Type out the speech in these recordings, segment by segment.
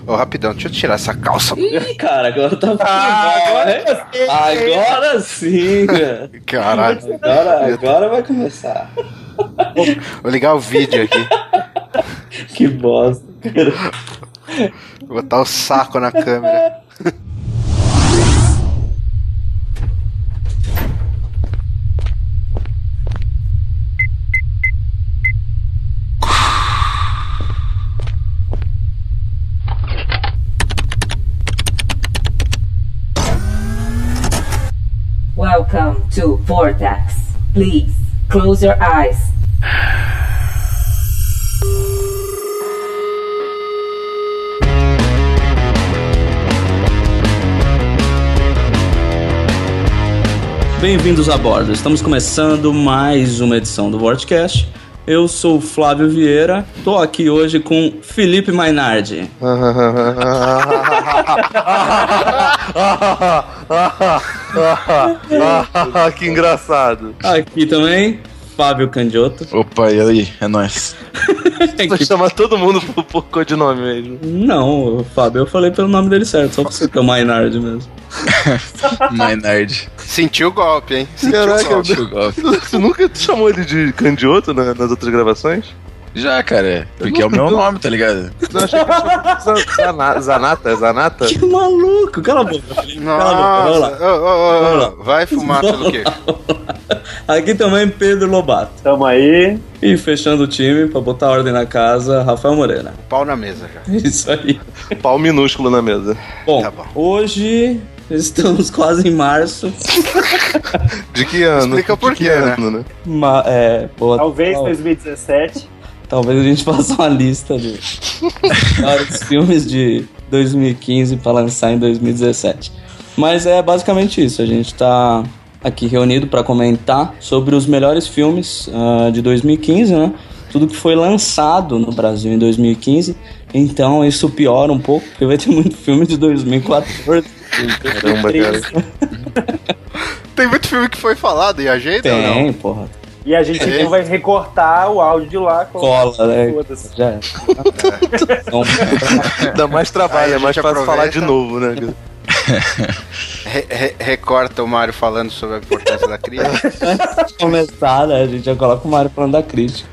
Ô, rapidão, deixa eu tirar essa calça. Ih, cara, agora tá agora sim, cara. Caralho. Agora vai começar. Vou ligar o vídeo aqui. Que bosta, cara. Vou botar o saco na câmera. Welcome to Vortex. Please close your eyes. Bem-vindos a bordo. Estamos começando mais uma edição do Vortecast. Eu sou o Flávio Vieira. Tô aqui hoje com Felipe Mainardi. Que engraçado. Aqui também, Fábio Candiotto. Opa, e aí? É nóis. Você chama todo mundo por codinome mesmo. Não, o Fábio eu falei pelo nome dele certo, só você que é o Mainardi mesmo. Mainardi. Sentiu o golpe, hein? Caraca, o golpe. Você nunca chamou ele de Candiotto nas outras gravações? Já, cara, porque é o meu nome, tá ligado? Não, achei que chamou Zanata? Que maluco, cala a boca. Nossa, Vamos lá. Vai fumar pelo quê? Aqui também Pedro Lobato. Tamo aí. E fechando o time pra botar ordem na casa, Rafael Moreira. Pau na mesa já. Isso aí. Pau minúsculo na mesa. Bom, Tá bom. Hoje estamos quase em março. De que ano? Explica por quê, né? Ano, né? Talvez 2017. Talvez a gente faça uma lista de vários filmes de 2015 para lançar em 2017. Mas é basicamente isso. A gente tá aqui reunido para comentar sobre os melhores filmes de 2015, né? Tudo que foi lançado no Brasil em 2015. Então isso piora um pouco, porque vai ter muito filme de 2014. Caramba, cara. Tem muito filme que foi falado e ajeita ou não? Tem, porra. E a gente então vai recortar o áudio de lá. Cola, né? Foda-se. Já é. Então, Dá mais trabalho, Aí a é mais gente fácil falar de aproveita. novo, né? Recorta o Mário falando sobre a importância da crítica. começar, né? A gente já coloca o Mário falando da crítica.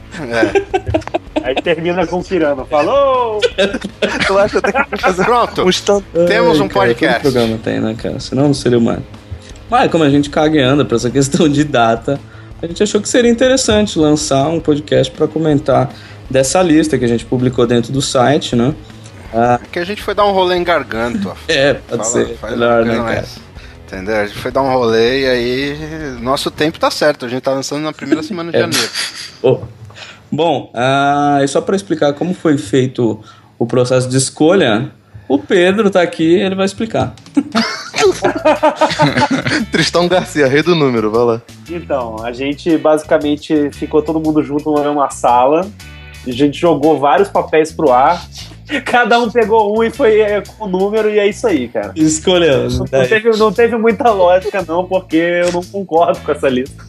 Aí termina com o Pirama. Falou! Eu acho até que fazer Pronto, um stand. temos um Cara, podcast. todo programa tem, né, cara? Senão não seria humano. Mas como a gente caga e anda pra essa questão de data, a gente achou que seria interessante lançar um podcast pra comentar dessa lista que a gente publicou dentro do site, né? Que a gente foi dar um rolê em Garganto. Pode ser melhor, né, cara? Entendeu? A gente foi dar um rolê e aí nosso tempo tá certo. A gente tá lançando na primeira semana de janeiro. Oh. Bom, e só pra explicar como foi feito o processo de escolha, o Pedro tá aqui e ele vai explicar. Tristão Garcia, rei do número, vai lá. Então, a gente basicamente ficou todo mundo junto numa sala. A gente jogou vários papéis pro ar. Cada um pegou um e foi com o número, e é isso aí, cara. Escolhemos. Não teve muita lógica, não, porque eu não concordo com essa lista.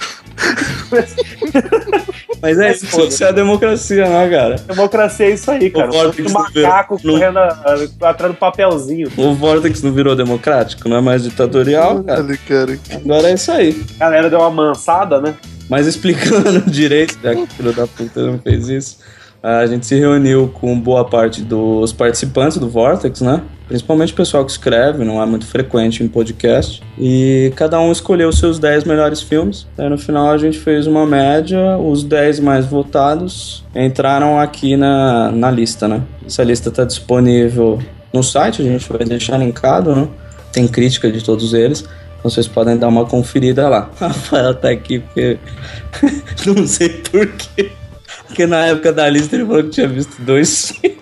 Mas é isso, isso é a democracia, né, cara? Democracia é isso aí, cara. Vortex Um macaco correndo atrás do papelzinho. O Vortex não virou democrático, não é mais ditatorial, cara. Olha, cara. Agora é isso aí. A galera deu uma mansada, né? Mas explicando direito, já que o filho da puta não fez isso, a gente se reuniu com boa parte dos participantes do Vortex, né? Principalmente o pessoal que escreve, não é muito frequente em podcast. E cada um escolheu os seus 10 melhores filmes. Aí no final a gente fez uma média, os 10 mais votados entraram aqui na lista, né? Essa lista está disponível no site, a gente vai deixar linkado, né? Tem crítica de todos eles. Vocês podem dar uma conferida lá. Rafael tá aqui porque... não sei porquê. Porque na época da lista ele falou que tinha visto 2 filmes.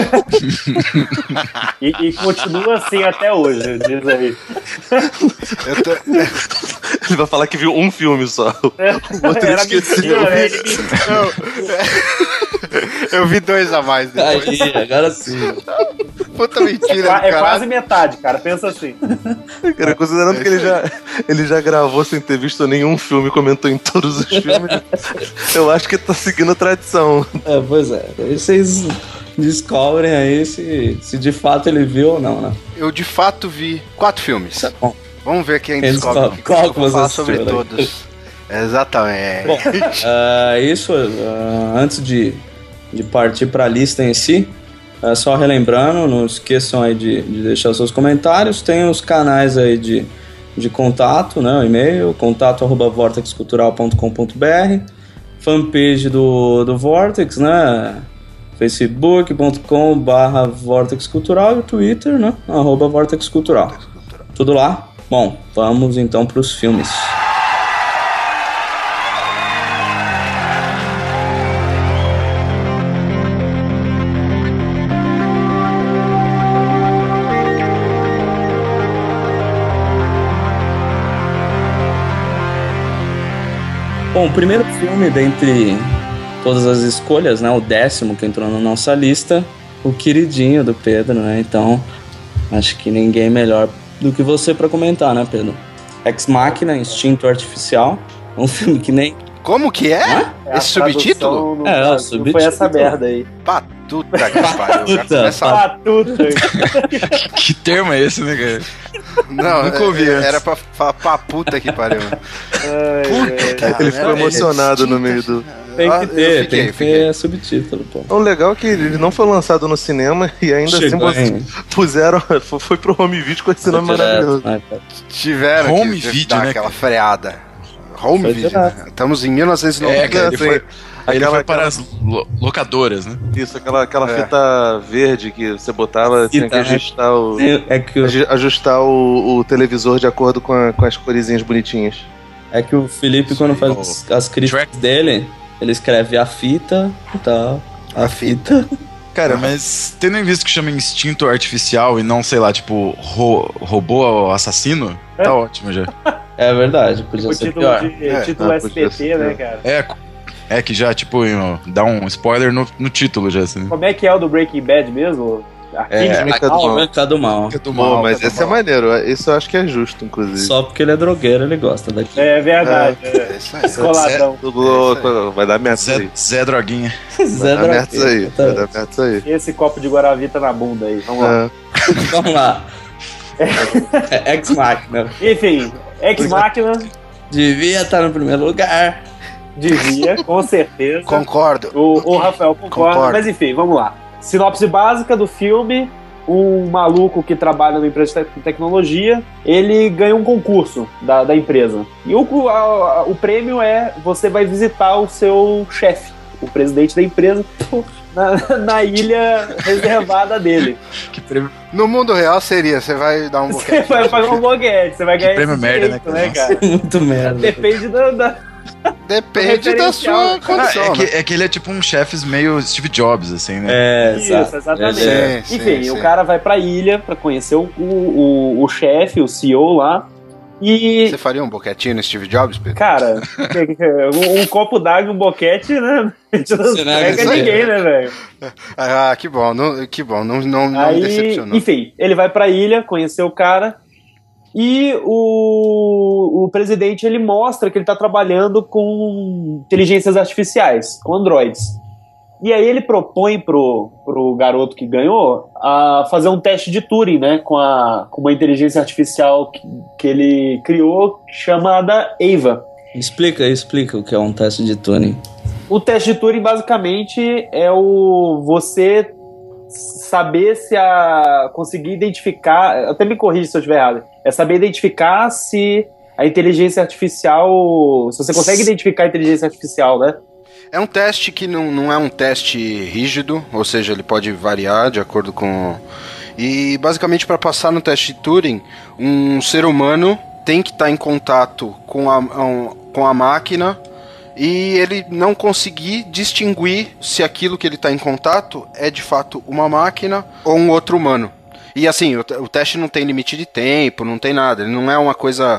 E continua assim até hoje, diz aí. Ele vai falar que viu um filme só. O outro ele esqueceu. Eu vi 2 a mais depois. Aí, agora sim. Puta mentira, É cara. quase metade, cara. Pensa assim. Cara, considerando que ele já gravou sem ter visto nenhum filme, comentou em todos os filmes, eu acho que tá seguindo a tradição. Pois é. Aí vocês descobrem aí se de fato ele viu ou não, né? Eu de fato vi 4 filmes. Isso é bom. Vamos ver quem Quem descobre descobre? o Qual eu que vou você falar sobre assistiu, né? todos. Exatamente. Bom, antes de partir para a lista em si, só relembrando, não esqueçam aí de deixar seus comentários. Tem os canais aí de contato, né? O e-mail, contato@vortexcultural.com.br, fanpage do Vortex, né? facebook.com/vortexcultural e o Twitter, né? @vortexcultural. Tudo lá? Bom, vamos então para os filmes. Bom, o primeiro filme dentre todas as escolhas, né? O 10º que entrou na nossa lista, o queridinho do Pedro, né? Então, acho que ninguém melhor do que você para comentar, né, Pedro? Ex Machina, Instinto Artificial. É um filme que nem... Como que é? Hã? Esse subtítulo? Não, É, o não subtítulo. foi essa merda aí. Patuta que pariu. Patuta, Patuta. Que termo é esse, né, cara? Não, Nunca ouvi antes. era pra falar pra puta que pariu. Ele ficou emocionado no meio do... Tem Ah, que eu ter, fiquei, tem que ter subtítulo, pô. O legal é que ele não foi lançado no cinema e ainda Chegou assim em- puseram, foi pro home video com esse nome maravilhoso. Direto, né, cara? Tiveram Home que video, dar né, aquela freada. Home Foi video. direto. Né? Estamos em 1990. É, cara, ele foi Aquela- para as locadoras, né? Isso, aquela É. fita verde que você botava, tinha que Fita, né? ajustar o... É que, Ajustar o televisor de acordo com as coresinhas bonitinhas. o Felipe, quando faz as críticas dele, ele escreve a fita e tal. A fita. Cara, mas tendo em vista que chama instinto artificial e não, sei lá, tipo, robô assassino, tá ótimo já. É verdade, podia O ser título, pior. título podia SPT, ser né, pior. cara? É que já, tipo, dá um spoiler no título já, assim. Como é que é o do Breaking Bad mesmo? A Química do Ah, o mal. mercado mal. Do Pô, mal, mas do esse é mal. maneiro, isso eu acho que é justo, inclusive. Só porque ele é drogueiro, ele gosta daqui. É verdade. É isso aí. Descoladão. Tudo louco, vai dar merda isso aí. Zé Droguinha. Zé Vai dar merda isso aí, drogueiro. vai dar merda isso aí. Esse copo de Guaravita na bunda aí. Vamos lá. Vamos lá. É Ex Machina. Enfim, Ex Machina Devia estar no primeiro lugar. devia, com certeza. Concordo. O Rafael concorda, Concordo. mas enfim, vamos lá. Sinopse básica do filme: um maluco que trabalha numa empresa de tecnologia, ele ganha um concurso da empresa. E o prêmio é: você vai visitar o seu chefe, o presidente da empresa, na ilha reservada dele. Que prêmio, No mundo real seria, você vai dar um Você boquete. vai pagar um boguete, você vai ganhar prêmio esse merda, direito, né, né, cara? Muito merda. Depende Depende da sua referencial. condição. né? é que ele é tipo um chefes meio Steve Jobs, assim, né? É, Isso, exato. exatamente. Ele é- Sim, Enfim, sim, o sim. cara vai pra ilha pra conhecer o chefe, o CEO lá. E, Você faria um boquetinho no Steve Jobs, Pedro? cara, um copo d'água e um boquete, né? A gente não Você não é pega isso aí. ninguém, né, velho? Ah, que bom, não me Aí, decepcionou. enfim, ele vai pra ilha conhecer o cara. E o presidente, ele mostra que ele tá trabalhando com inteligências artificiais, com androids. E aí ele propõe pro garoto que ganhou a fazer um teste de Turing, né, com uma inteligência artificial que ele criou, chamada Ava. Explica o que é um teste de Turing. O teste de Turing, basicamente, é você saber conseguir identificar, até me corrija se eu estiver errado, é saber identificar se a inteligência artificial, se você consegue identificar a inteligência artificial, né? É um teste que não é um teste rígido, ou seja, ele pode variar de acordo com... E basicamente para passar no teste de Turing, um ser humano tem que estar em contato com a máquina e ele não conseguir distinguir se aquilo que ele está em contato é de fato uma máquina ou um outro humano. E assim, o teste não tem limite de tempo, não tem nada, ele não é uma coisa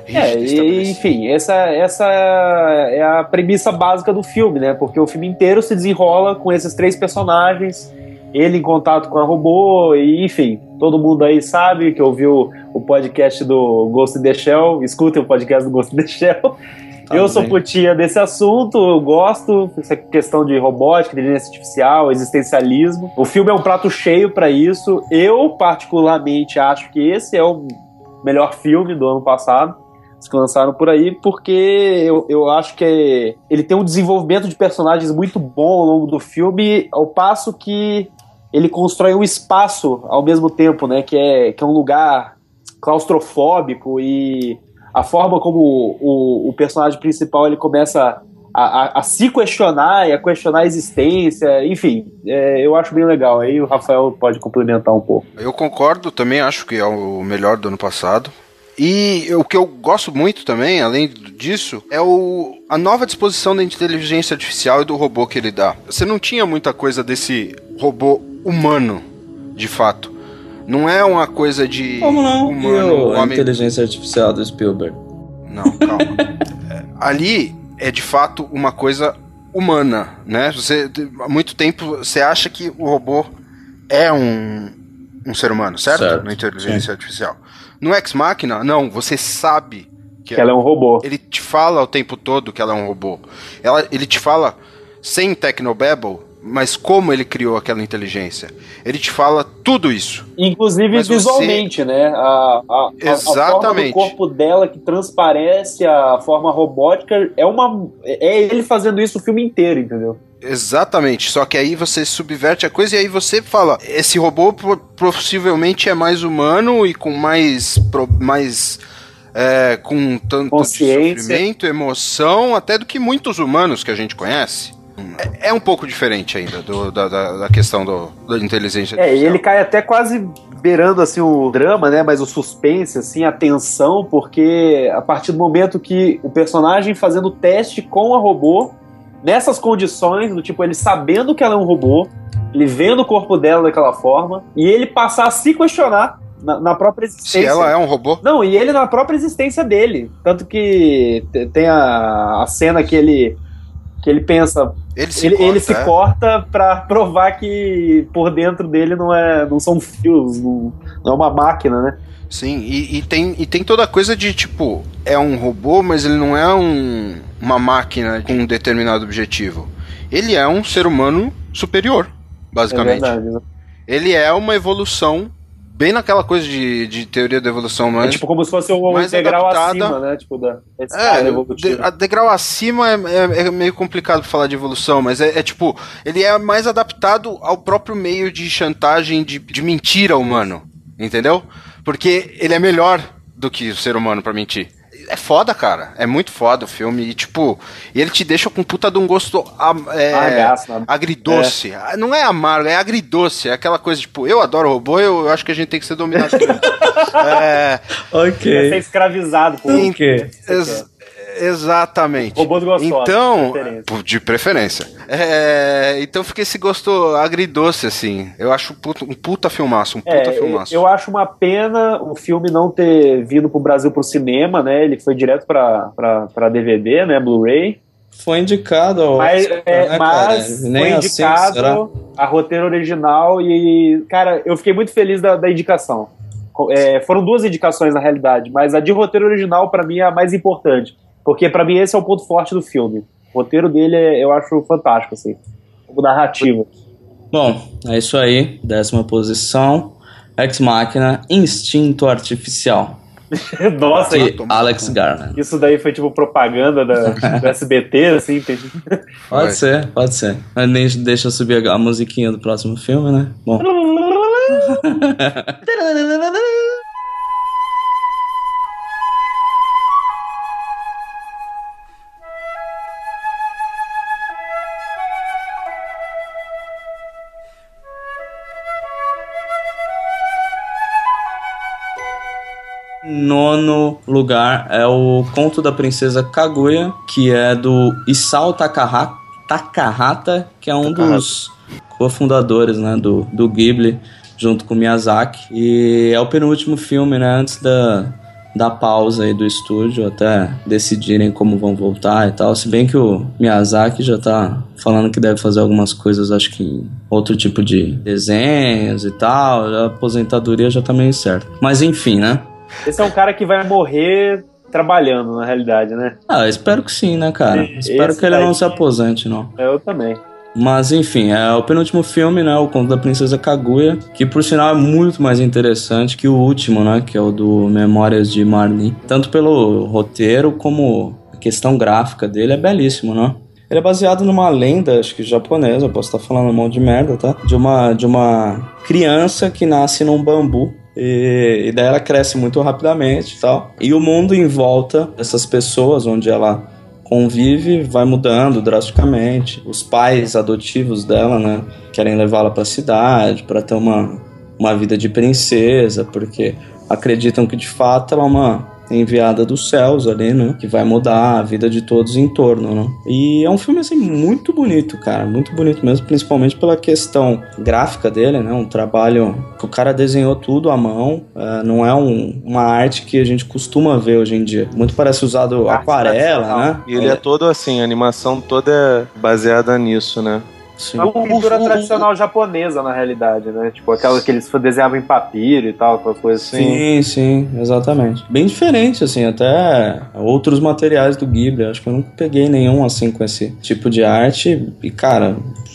rígida, estabelecida. Enfim, essa é a premissa básica do filme, né? Porque o filme inteiro se desenrola com esses 3 personagens, ele em contato com a robô, e enfim, todo mundo aí sabe que ouviu o podcast do Ghost in the Shell, escutem o podcast do Ghost in the Shell. Eu sou putinha desse assunto, eu gosto dessa questão de robótica, inteligência artificial, existencialismo. O filme é um prato cheio pra isso. Eu, particularmente, acho que esse é o melhor filme do ano passado, que lançaram por aí, porque eu acho que ele tem um desenvolvimento de personagens muito bom ao longo do filme, ao passo que ele constrói um espaço ao mesmo tempo, né, que é um lugar claustrofóbico, e a forma como o personagem principal ele começa a se questionar e a questionar a existência, enfim, eu acho bem legal. Aí o Rafael pode complementar um pouco. Eu concordo, também acho que é o melhor do ano passado. E o que eu gosto muito também, além disso, é a nova disposição da inteligência artificial e do robô que ele dá. Você não tinha muita coisa desse robô humano, de fato. Não é uma coisa de Como não? humano, A inteligência artificial do Spielberg. Não, calma. Ali é de fato uma coisa humana, né? Há muito tempo você acha que o robô é um ser humano, certo? Na inteligência artificial. No Ex Machina, não, você sabe que ela é um robô. Ele te fala o tempo todo que ela é um robô. Ele te fala sem technobabble, mas como ele criou aquela inteligência. Ele te fala tudo isso. Inclusive mas visualmente, né? Exatamente. A forma do corpo dela que transparece a forma robótica é ele fazendo isso o filme inteiro, entendeu? Exatamente, só que aí você subverte a coisa e aí você fala, esse robô possivelmente é mais humano e com mais com tanto de sofrimento, emoção, até do que muitos humanos que a gente conhece. É um pouco diferente ainda da questão da inteligência artificial. E ele cai até quase beirando assim o drama, né? Mas o suspense, assim, a tensão, porque a partir do momento que o personagem fazendo o teste com a robô, nessas condições, do tipo, ele sabendo que ela é um robô, ele vendo o corpo dela daquela forma, e ele passar a se questionar na própria existência. Se ela é um robô? Não, e ele na própria existência dele. Tanto que tem a cena que ele pensa... Ele se corta pra provar que por dentro dele não são fios, não é uma máquina, né? Sim, e tem toda a coisa de, tipo, é um robô, mas ele não é uma máquina com um determinado objetivo. Ele é um ser humano superior, basicamente. É verdade, né? Ele é uma evolução, bem naquela coisa de teoria da evolução, mas... É tipo como se fosse um degrau acima, né? Tipo, a degrau acima é meio complicado falar de evolução, mas é tipo, ele é mais adaptado ao próprio meio de chantagem, de mentira humano, entendeu? Porque ele é melhor do que o ser humano pra mentir. É foda, cara. É muito foda o filme. E, tipo, ele te deixa com puta de um gosto agridoce. Não é amargo, é agridoce. É aquela coisa, tipo, eu adoro robô, eu acho que a gente tem que ser dominado por ele. Ok. Ser escravizado por Exatamente. Robôs gostosos. Então, de preferência. Então fica esse gosto agridoce, assim. Eu acho um puta filmaço, filmaço. Eu acho uma pena o filme não ter vindo pro Brasil pro cinema, né? Ele foi direto pra DVD, né? Blu-ray. Foi indicado ao mas Nem foi indicado assim, a roteiro original e, cara, eu fiquei muito feliz da indicação. Foram 2 indicações na realidade, mas a de roteiro original pra mim é a mais importante. Porque pra mim esse é o ponto forte do filme. O roteiro dele eu acho fantástico, assim. Como narrativa. Bom, é isso aí. 10ª posição. Ex Machina, Instinto Artificial. Nossa, de Alex Garland. Isso daí foi tipo propaganda do SBT, assim. Pode ser. Mas deixa eu subir a musiquinha do próximo filme, né? Bom. Nono lugar é o Conto da Princesa Kaguya, que é do Isao Takahata, que é um dos cofundadores, né, do Ghibli, junto com Miyazaki. E é o penúltimo filme, né, antes dar pausa aí do estúdio até decidirem como vão voltar e tal. Se bem que o Miyazaki já tá falando que deve fazer algumas coisas, acho que em outro tipo de desenhos e tal. A aposentadoria já tá meio certa. Mas enfim, né? Esse é um cara que vai morrer trabalhando, na realidade, né? Ah, eu espero que sim, né, cara? Espero que ele não se aposente, não. Eu também. Mas enfim, é o penúltimo filme, né, o Conto da Princesa Kaguya, que por sinal é muito mais interessante que o último, né, que é o do Memórias de Marnie. Tanto pelo roteiro como a questão gráfica dele é belíssimo, né? Ele é baseado numa lenda, acho que japonesa, eu posso estar falando um monte de merda, tá? De uma criança que nasce num bambu. E daí ela cresce muito rapidamente e tal. E o mundo em volta dessas pessoas, onde ela convive, vai mudando drasticamente. Os pais adotivos dela, né, querem levá-la para a cidade para ter uma vida de princesa, porque acreditam que de fato ela é uma enviada dos céus ali, né, que vai mudar a vida de todos em torno, né. E é um filme assim muito bonito, cara, muito bonito mesmo, principalmente pela questão gráfica dele, né, um trabalho que o cara desenhou tudo à mão, não é uma arte que a gente costuma ver hoje em dia, muito parece usado aquarela, né. E ele é todo assim, a animação toda é baseada nisso, né. Sim. Uma pintura tradicional japonesa, na realidade, né? Tipo, aquela que eles desenhavam em papiro e tal, aquelas coisas assim. Sim, exatamente. Bem diferente, assim, até outros materiais do Ghibli. Acho que eu nunca peguei nenhum, assim, com esse tipo de arte. E, cara,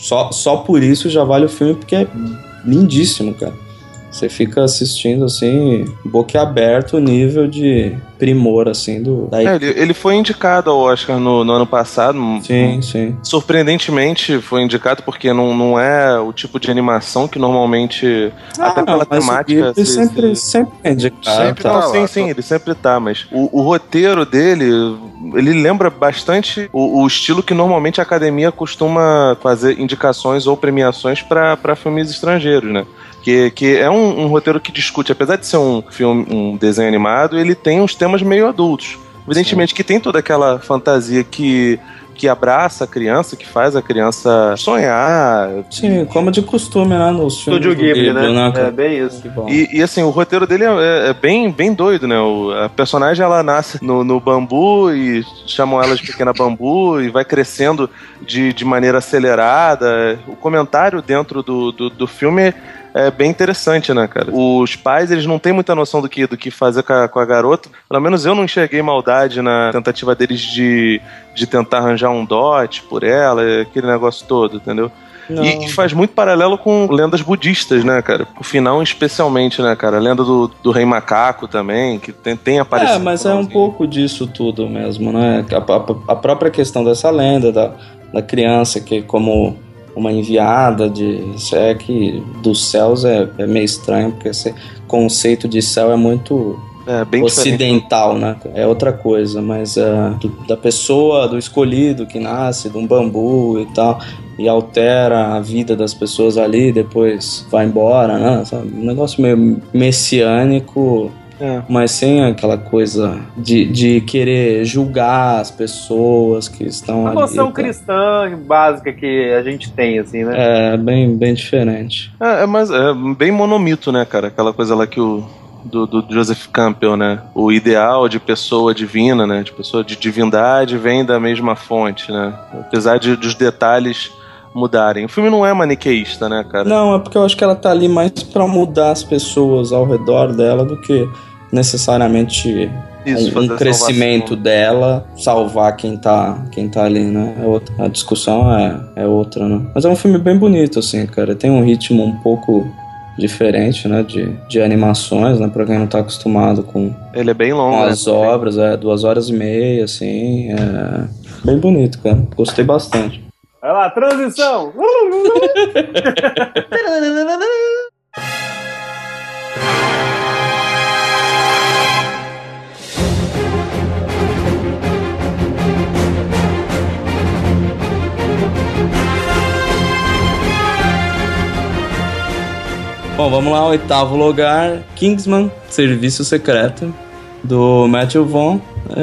só por isso já vale o filme, porque é lindíssimo, cara. Você fica assistindo, assim, boquiaberto o nível de primor, assim, ele foi indicado ao Oscar no ano passado. Sim. Surpreendentemente foi indicado, porque não é o tipo de animação que normalmente, até pela temática... Ele sempre é indicado. Sempre tá lá. Sim, ele sempre tá, mas o roteiro dele, ele lembra bastante o estilo que normalmente a academia costuma fazer indicações ou premiações para filmes estrangeiros, né? Que é um roteiro que discute, apesar de ser um filme, um desenho animado, ele tem uns temas meio adultos. Evidentemente que tem toda aquela fantasia que abraça a criança, que faz a criança sonhar. Sim, como de costume, né, nos filmes Estúdio Ghibli, né? Cara? É bem isso. E assim, o roteiro dele é bem doido, né? A personagem, ela nasce no bambu e chamam ela de Pequena Bambu e vai crescendo de maneira acelerada. O comentário dentro do filme é bem interessante, né, cara? Os pais, eles não têm muita noção do que fazer com a garota. Pelo menos eu não enxerguei maldade na tentativa deles de tentar arranjar um dote por ela, aquele negócio todo, entendeu? E faz muito paralelo com lendas budistas, né, cara? O final especialmente, né, cara? A lenda do Rei Macaco também, que tem aparecido. Mas é um pouco disso tudo mesmo, né? A própria questão dessa lenda da criança que como uma enviada que dos céus é meio estranho, porque esse conceito de céu é muito bem ocidental, diferente, né? É outra coisa, mas da pessoa, do escolhido que nasce de um bambu e tal, e altera a vida das pessoas ali, depois vai embora, né? Sabe? Um negócio meio messiânico. Mas sem aquela coisa de querer julgar as pessoas que estão ali. A noção cristã básica que a gente tem, assim, né? É bem diferente. Mas é bem monomito, né, cara? Aquela coisa lá que do Joseph Campbell, né? O ideal de pessoa divina, né? De pessoa de divindade vem da mesma fonte, né? Apesar dos detalhes mudarem. O filme não é maniqueísta, né, cara? Não, é porque eu acho que ela tá ali mais pra mudar as pessoas ao redor dela do que necessariamente um crescimento dela, salvar quem tá ali, né? A discussão é outra, né? Mas é um filme bem bonito, assim, cara. Tem um ritmo um pouco diferente, né? De animações, né? Pra quem não tá acostumado com... Ele é bem longo, com as obras, 2h30, assim. É bem bonito, cara. Gostei bastante. Vai lá, transição! Bom, vamos lá, 8º lugar, Kingsman, Serviço Secreto, do Matthew Vaughn.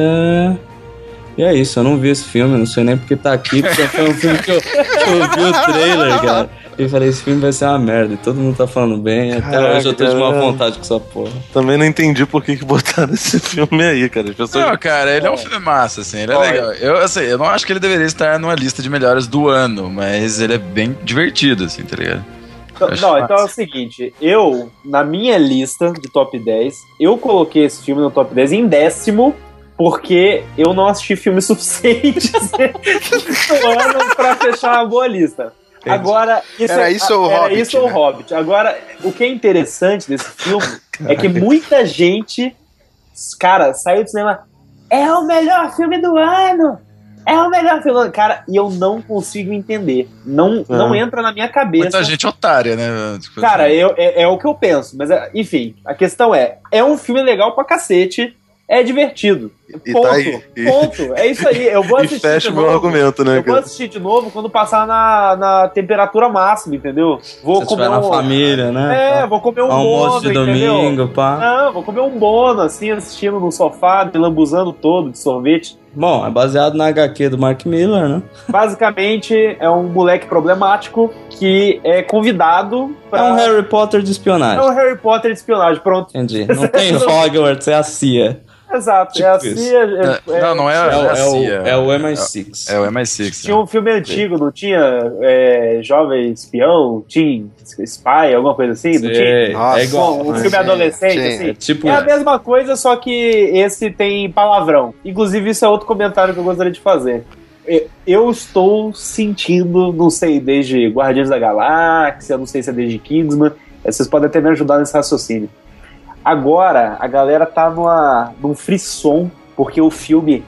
E é isso, eu não vi esse filme, não sei nem porque tá aqui, porque foi um filme que eu vi o trailer, cara. E falei, esse filme vai ser uma merda. E todo mundo tá falando bem. Até hoje eu tô de má vontade com essa porra. Também não entendi por que botaram esse filme aí, cara. As pessoas... Não, cara, ele é um filme massa, assim, ele é legal. Eu não acho que ele deveria estar numa lista de melhores do ano, mas ele é bem divertido, assim, tá ligado? Então é o seguinte, na minha lista de top 10, eu coloquei esse filme no top 10 em 10º, porque eu não assisti filmes suficientes no ano pra fechar uma boa lista. Entendi. Agora, isso ou o Hobbit. Agora, o que é interessante desse filme é que muita gente, cara, saiu do cinema, é o melhor filme do ano! É o melhor filme do ano! Cara, e eu não consigo entender. Não entra na minha cabeça. Muita gente otária, né? Cara, é o que eu penso. Mas, enfim, a questão é um filme legal pra cacete, é divertido. Ponto. Tá aí. Ponto. É isso aí. Eu vou assistir. E fecha o meu argumento, né, Eu vou assistir de novo quando passar na temperatura máxima, entendeu? Vou comer na família, né? Vou comer um almoço bono, de domingo, pá. Não, vou comer um bono, assim, assistindo no sofá, me lambuzando todo de sorvete. Bom, é baseado na HQ do Mark Miller, né? Basicamente, é um moleque problemático que é convidado pra... É um Harry Potter de espionagem. É um Harry Potter de espionagem, pronto. Entendi. Não tem Hogwarts, é a CIA. Exato, Tipo é a CIA. Não é a CIA. É o MI6. É o MI6. Tinha um filme antigo, não tinha? Jovem Espião, Teen Spy, alguma coisa assim? Não tinha? Nossa, é igual. Um filme adolescente, assim. É, tipo, a mesma coisa, só que esse tem palavrão. Inclusive, isso é outro comentário que eu gostaria de fazer. Eu estou sentindo, não sei, desde Guardiões da Galáxia, não sei se é desde Kingsman, vocês podem até me ajudar nesse raciocínio. Agora, a galera tá num frisson, porque o filme...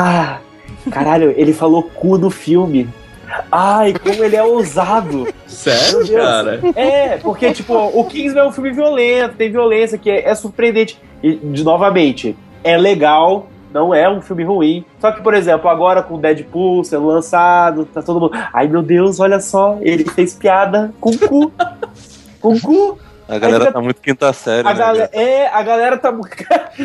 caralho, ele falou cu no filme. Ai, como ele é ousado. Sério, cara? Porque, tipo, o Kingsman é um filme violento, tem violência, que é surpreendente. E, novamente, é legal, não é um filme ruim. Só que, por exemplo, agora com Deadpool sendo lançado, tá todo mundo... Ai, meu Deus, olha só, ele fez piada com cu. Com cu. A galera tá muito quinta série, né? A galera tá muito...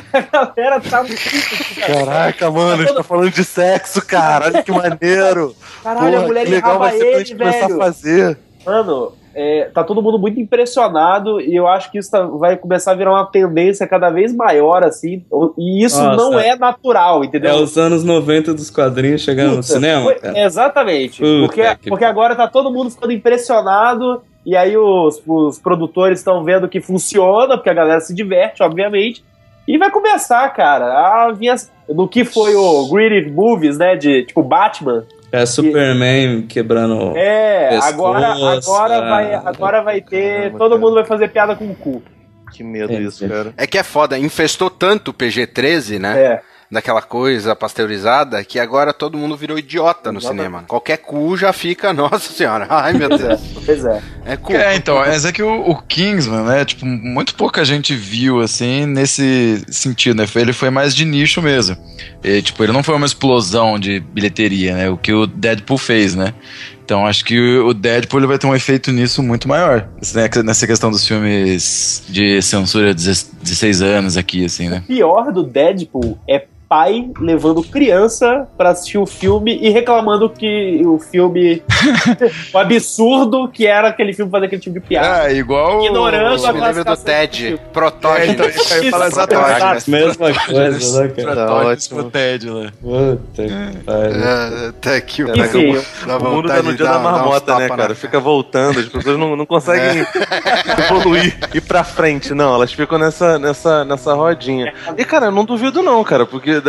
Caraca, mano, a gente tá falando de sexo, cara. Olha que maneiro. Caralho, a mulher enraba ele, começar a fazer. Mano, tá todo mundo muito impressionado e eu acho que isso vai começar a virar uma tendência cada vez maior, assim. E isso não é natural, entendeu? É os anos 90 dos quadrinhos chegando no cinema, cara. Exatamente. Porque agora tá todo mundo ficando impressionado. E aí os produtores estão vendo que funciona, porque a galera se diverte, obviamente. E vai começar, cara, a vir do que foi o Greedy Movies, né, de tipo Batman. Superman quebrando pescoço, agora vai ter... Caramba, todo mundo vai fazer piada com o cu. Que medo isso, cara. É que é foda, infestou tanto o PG-13, né? Daquela coisa pasteurizada, que agora todo mundo virou idiota no cinema. Qualquer cu já fica, nossa senhora, ai meu Deus. Pois é. É cu. Então, mas é que o Kingsman, né, tipo, muito pouca gente viu, assim, nesse sentido, né, ele foi mais de nicho mesmo. E, tipo, ele não foi uma explosão de bilheteria, né, o que o Deadpool fez, né. Então acho que o Deadpool ele vai ter um efeito nisso muito maior. Nessa questão dos filmes de censura de 16 anos aqui, assim, né. O pior do Deadpool é pai levando criança pra assistir o filme e reclamando que o filme o absurdo que era aquele filme fazer aquele tipo de piada. Igual ignorando a classificação do TED, protótipo. Eu ia falar exatamente. Mesma coisa, né, cara? Protótipo pro TED lá. Puta que pariu. Até que o mundo tá no dia da marmota, né, cara? Fica voltando, as pessoas não conseguem evoluir, ir pra frente, não. Elas ficam nessa rodinha. E, cara, eu não duvido não, cara, porque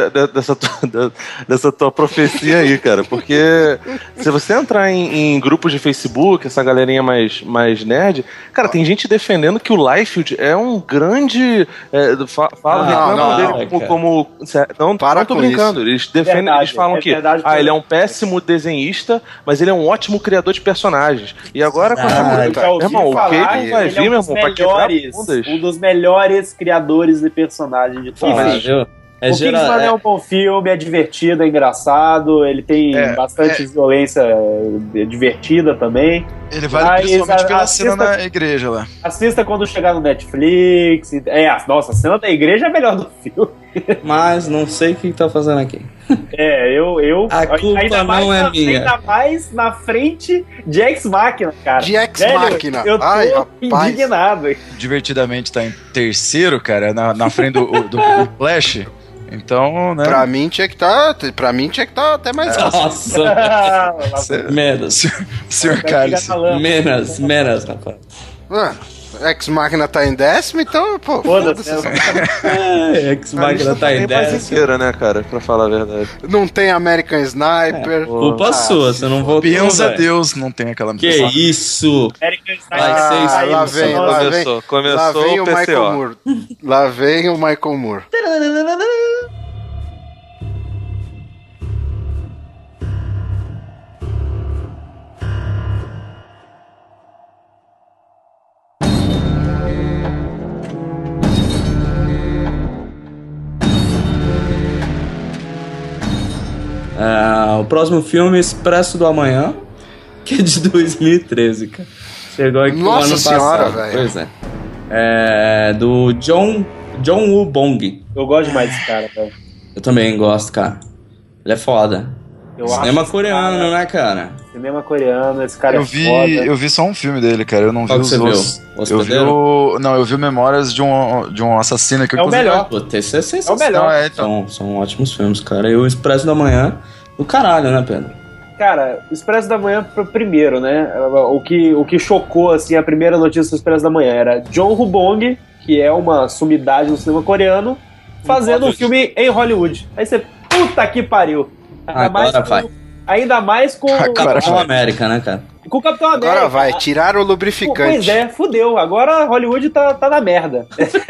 dessa tua profecia aí, cara, porque se você entrar em grupos de Facebook, essa galerinha mais nerd, cara, tem gente defendendo que o Liefeld é um grande reclamam dele como não tô brincando, eles defendem, eles falam que ele é um péssimo desenhista, mas ele é um ótimo criador de personagens. E agora com essa irmão, o que ele vai vir, meu irmão, pra quebrar bundas? Um dos melhores criadores de personagens de todos. O Kingsman é um bom filme, é divertido, é engraçado, ele tem bastante violência divertida também. Ele vale principalmente pela cena na igreja lá. Assista quando chegar no Netflix. Nossa, a cena da igreja é a melhor do filme. Mas não sei o que tá fazendo aqui. A culpa não é minha. Ainda mais na frente de Ex Machina, cara. De Ex Velho, Machina. Eu tô Ai, rapaz. indignado. Divertidamente tá em terceiro, cara, na frente do Flash. Então, né? Pra mim tinha que tá até mais alto. Nossa, menos. Senhor Cálice. Menos, rapaz. Ex Machina tá em 10º, então, pô, Foda-se. Ex Machina tá em Tem mais 10. inteira, né, cara? Pra falar a verdade. Não tem American Sniper. Culpa sua, você não voltou. Benza a velho. Deus, não tem aquela Que isso? Vai ser Lá vem Começou o o PCO. Michael Moore. Lá vem o Michael Moore. O próximo filme, Expresso do Amanhã, que é de 2013, cara. Chegou aqui no Nossa ano senhora, passado. velho. Pois é. Do John Woo Bong. Eu gosto demais desse cara, velho. Eu também gosto, cara. Ele é foda. Eu Cinema acho coreano, esse cara- né, cara? Cinema coreano, esse cara Eu é foda. eu vi só um filme dele, cara. Eu não Qual vi que os você outros. viu? O Eu vi Hospedeiro? Não, eu vi Memórias de um assassino que É o inclusive- melhor. Puta, esse é É o sensacional. melhor. então. São ótimos filmes, cara. E o Expresso da Manhã, do caralho, né, Pedro? Cara, o Expresso da Manhã primeiro, né? O que chocou, assim, a primeira notícia do Expresso da Manhã era John Woo Bong, que é uma sumidade no cinema coreano, fazendo um filme em Hollywood. Aí você, puta que pariu. Ainda mais com Agora Capitão vai. América, né, cara? com o Capitão América. Agora vai, tiraram o lubrificante. Pois é, fudeu. Agora Hollywood tá na merda.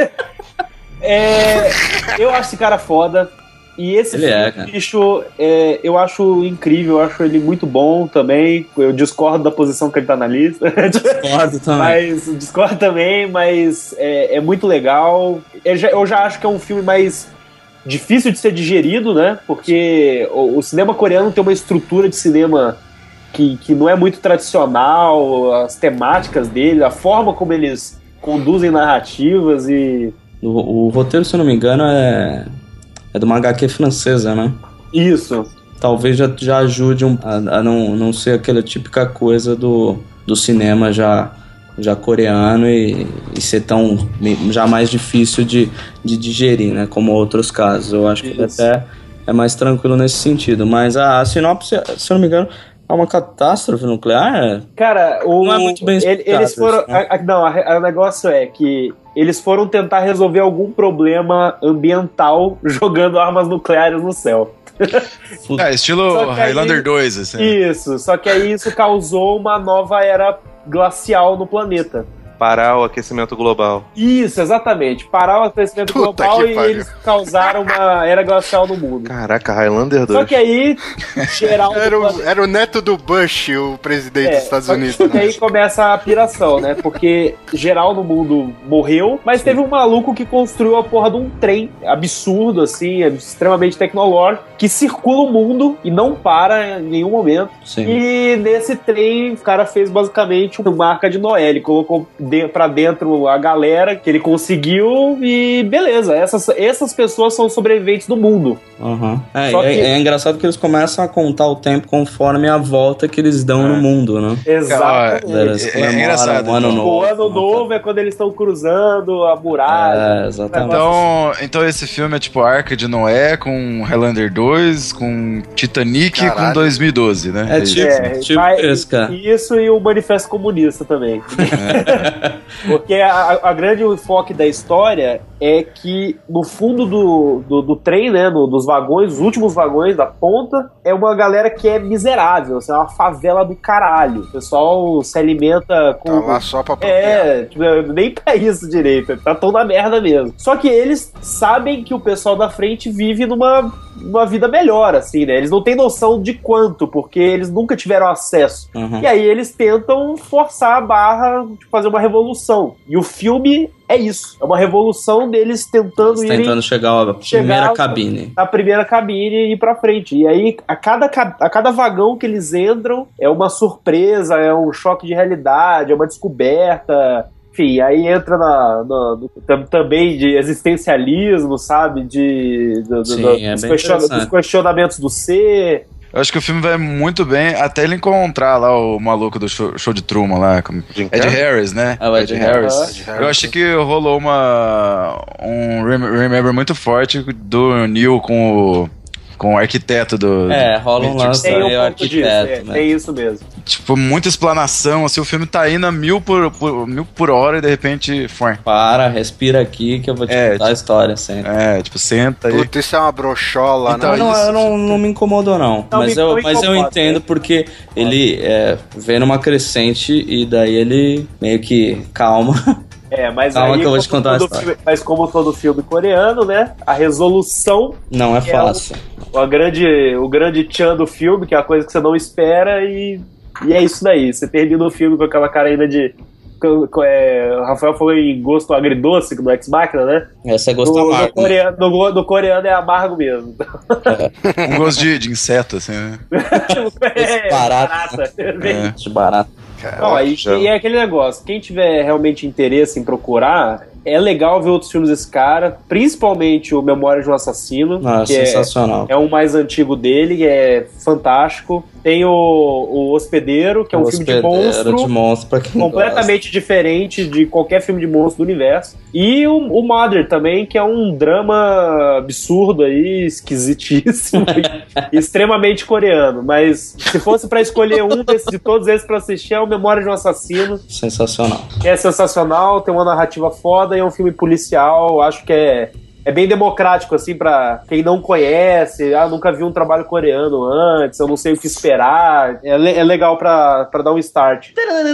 Eu acho esse cara foda. E esse Ele filme, é, cara. bicho, eu acho incrível, eu acho ele muito bom também. Eu discordo da posição que ele tá na lista. Discordo também. Discordo também, mas é muito legal. Eu já acho que é um filme mais difícil de ser digerido, né? Porque o cinema coreano tem uma estrutura de cinema que não é muito tradicional, as temáticas dele, a forma como eles conduzem narrativas e... O roteiro, se eu não me engano, é de uma HQ francesa, né? Isso. Talvez já ajude a não ser aquela típica coisa do cinema já coreano e ser tão já mais difícil de digerir, né? Como outros casos. Eu acho que ele até é mais tranquilo nesse sentido. Mas a sinopse, se eu não me engano, é uma catástrofe nuclear? Cara, não é muito bem explicado eles foram. isso, né? O negócio é que eles foram tentar resolver algum problema ambiental jogando armas nucleares no céu. estilo Só que aí- Highlander 2, assim. Isso, só que aí isso causou uma nova era glacial no planeta. Parar o aquecimento global. Isso, exatamente. Parar o aquecimento Puta global que e pariu. eles causaram uma era glacial no mundo. Caraca, Highlander 2. Só que aí, geral do planeta... Era o neto do Bush, o presidente dos Estados Unidos. Só que aí começa a piração, né? Porque geral no mundo morreu, mas teve um maluco que construiu a porra de um trem absurdo, assim, extremamente tecnológico, que circula o mundo e não para em nenhum momento. Sim. E nesse trem, o cara fez basicamente uma arca de Noé. Ele colocou pra dentro a galera que ele conseguiu e beleza. Essas pessoas são sobreviventes do mundo. Uhum. Só que- É engraçado que eles começam a contar o tempo conforme a volta que eles dão no mundo, né? Exatamente. Eles comemoram engraçado, o ano então. novo. O ano novo é quando eles estão cruzando a muralha. Exatamente. Então esse filme é tipo Arca de Noé com Highlander 2, com Titanic e com Caralho. 2012, né? É tipo esse, cara. Isso e o Manifesto Comunista também. Porque a grande enfoque da história é que no fundo do trem, né, dos vagões, os últimos vagões da ponta, é uma galera que é miserável, assim, é uma favela do caralho. O pessoal se alimenta com... Tá lá só pra procriar. tipo, nem pra isso direito, tá tão na merda mesmo. Só que eles sabem que o pessoal da frente vive numa vida melhor, assim, né? Eles não têm noção de quanto, porque eles nunca tiveram acesso. Uhum. E aí eles tentam forçar a barra de fazer uma revolução. E o filme é isso. É uma revolução deles tentando chegar à primeira cabine. na primeira cabine e ir pra frente. E aí, a cada vagão que eles entram é uma surpresa, é um choque de realidade, é uma descoberta. Enfim, aí entra também de existencialismo, sabe? Dos questionamentos do ser. Eu acho que o filme vai muito bem até ele encontrar lá o maluco do show de Truman lá, Ed Harris, né? O Ed Harris. Eu achei que rolou um remember muito forte do Neil com o arquiteto do... rola um lance tem aí, um o pouco disso, arquiteto, né? tem isso mesmo. Tipo, muita explanação, assim, o filme tá indo a 1000 por hora e de repente... Para, respira aqui que eu vou te contar a história sempre. Tipo, senta aí. Puta, isso é uma brochola, então, né? Não me incomodou, não. Mas eu entendo porque ele vem numa crescente e daí ele meio que calma. Mas calma aí, que eu vou te contar a história. Mas como todo filme coreano, né? A resolução... Não é fácil. O grande tchan do filme, que é a coisa que você não espera e é isso daí. Você termina o filme com aquela cara ainda de... o Rafael falou em gosto agridoce do Ex Machina, né? Essa é gosto amargo. Do coreano é amargo mesmo. Um gosto de inseto, assim, né? Barata. Barata. E é aquele negócio, quem tiver realmente interesse em procurar, é legal ver outros filmes desse cara, principalmente o Memória de um Assassino, que sensacional. É o mais antigo dele, que é fantástico. Tem o Hospedeiro, que é um filme de monstro pra quem completamente diferente de qualquer filme de monstro do universo. E o Mother também, que é um drama absurdo aí, esquisitíssimo e extremamente coreano. Mas se fosse pra escolher um de todos esses pra assistir, é o Memória de um Assassino. Sensacional. É sensacional, tem uma narrativa foda e é um filme policial, acho que é bem democrático, assim, pra quem não conhece, nunca vi um trabalho coreano antes, eu não sei o que esperar, é legal pra dar um start.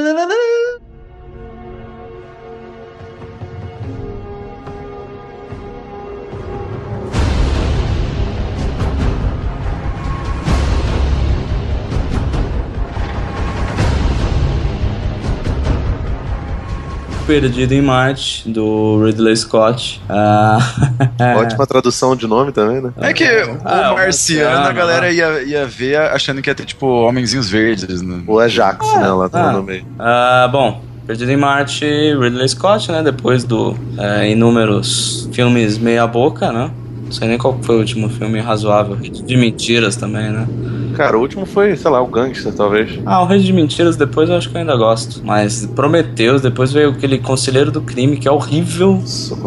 Perdido em Marte, do Ridley Scott. Ótima tradução de nome também, né? É que o Marciano, a galera ia ver achando que ia ter, tipo, homenzinhos verdes. Né? O Ajax, né? Lá tá no meio. Bom, Perdido em Marte, Ridley Scott, né? Depois do inúmeros filmes meia boca, né? Não sei nem qual foi o último filme razoável. Rede de Mentiras também, né? Cara, o último foi, sei lá, o Gangster, talvez. O Rede de Mentiras depois eu acho que eu ainda gosto. Mas Prometheus, depois veio aquele Conselheiro do Crime, que é horrível.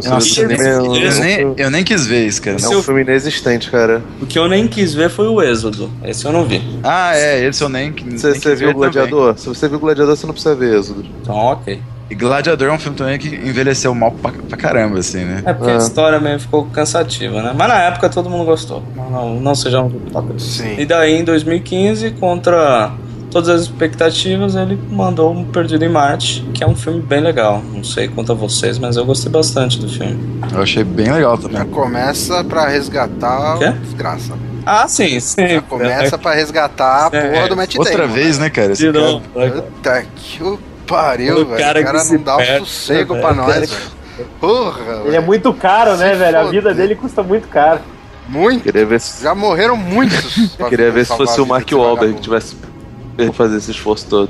Eu nem quis ver isso, cara. É um filme inexistente, cara. O que eu nem quis ver foi o Êxodo. Esse eu não vi. Esse eu nem Você viu o Gladiador? Se você viu o Gladiador, você não precisa ver Êxodo. Então, ok. E Gladiador é um filme também que envelheceu mal pra caramba, assim, né? É porque a história mesmo ficou cansativa, né? Mas na época todo mundo gostou. Não sejamos hipócritas. Sim. E daí, em 2015, contra todas as expectativas, ele mandou um Perdido em Marte, que é um filme bem legal. Não sei quanto a vocês, mas eu gostei bastante do filme. Eu achei bem legal também. Já começa pra resgatar a desgraça. Sim. Já começa pra resgatar a porra do Matt Damon. Outra vez, né, cara? De novo. Puta que pariu, velho. O cara não dá um sossego pra nós, velho. Porra, ele é muito caro, né, velho? A vida dele custa muito caro. Muito? Queria ver se... Já morreram muitos. Queria ver se fosse o Mark Wahlberg que tivesse fazer esse esforço todo.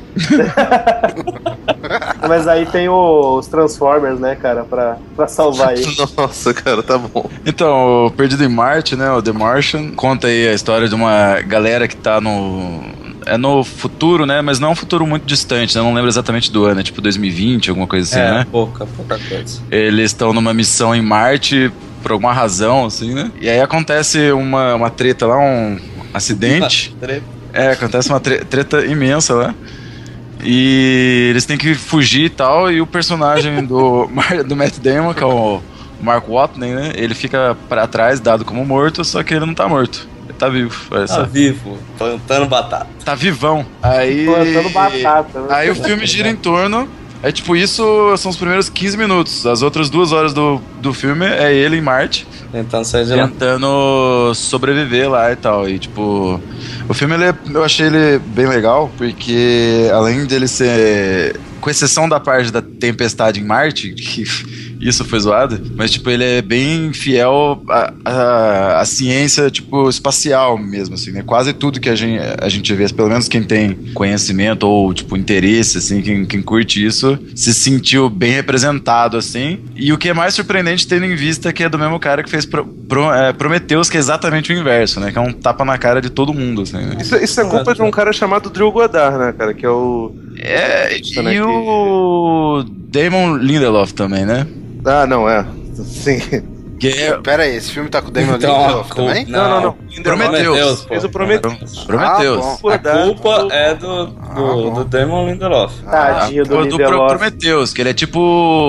Mas aí tem os Transformers, né, cara, pra salvar ele. Nossa, cara, tá bom. Então, o Perdido em Marte, né, o The Martian, conta aí a história de uma galera que tá no futuro, né, mas não é um futuro muito distante, né, não lembro exatamente do ano, é tipo 2020, alguma coisa assim, né? Pouca coisa. Eles estão numa missão em Marte por alguma razão, assim, né, e aí acontece uma treta lá, um acidente. Acontece uma treta imensa lá. E eles têm que fugir e tal, e o personagem do Matt Damon, que é o Mark Watney, né? Ele fica pra trás, dado como morto, só que ele não tá morto. Ele tá vivo. Tá vivo, plantando batata. Tá vivão. Aí. Plantando batata. Né? Aí o filme gira em torno. É tipo, isso são os primeiros 15 minutos. As outras 2 horas do filme é ele em Marte. Tentando sair de lá. Tentando sobreviver lá e tal. E tipo, o filme eu achei ele bem legal, porque além dele ser, com exceção da parte da tempestade em Marte, que isso foi zoado, mas, tipo, ele é bem fiel à ciência, tipo, espacial mesmo, assim, né? Quase tudo que a gente vê, pelo menos quem tem conhecimento ou, tipo, interesse, assim, quem curte isso, se sentiu bem representado, assim. E o que é mais surpreendente, tendo em vista que é do mesmo cara que fez Prometheus, que é exatamente o inverso, né? Que é um tapa na cara de todo mundo, assim, né? Isso é culpa de um cara chamado Drew Goddard, né, cara? Que é o... E o Damon Lindelof também, né? Ah, não, sim. Pera aí, esse filme tá com o Damon Então, Lindelof também? Não. Prometheus. Fez o Prometheus. Prometheus. A culpa é do Damon Lindelof. Tadinho do Do Lindelof. Prometheus, que ele é tipo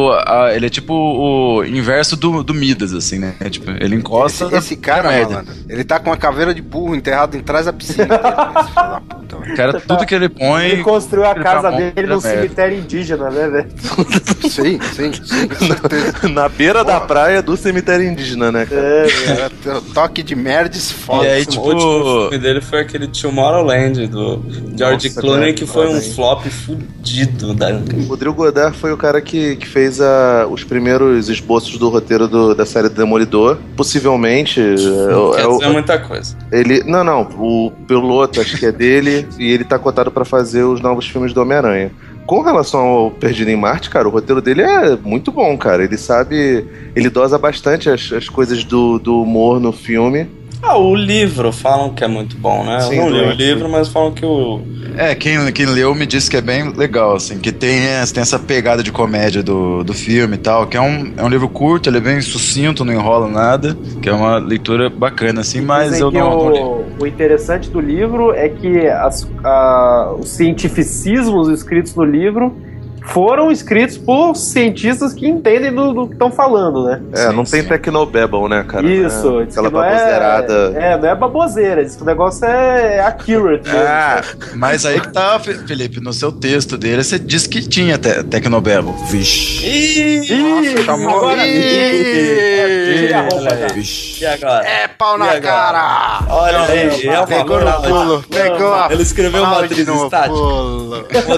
o inverso do Midas, assim, né? Tipo, ele encosta. Esse cara, merda. malandro, ele tá com uma caveira de burro enterrado em trás da piscina. Esse filho da puta, velho. Cara, tudo que ele põe. Ele construiu a ele casa tá bom, dele num merda. cemitério indígena, né, velho? Sim, com certeza. Na beira da praia do cemitério indígena, né, cara? Era toque de merdes foda. E aí, O tipo. último filme dele foi aquele Tomorrowland do George Nossa, Clooney, cara, que foi um hein? flop fudido. O Drew Goddard foi o cara que fez os primeiros esboços do roteiro da série Demolidor. Possivelmente. Quer dizer muita coisa. Ele. Não. O piloto acho que é dele. E ele tá cotado pra fazer os novos filmes do Homem-Aranha. Com relação ao Perdido em Marte, cara, o roteiro dele é muito bom, cara. Ele sabe. Ele dosa bastante as coisas do humor no filme. O livro falam que é muito bom, né? Sim, eu não li o sim. livro, mas falam que o... Quem leu me disse que é bem legal, assim, que tem essa pegada de comédia do filme e tal, que é um livro curto, ele é bem sucinto, não enrola nada, que é uma leitura bacana, assim, mas Dizem eu que não li. o interessante do livro é que os cientificismos escritos no livro foram escritos por cientistas que entendem do que estão falando, né? Não tem Tecnobabble, né, cara? Isso, diz Aquela que não baboseirada. não é baboseira, diz que o negócio é accurate mesmo. Mas aí que tá, Felipe, no seu texto dele, você disse que tinha Tecnobabble. Vixe. Chamou. Agora, tira a roupa, tá? E agora? É pau E na agora? cara! Olha aí, é uma Pegou no fraude. pulo, pegou a Ele escreveu fraude matriz no estática. pulo.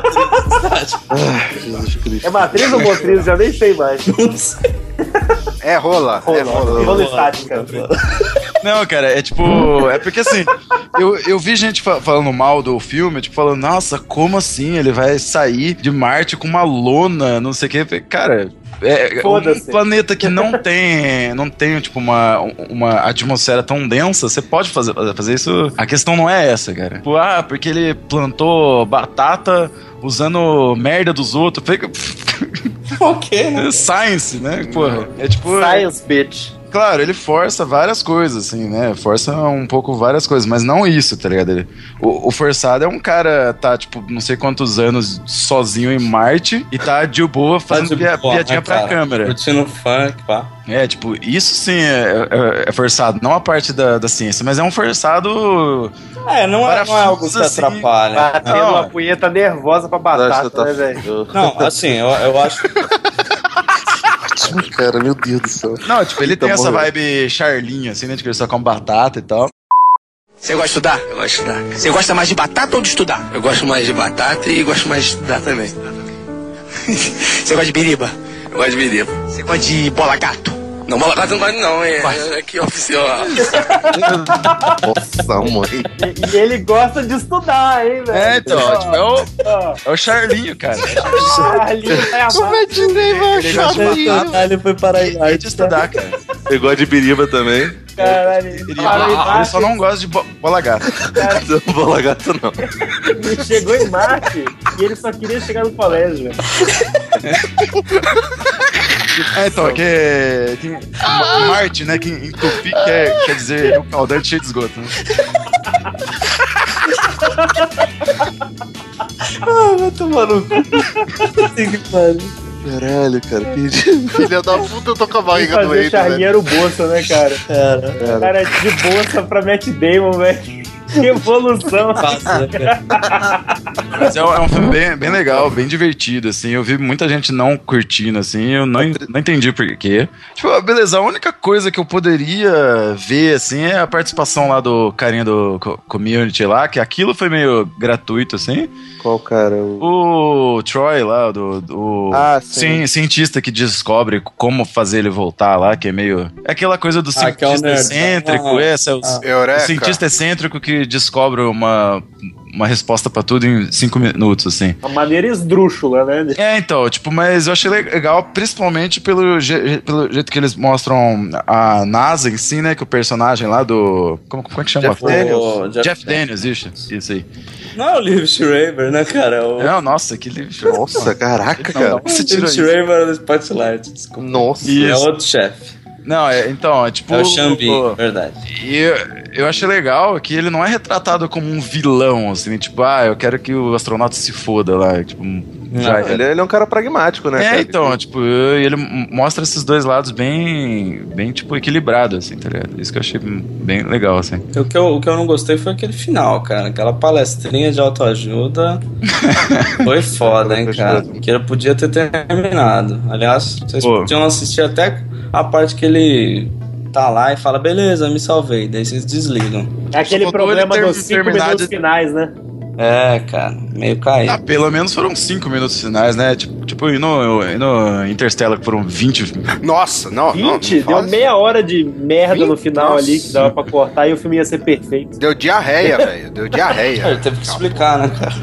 Jesus Cristo. É matriz ou motriz? Já nem sei mais. É rola, é rola. Rola estática. Não, cara, é tipo. É porque assim, eu vi gente falando mal do filme, tipo, falando, nossa, como assim? Ele vai sair de Marte com uma lona, não sei o que. Cara. É um Foda-se. planeta que não tem tipo, uma atmosfera tão densa, você pode fazer isso. A questão não é essa, cara. Tipo, porque ele plantou batata usando merda dos outros. Ok, né? Science, né? Porra. É tipo. Science, bitch. Claro, ele força várias coisas, assim, né? Força um pouco várias coisas, mas não isso, tá ligado? O forçado é um cara, tá, tipo, não sei quantos anos sozinho em Marte e tá de boa fazendo piadinha pra câmera. Curtindo funk, pá. É, tipo, isso sim é forçado. Não a parte da ciência, mas é um forçado. Não é algo que assim, atrapalha. Batendo Não. uma punheta nervosa pra batata, né, velho? Não, assim, eu acho... Cara, meu Deus do céu. Não, tipo, ele tem Tá essa bom. vibe Charlinho, assim, né? De que ele só come batata e tal. Você gosta de estudar? Eu gosto de estudar. Você gosta mais de batata ou de estudar? Eu gosto mais de batata e gosto mais de estudar também. Você gosta de biriba? Eu gosto de biriba. Você gosta de bola gato? Não, bola gato não gosto não, é aqui oficial. Nossa, mãe. E ele gosta de estudar, hein, velho? É, então, tipo, é o Charlinho, cara. Ali é a Ele gosta de batata, Ele foi para aí. e de estudar, cara. Eu gosto de biriba também. Caralho, Ele só não gosta de bola gata. Não vou lagarto, não. ele chegou em Marte e ele só queria chegar no colégio. Então, que Marte, né? Que em tupi quer dizer o caldante cheio de esgoto, né? Vai tomar no cu. Que pariu. Caralho, cara, perdi. Filha da puta, eu tô com a Quem barriga fazia doente, Charlie velho. era o Bolsa, né, cara? Cara, de bolsa pra Matt Damon, velho. Que evolução. Passa, né? Mas é um filme bem legal, bem divertido, assim. Eu vi muita gente não curtindo, assim. Eu não entendi por quê. Tipo, beleza, a única coisa que eu poderia ver, assim, é a participação lá do carinha do Community lá, que aquilo foi meio gratuito, assim. Qual cara? O Troy lá, sim. cientista que descobre como fazer ele voltar lá, que é meio... É aquela coisa do cientista excêntrico, o cientista excêntrico que descobre uma resposta pra tudo em 5 minutos, assim. Uma maneira esdrúxula, né? Então, tipo, mas eu achei legal, principalmente pelo jeito que eles mostram a NASA em si, né, que o personagem lá do... Como é que chama? Jeff Daniels, isso aí. Não é o Liv Schreiber, né, cara? Não, nossa, que Liv Schreiber. Nossa, caraca, cara. Você tirou isso? Liv Schreiber do Spotlight, desculpa. Nossa. Isso. É outro chefe. Não, é tipo... É o Xambi, verdade. E eu achei legal que ele não é retratado como um vilão, assim, tipo, eu quero que o astronauta se foda lá, tipo... Ele é um cara pragmático, né? Cara? Então, tipo, ele mostra esses dois lados bem, tipo, equilibrados, assim, tá ligado? Isso que eu achei bem legal, assim. O que eu não gostei foi aquele final, cara. Aquela palestrinha de autoajuda foi foda, hein, cara. Que ele podia ter terminado. Aliás, vocês podiam assistir até a parte que ele tá lá e fala, beleza, me salvei. Daí vocês desligam. É aquele problema dos 5 minutos finais, né? É, cara, meio caído. Pelo menos foram 5 minutos finais, né? Tipo, e no Interstellar foram 20. Nossa, não. 20? Deu meia hora de merda no final ali que dava pra cortar e o filme ia ser perfeito. Deu diarreia, velho. Deu diarreia. Ele teve que explicar, né, cara?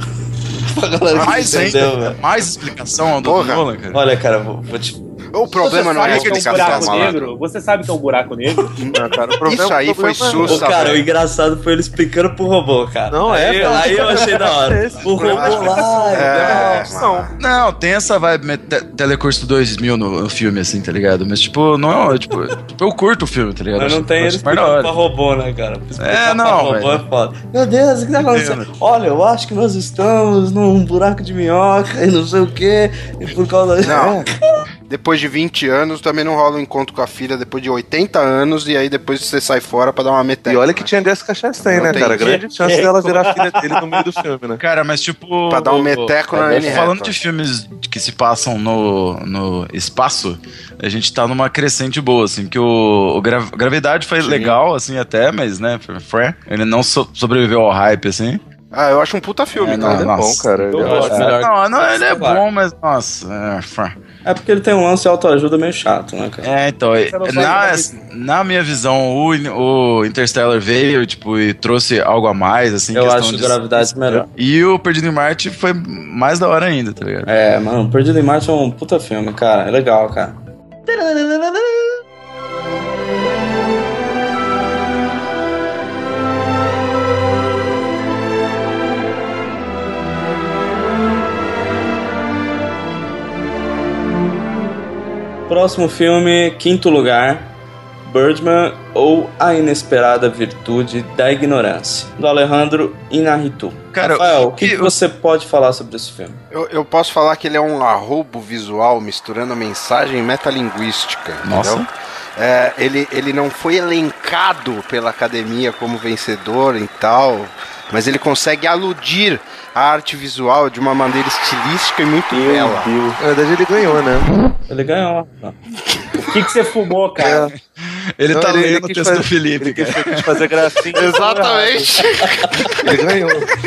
Mais explicação do Nolan, cara. Olha, cara, vou te... O problema não é a explicação, negro. Você sabe que é um buraco negro? Não, cara, isso aí foi susto. Cara, o engraçado foi ele explicando pro robô, cara. Não, aí eu achei da hora. O robô lá, Não, tem essa vibe Telecurso 2000 no filme, assim, tá ligado? Mas, tipo, não é, tipo, eu curto o filme, tá ligado? Mas não tem ele explicando pra robô, né, cara? Robô é foda. Meu Deus, o que tá acontecendo? Olha, eu acho que nós estamos num buraco de minhoca e não sei o quê, e por causa... Não. Depois de 20 anos, também não rola um encontro com a filha depois de 80 anos, e aí depois você sai fora pra dar uma meteca. E olha que tinha Jessica Chastain, né, cara? Grande chance dela virar filha dele no meio do filme, né? Cara, mas tipo... Pra dar um meteco na Anne Falando de filmes que se passam no espaço, a gente tá numa crescente boa, assim, que o Gravidade foi legal, assim, até, mas, né, ele não sobreviveu ao hype, assim. Eu acho um puta filme, cara. Ele é bom, cara. Ele é bom, mas, nossa, É porque ele tem um lance de autoajuda meio chato, né, cara? Então, na minha visão, o Interstellar veio, tipo, e trouxe algo a mais, assim. Eu acho Gravidade melhor. E o Perdido em Marte foi mais da hora ainda, tá ligado? Mano, Perdido em Marte é um puta filme, cara. É legal, cara. Próximo filme, quinto lugar, Birdman ou A Inesperada Virtude da Ignorância, do Alejandro Inarritu. Cara, Rafael, o que você pode falar sobre esse filme? Eu posso falar que ele é um arrobo visual misturando mensagem e metalinguística. Nossa. Ele não foi elencado pela academia como vencedor e tal, mas ele consegue aludir a arte visual de uma maneira estilística e muito bela. Na verdade, ele ganhou, né? Ele ganhou. O que você fumou, cara? Ele tá lendo o texto do Felipe. Ele quis fazer gracinha. Exatamente. Ele ganhou.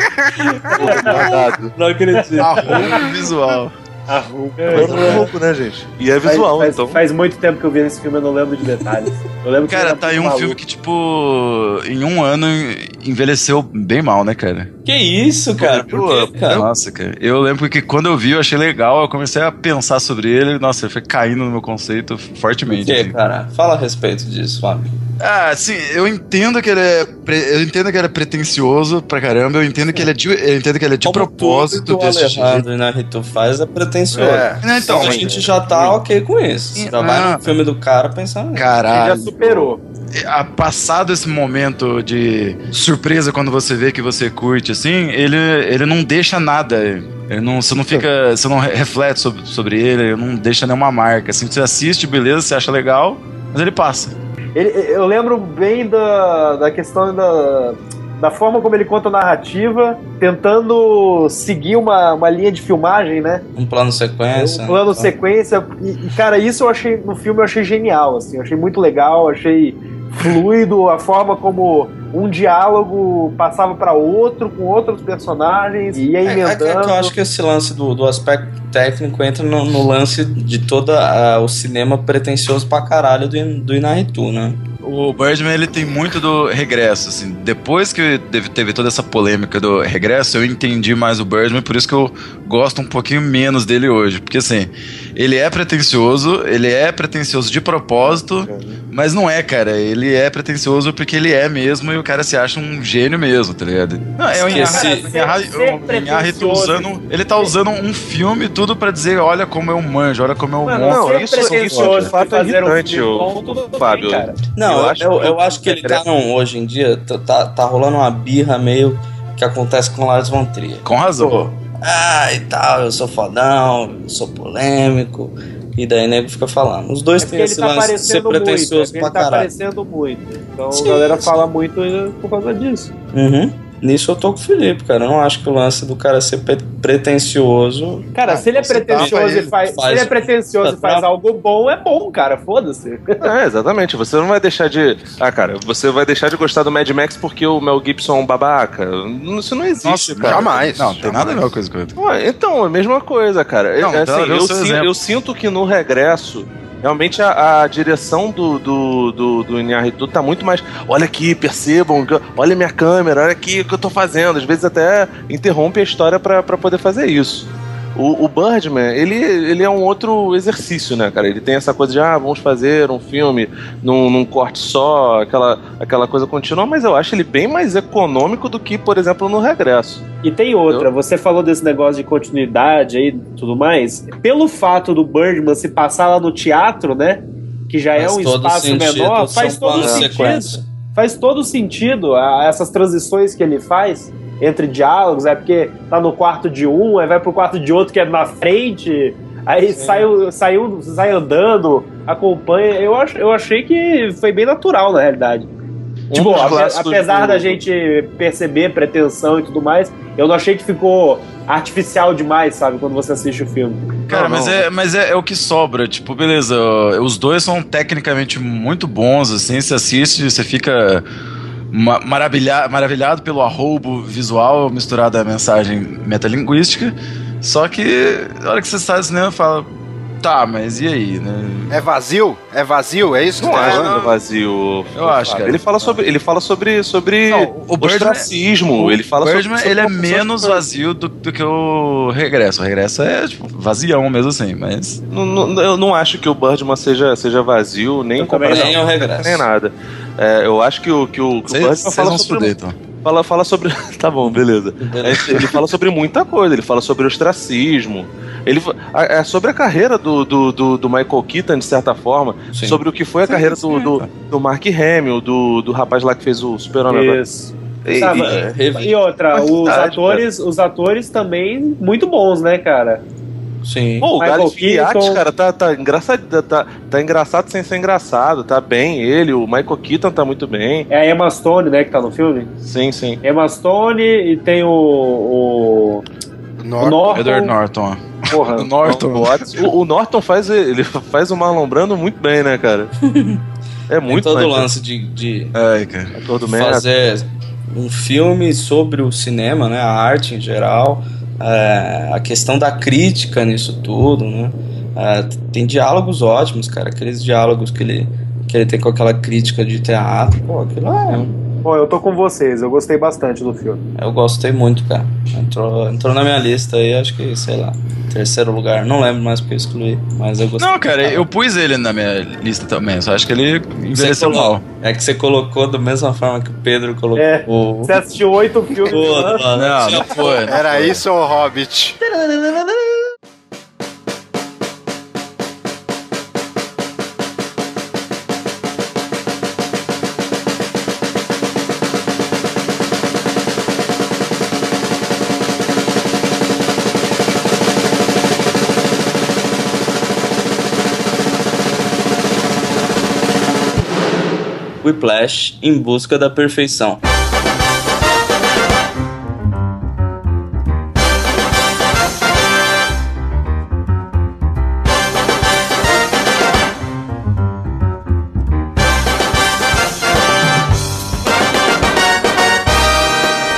Não acredito. Arrobo visual. Arrobo, né, gente? E é visual, então. Faz muito tempo que eu vi esse filme, eu não lembro de detalhes. Eu lembro cara, tá aí um filme que, tipo, em um ano envelheceu bem mal, né, cara? Que isso, cara? Por quê, cara? Nossa, cara. Eu lembro que quando eu vi, eu achei legal, eu comecei a pensar sobre ele, nossa, ele foi caindo no meu conceito fortemente. Por quê, cara? Fala a respeito disso, Fábio. Sim, eu entendo que ele é pretencioso pra caramba, eu entendo que ele é de propósito desse jeito. O Alejandro Inarritu faz é pretencioso. Então, a gente já tá ok com isso. Você já vai no filme do cara pensando nisso. Caralho. Ele já superou. Passado esse momento de surpresa quando você vê que você curte, assim, ele não deixa nada. Você não reflete sobre ele não deixa nenhuma marca. Assim, você assiste, beleza, você acha legal, mas ele passa. Eu lembro bem da questão da forma como ele conta a narrativa, tentando seguir uma linha de filmagem, né? Um plano sequência. Um plano sequência. E, cara, isso eu achei, no filme eu achei genial, assim. Eu achei muito legal, achei fluido a forma como um diálogo passava para outro, com outros personagens, e ia emendando. É que eu acho que esse lance do aspecto técnico entra no lance de todo o cinema pretencioso pra caralho do Inarritu, né? O Birdman, ele tem muito do regresso, assim. Depois que teve toda essa polêmica do regresso, eu entendi mais o Birdman, por isso que eu gosto um pouquinho menos dele hoje. Porque, assim, ele é pretencioso de propósito, mas não é, cara. Ele é pretencioso porque ele é mesmo e o cara se acha um gênio mesmo, tá ligado? Não, é o Inharritu usando... Ele tá usando um filme tudo pra dizer, olha como eu manjo, olha como eu monto. Não, isso de fato é irritante, Fábio. Não, eu acho que ele tá hoje em dia, tá rolando uma birra meio que acontece com o Lars von Trier. Com razão. E tal, eu sou fodão, eu sou polêmico, e daí o nego fica falando. Os dois têm esse lance de ser pretencioso pra caralho. Ele tá aparecendo muito, então a galera fala muito por causa disso. Nisso eu tô com o Felipe, cara. Eu não acho que o lance do cara ser pretencioso... Cara, se ele é pretencioso e faz algo bom, é bom, cara. Foda-se. Exatamente. Você não vai deixar de... cara, você vai deixar de gostar do Mad Max porque o Mel Gibson é um babaca. Isso não existe. Nossa, cara. Jamais. Não, tem nada a ver com coisa. Então, a mesma coisa, cara. Não, eu sinto que no regresso... Realmente a direção do Inharritu tá muito mais... Olha aqui, percebam, olha minha câmera, olha aqui o que eu tô fazendo. Às vezes até interrompe a história pra poder fazer isso. O Birdman, ele é um outro exercício, né, cara? Ele tem essa coisa de, vamos fazer um filme num corte só, aquela coisa contínua, mas eu acho ele bem mais econômico do que, por exemplo, no Regresso. E tem outra, você falou desse negócio de continuidade aí e tudo mais. Pelo fato do Birdman se passar lá no teatro, né, que já é um espaço menor, faz todo sentido. Faz todo sentido essas transições que ele faz entre diálogos, porque tá no quarto de um, aí vai pro quarto de outro que é na frente, aí sai andando, acompanha. Eu achei que foi bem natural, na realidade. Tipo, apesar da gente perceber pretensão e tudo mais, eu não achei que ficou artificial demais, sabe, quando você assiste o filme. Cara, mas é o que sobra. Tipo, beleza, os dois são tecnicamente muito bons, assim, você assiste, você fica maravilhado pelo arroubo visual misturado à mensagem metalinguística. Só que na hora que você sai do cinema, fala, tá, mas e aí, né? É vazio? É vazio? É isso que não tá falando? Vazio. Eu acho, cara. Ele fala sobre não, o ostracismo. Ele fala Birdman, ele é menos vazio do que o Regresso. O Regresso é, tipo, vazião mesmo assim, mas... Eu não acho que o Birdman seja vazio, nem o Regresso. Nem nada. Eu acho que o Birdman fala sobre... então. Fala sobre... Tá bom, beleza. Ele fala sobre muita coisa. Ele fala sobre ostracismo. É sobre a carreira do Michael Keaton, de certa forma. Sim. Sobre o que foi a carreira do Mark Hamill, do rapaz lá que fez o Super-Homem. Isso. E outra, os atores também muito bons, né, cara? Sim. Pô, o Galifianakis, cara, tá engraçado, tá engraçado sem ser engraçado, tá bem ele, o Michael Keaton tá muito bem. É a Emma Stone, né, que tá no filme? Sim, sim. Emma Stone e tem o Norton. Edward Norton. Porra, o Norton faz o Marlon Brando muito bem, né, cara? É muito todo o lance de fazer um filme sobre o cinema, né, a arte em geral, a questão da crítica nisso tudo, né? Tem diálogos ótimos, cara, aqueles diálogos que ele tem com aquela crítica de teatro, pô, aquilo Pô, eu tô com vocês, eu gostei bastante do filme. Eu gostei muito, cara. Entrou na minha lista aí, acho que, sei lá, 3º lugar. Não lembro mais porque eu excluí, mas eu gostei. Não, cara, eu pus ele na minha lista também, só acho que ele envelheceu mal. É que você colocou da mesma forma que o Pedro colocou. Você assistiu 8 filmes. Não foi. Era isso ou Hobbit? Whiplash, Em Busca da Perfeição.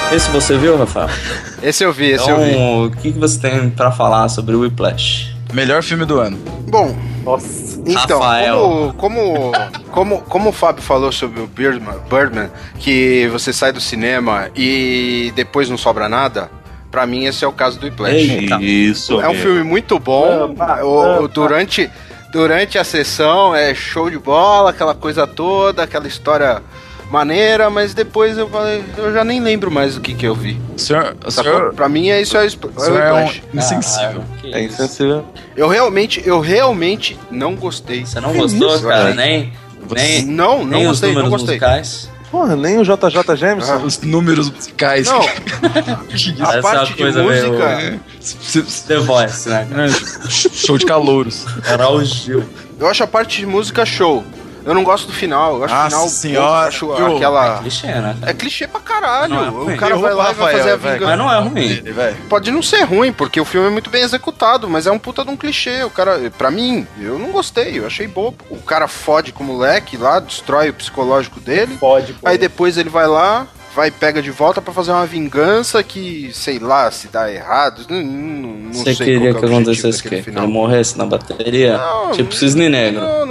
Esse você viu, Rafael? Esse eu vi. Então, o que você tem pra falar sobre o Whiplash? Melhor filme do ano. Bom, Nossa. então, Rafael. como o Fábio falou sobre o Birdman, que você sai do cinema e depois não sobra nada, pra mim esse é o caso do Whiplash. Eita. Isso. É um filme muito bom. Durante a sessão é show de bola, aquela coisa toda, aquela história maneira, mas depois eu já nem lembro mais do que eu vi. O senhor Pra mim é isso, é o Whiplash. insensível. É insensível. Eu realmente não gostei. Você não gostou, isso, cara? cara? Nem Não os gostei, números não gostei. musicais? Porra, nem o JJ Jameson. Os números musicais. Não, Essa é a parte uma de coisa música, The Voice, né? Show de calouros. Era o Gil. eu acho a parte de música show. Eu não gosto do final. Eu acho o Nossa final. senhora, Eu acho viu? aquela. Clichê, né? É clichê pra caralho. Não é ruim. O cara vai lá e vai fazer a Rafael, vingança. Mas não é ruim. Pode não ser ruim, porque o filme é muito bem executado, mas é um puta de um clichê. O cara, pra mim, eu não gostei, eu achei bobo. O cara fode com o moleque lá, destrói o psicológico dele. Pode. Aí depois ele vai lá, pega de volta pra fazer uma vingança que, sei lá, se dá errado. Não Você sei queria qual que é o objetivo acontecesse o daquele quê? Que final. ele morresse na bateria? Não, Tipo Cisne Negro. Não.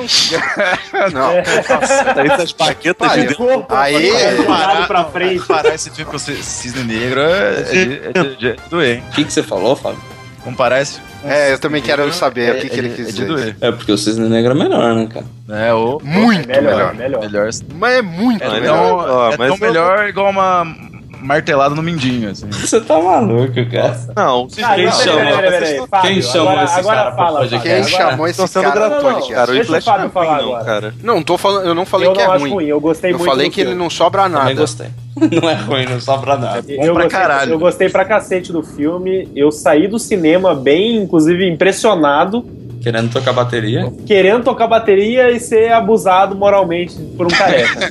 Daí essas paquetas de dentro. Aí, Virado pra frente. Comparar esse filme com o Cisne Negro é de doer, hein? O que você falou, Fábio? Comparar esse eu também quero saber o que ele quis de dizer. doer. É porque o Cisne Negro é melhor, né, cara? É, o Muito melhor. melhor. Mas é muito É melhor. tão, Ó, é mas tão eu- melhor igual uma martelada no mindinho, assim. Você tá maluco, cara. Não, Quem Peraí, chama- Fábio, quem chamou agora, esse agora cara pra fala, podcast? Fábio, Quem agora- chamou esse estão sendo cara? gratuitos, cara. O Deixa o Whiplash Fábio não é falar ruim, não, agora. cara. Não, eu não falei Eu que não é acho ruim. ruim, eu gostei Eu muito falei do que ele filme. não sobra Também nada. gostei. Não é ruim, não sobra nada. Eu pra gostei, caralho. eu gostei pra cacete do filme. Eu saí do cinema bem, inclusive, impressionado, Querendo tocar bateria? querendo tocar bateria e ser abusado moralmente por um careca.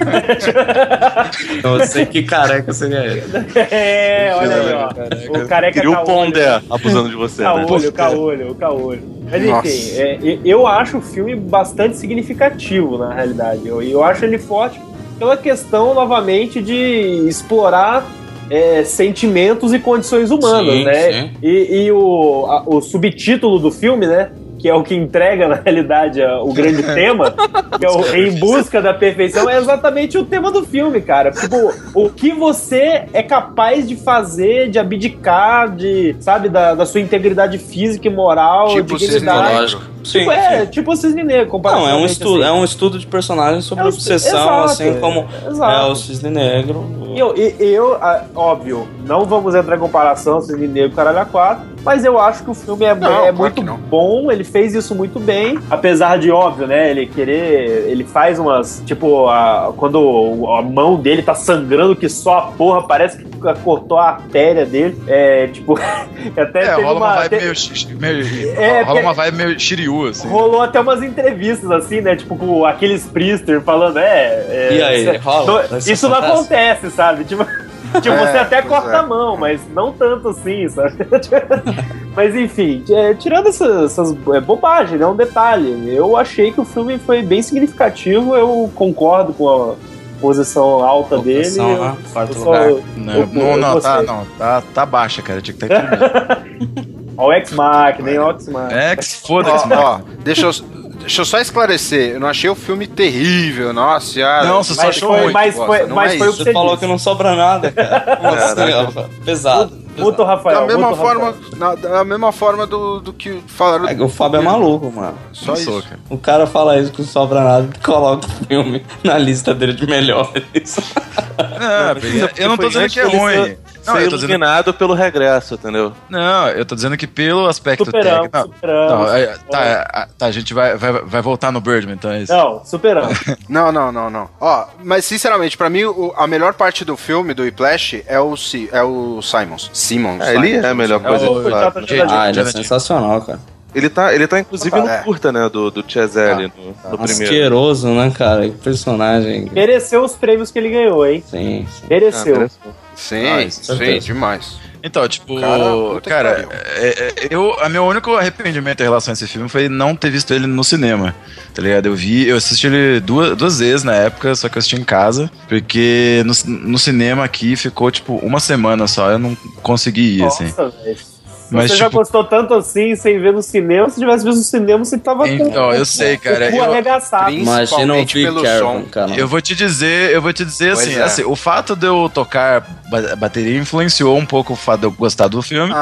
Eu sei que careca seria ele. É, olha aí, ó. O careca Queria o caolho. Pondé abusando de você, né? Caolho. Mas Nossa. enfim, eu acho o filme bastante significativo, na realidade. Eu acho ele forte pela questão, novamente, de explorar sentimentos e condições humanas, Sim, né? sim. E o subtítulo do filme, né? Que é o que entrega, na realidade, o grande tema, que é o Em Busca da Perfeição, é exatamente o tema do filme, cara. Tipo, o que você é capaz de fazer, de abdicar, sabe, da sua integridade física e moral, Tipo dignidade. Lógico. Sim, sim. Tipo o Cisne Negro, Não, comparativamente, é assim. um estudo de personagem sobre É um obsessão, exato, assim como exato. é o Cisne Negro. Óbvio, não vamos entrar em comparação Cisne Negro Caralho a 4, mas eu acho que o filme Não, claro muito que não. bom, ele fez isso muito bem, apesar de, óbvio, né, ele faz umas, tipo, quando a mão dele tá sangrando que só a porra, parece que cortou a artéria dele, tipo, até teve rola uma vibe É, rola uma vibe meio Shiryu, assim. rolou até umas entrevistas assim, né? Tipo, com aqueles Priester falando, E aí, rola? Isso não acontece, sabe? Tipo, você até pois corta é. a mão, mas não tanto assim, sabe? Mas enfim, tirando essas bobagens, né? Um detalhe. Eu achei que o filme foi bem significativo, eu concordo com a posição alta dele. Né? Quarto eu só- lugar. Não, gostei. tá baixa, cara. Tinha que estar aqui. Ó, o X-Mach, nem o X-Mach. É, que se foda esse Ó, deixa eu só esclarecer. Eu não achei o filme terrível. Nossa senhora. Não, você só Mas achou foi, muito. mas Nossa, foi, não mas é foi o isso. que Você falou disse. que não sobra nada, cara. Nossa, pesado. Muta o Rafael. Da mesma muta o Rafael. forma, da mesma forma do que falaram. O Fábio é maluco, mano. Só Não isso. sou, cara. O cara fala isso que não sobra nada e coloca o filme na lista dele de melhores. Eu não tô dizendo que é ruim. Não, Ser eu tô dizendo, iluminado pelo regresso, entendeu? não, eu tô dizendo que pelo aspecto Superamos, técnico. superamos. Não, tá, a gente vai voltar no Birdman, então é isso. Não, superamos. Não. Ó, mas sinceramente, pra mim, a melhor parte do filme, do Whiplash, é o Simmons. Ele é a melhor coisa o- de fato. Ele é sensacional, cara. Ele tá inclusive no curta, né, do Chazelle, no primeiro. Asqueroso, né, cara? Que personagem. Mereceu os prêmios que ele ganhou, hein? Sim. Mereceu. Mereceu. Sim, sim, demais. Então, tipo, Cara, a meu único arrependimento em relação a esse filme foi não ter visto ele no cinema, tá ligado? Eu assisti ele duas vezes na época, só que eu assisti em casa, porque no cinema aqui ficou, tipo, uma semana só, eu não consegui ir, assim. Nossa, velho. Mas, você já gostou tanto assim, sem ver no cinema? Se tivesse visto no cinema, você tava eu sei, cara. o cu arregaçado. Imagina o Pete Carroll, cara. Eu vou te dizer assim, o fato de eu tocar bateria influenciou um pouco o fato de eu gostar do filme.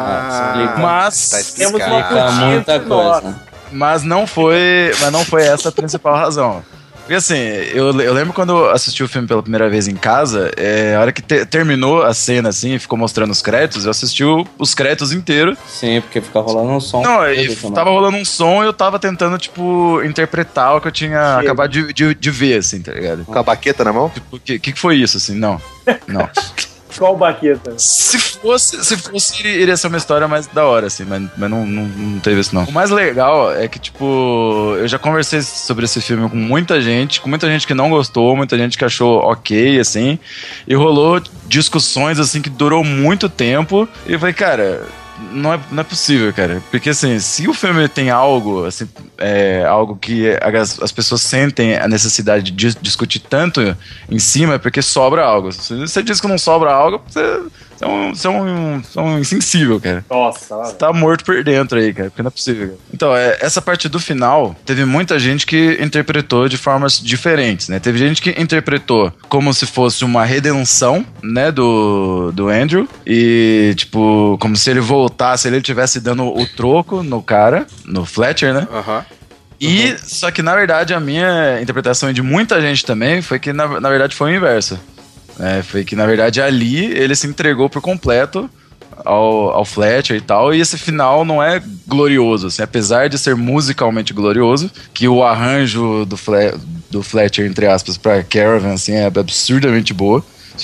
Mas temos explica muita coisa. Mas não foi essa a principal razão. Porque assim, eu lembro quando eu assisti o filme pela primeira vez em casa, a hora que terminou a cena assim, e ficou mostrando os créditos, eu assisti os créditos inteiros. Sim, porque fica rolando um som. Não, tava rolando um som e eu tava tentando, tipo, interpretar o que eu tinha acabado de ver, assim, tá ligado? Com a baqueta na mão? Tipo, o que foi isso, assim? Não. Qual baqueta? Se fosse, iria ser uma história mais da hora, assim, mas não teve isso, não. O mais legal é que, tipo, eu já conversei sobre esse filme com muita gente que não gostou, muita gente que achou ok, assim, e rolou discussões, assim, que durou muito tempo, e eu falei, cara... Não é possível, cara. Porque, assim, se o filme tem algo, assim, algo que as pessoas sentem a necessidade de discutir tanto em cima, é porque sobra algo. Se você diz que não sobra algo, você é um insensível, cara. Nossa. Você tá morto por dentro aí, cara. Porque não é possível, cara. Então, essa parte do final, teve muita gente que interpretou de formas diferentes, né? Teve gente que interpretou como se fosse uma redenção, né, do Andrew. E, tipo, como se ele voltasse, ele estivesse dando o troco no cara, no Fletcher, né? E, só que na verdade a minha interpretação e de muita gente também foi que na verdade foi o inverso. Foi que na verdade ali ele se entregou por completo ao Fletcher e tal, e esse final não é glorioso, assim, apesar de ser musicalmente glorioso, que o arranjo do Fletcher, entre aspas, pra Caravan, assim, é absurdamente bom.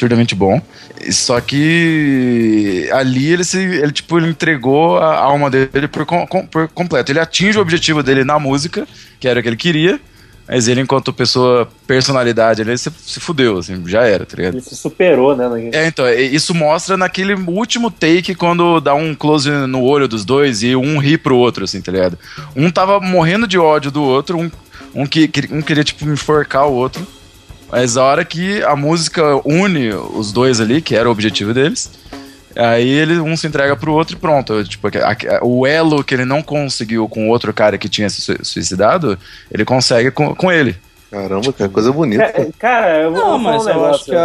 Só que ali ele entregou a alma dele por completo. Ele atinge o objetivo dele na música, que era o que ele queria, mas ele, enquanto personalidade, ele se fudeu, assim, já era, tá ligado? Ele se superou, né? Então, isso mostra naquele último take, quando dá um close no olho dos dois e um ri pro outro, assim, tá ligado? Um tava morrendo de ódio do outro, um queria, tipo, enforcar o outro. Mas a hora que a música une os dois ali, que era o objetivo deles, aí um se entrega pro outro e pronto. Tipo, o elo que ele não conseguiu com o outro cara que tinha se suicidado, ele consegue com ele. Caramba, que coisa bonita. Cara, eu vou mas falar um eu acho que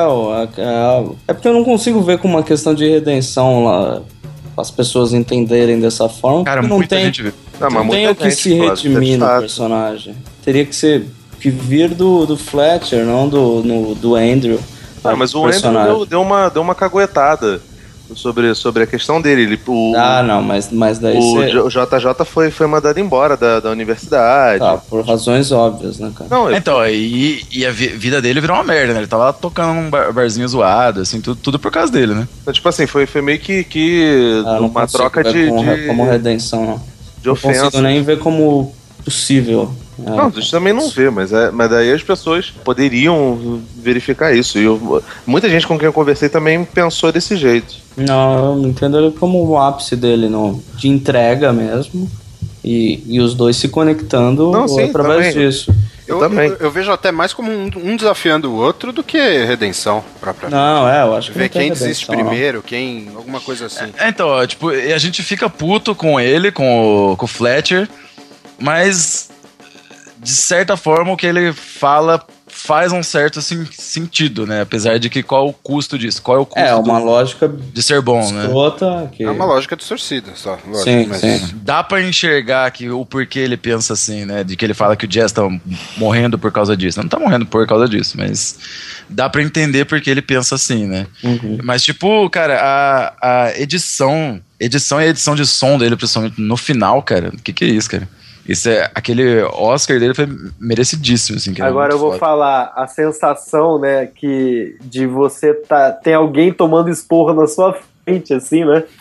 é porque eu não consigo ver como uma questão de redenção lá, as pessoas entenderem dessa forma. Cara, não muita tem, gente vê. Não tem o que se redimir no personagem. Teria que vir do Fletcher, não do Andrew. Mas o Andrew deu uma caguetada sobre a questão dele. Mas daí o JJ foi mandado embora da universidade. Tá, por razões óbvias, né, cara? Não, então, e a vida dele virou uma merda, né? Ele tava lá tocando num barzinho zoado, assim, tudo por causa dele, né? Então, tipo assim, foi meio que uma troca como redenção, não. De ofensa. Não consigo nem ver como possível. Não, a gente também não vê, mas daí as pessoas poderiam verificar isso. E muita gente com quem eu conversei também pensou desse jeito. Não, eu entendo ele como o ápice dele, de entrega mesmo. E os dois se conectando através disso. Eu vejo até mais como um desafiando o outro do que redenção própria. Não, eu acho que ver quem desiste primeiro, alguma coisa assim. Então, tipo, a gente fica puto com ele, com o Fletcher, mas de certa forma o que ele fala faz um certo sentido, né? Apesar de que qual o custo disso? Qual é o custo uma lógica de ser bom, escrota, né? Que... É uma lógica distorcida, só. Lógico, sim. Dá pra enxergar o porquê ele pensa assim, né? De que ele fala que o Jazz tá morrendo por causa disso. Não tá morrendo por causa disso, mas dá pra entender porque ele pensa assim, né? Uhum. Mas, tipo, cara, a edição e a edição de som dele, principalmente no final, cara, o que é isso, cara? Aquele Oscar dele foi merecidíssimo, assim. Agora eu vou falar a sensação, né, de você tem alguém tomando esporro na sua frente, assim, né?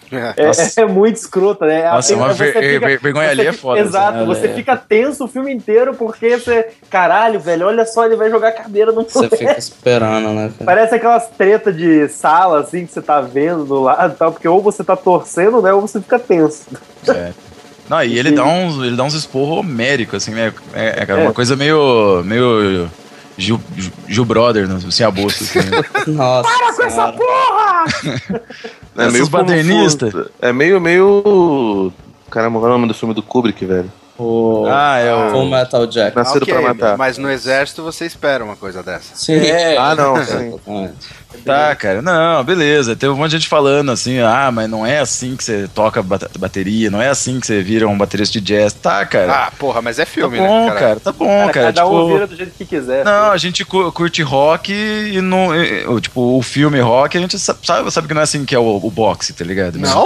É muito escrota, né? Nossa, uma vergonha ali é foda. Exato, você fica tenso o filme inteiro porque você... Caralho, velho, olha só, ele vai jogar cadeira no Você fica esperando, né? Cara? Parece aquelas tretas de sala, assim, que você tá vendo do lado e tal, porque ou você tá torcendo, né, ou você fica tenso. É. Não, e ele dá uns esporros homéricos, assim, né? Uma coisa meio Gil Brother, sem a bolsa. Assim, né? Nossa. Para com essa porra! É meio paternista. É meio. Caramba, qual é o nome do filme do Kubrick, velho? O Full Metal Jacket. Nascido pra matar. Mas no exército você espera uma coisa dessa. Sim. Não, sim. Tá, cara, não, beleza. Teve um monte de gente falando assim, mas não é assim que você toca bateria, não é assim que você vira um baterista de jazz. Tá, cara. Porra, mas é filme, tá bom, né, cara? Tá bom, cara. Cada um vira do jeito que quiser. Não, a gente curte rock e não. Tipo, o filme rock, a gente sabe que não é assim que é o boxe, tá ligado? Não?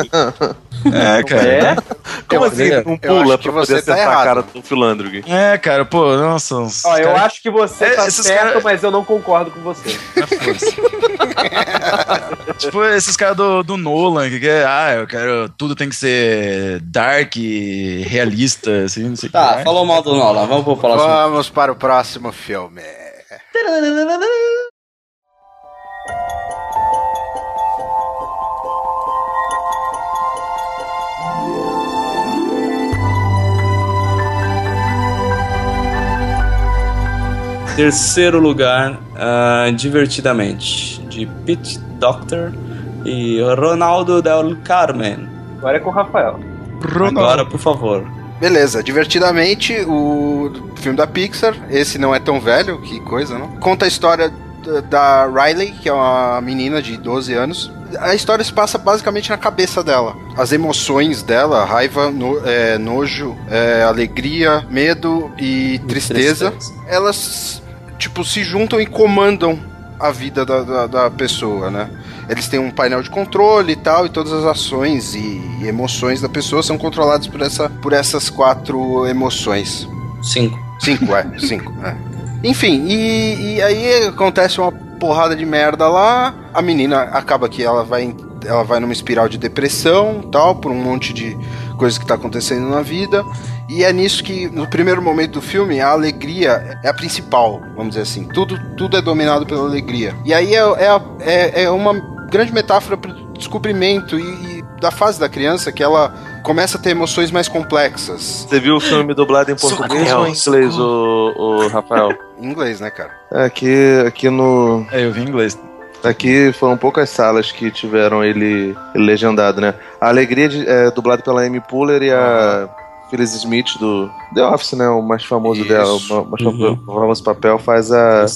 Cara. Como assim? Não pula pra poder acertar a cara do Philandro. Cara, pô, nossa. Eu acho que você tá certo, mas eu não concordo com você. Tipo, esses caras do Nolan, que eu quero. Tudo tem que ser dark, realista, assim, não sei o que. Tá, falou mal do Nolan, vamos pro próximo. Vamos para o próximo filme. Terceiro lugar, Divertidamente, de Pete Docter e Ronaldo del Carmen. Agora é com o Rafael. Agora, por favor. Beleza, Divertidamente, o filme da Pixar. Esse não é tão velho, que coisa, não? Conta a história da Riley, que é uma menina de 12 anos. A história se passa basicamente na cabeça dela. As emoções dela, raiva, nojo, alegria, medo e tristeza, elas, tipo, se juntam e comandam a vida da pessoa, né? Eles têm um painel de controle e tal, e todas as ações e emoções da pessoa são controladas por essas 4 emoções. 5. 5. Enfim, e aí acontece uma porrada de merda lá. A menina acaba que ela vai numa espiral de depressão, tal, por um monte de coisas que tá acontecendo na vida. E é nisso que, no primeiro momento do filme, a alegria é a principal, vamos dizer assim. Tudo é dominado pela alegria. E aí é uma grande metáfora para o descobrimento e da fase da criança, que ela começa a ter emoções mais complexas. Você viu o filme dublado em português ou em inglês, o Rafael? Em inglês, né, cara? Aqui no... eu vi em inglês. Aqui foram poucas salas que tiveram ele legendado, né? A Alegria é dublado pela Amy Poehler e a Phyllis Smith do The Office, né? O mais famoso dela, o mais famoso papel faz a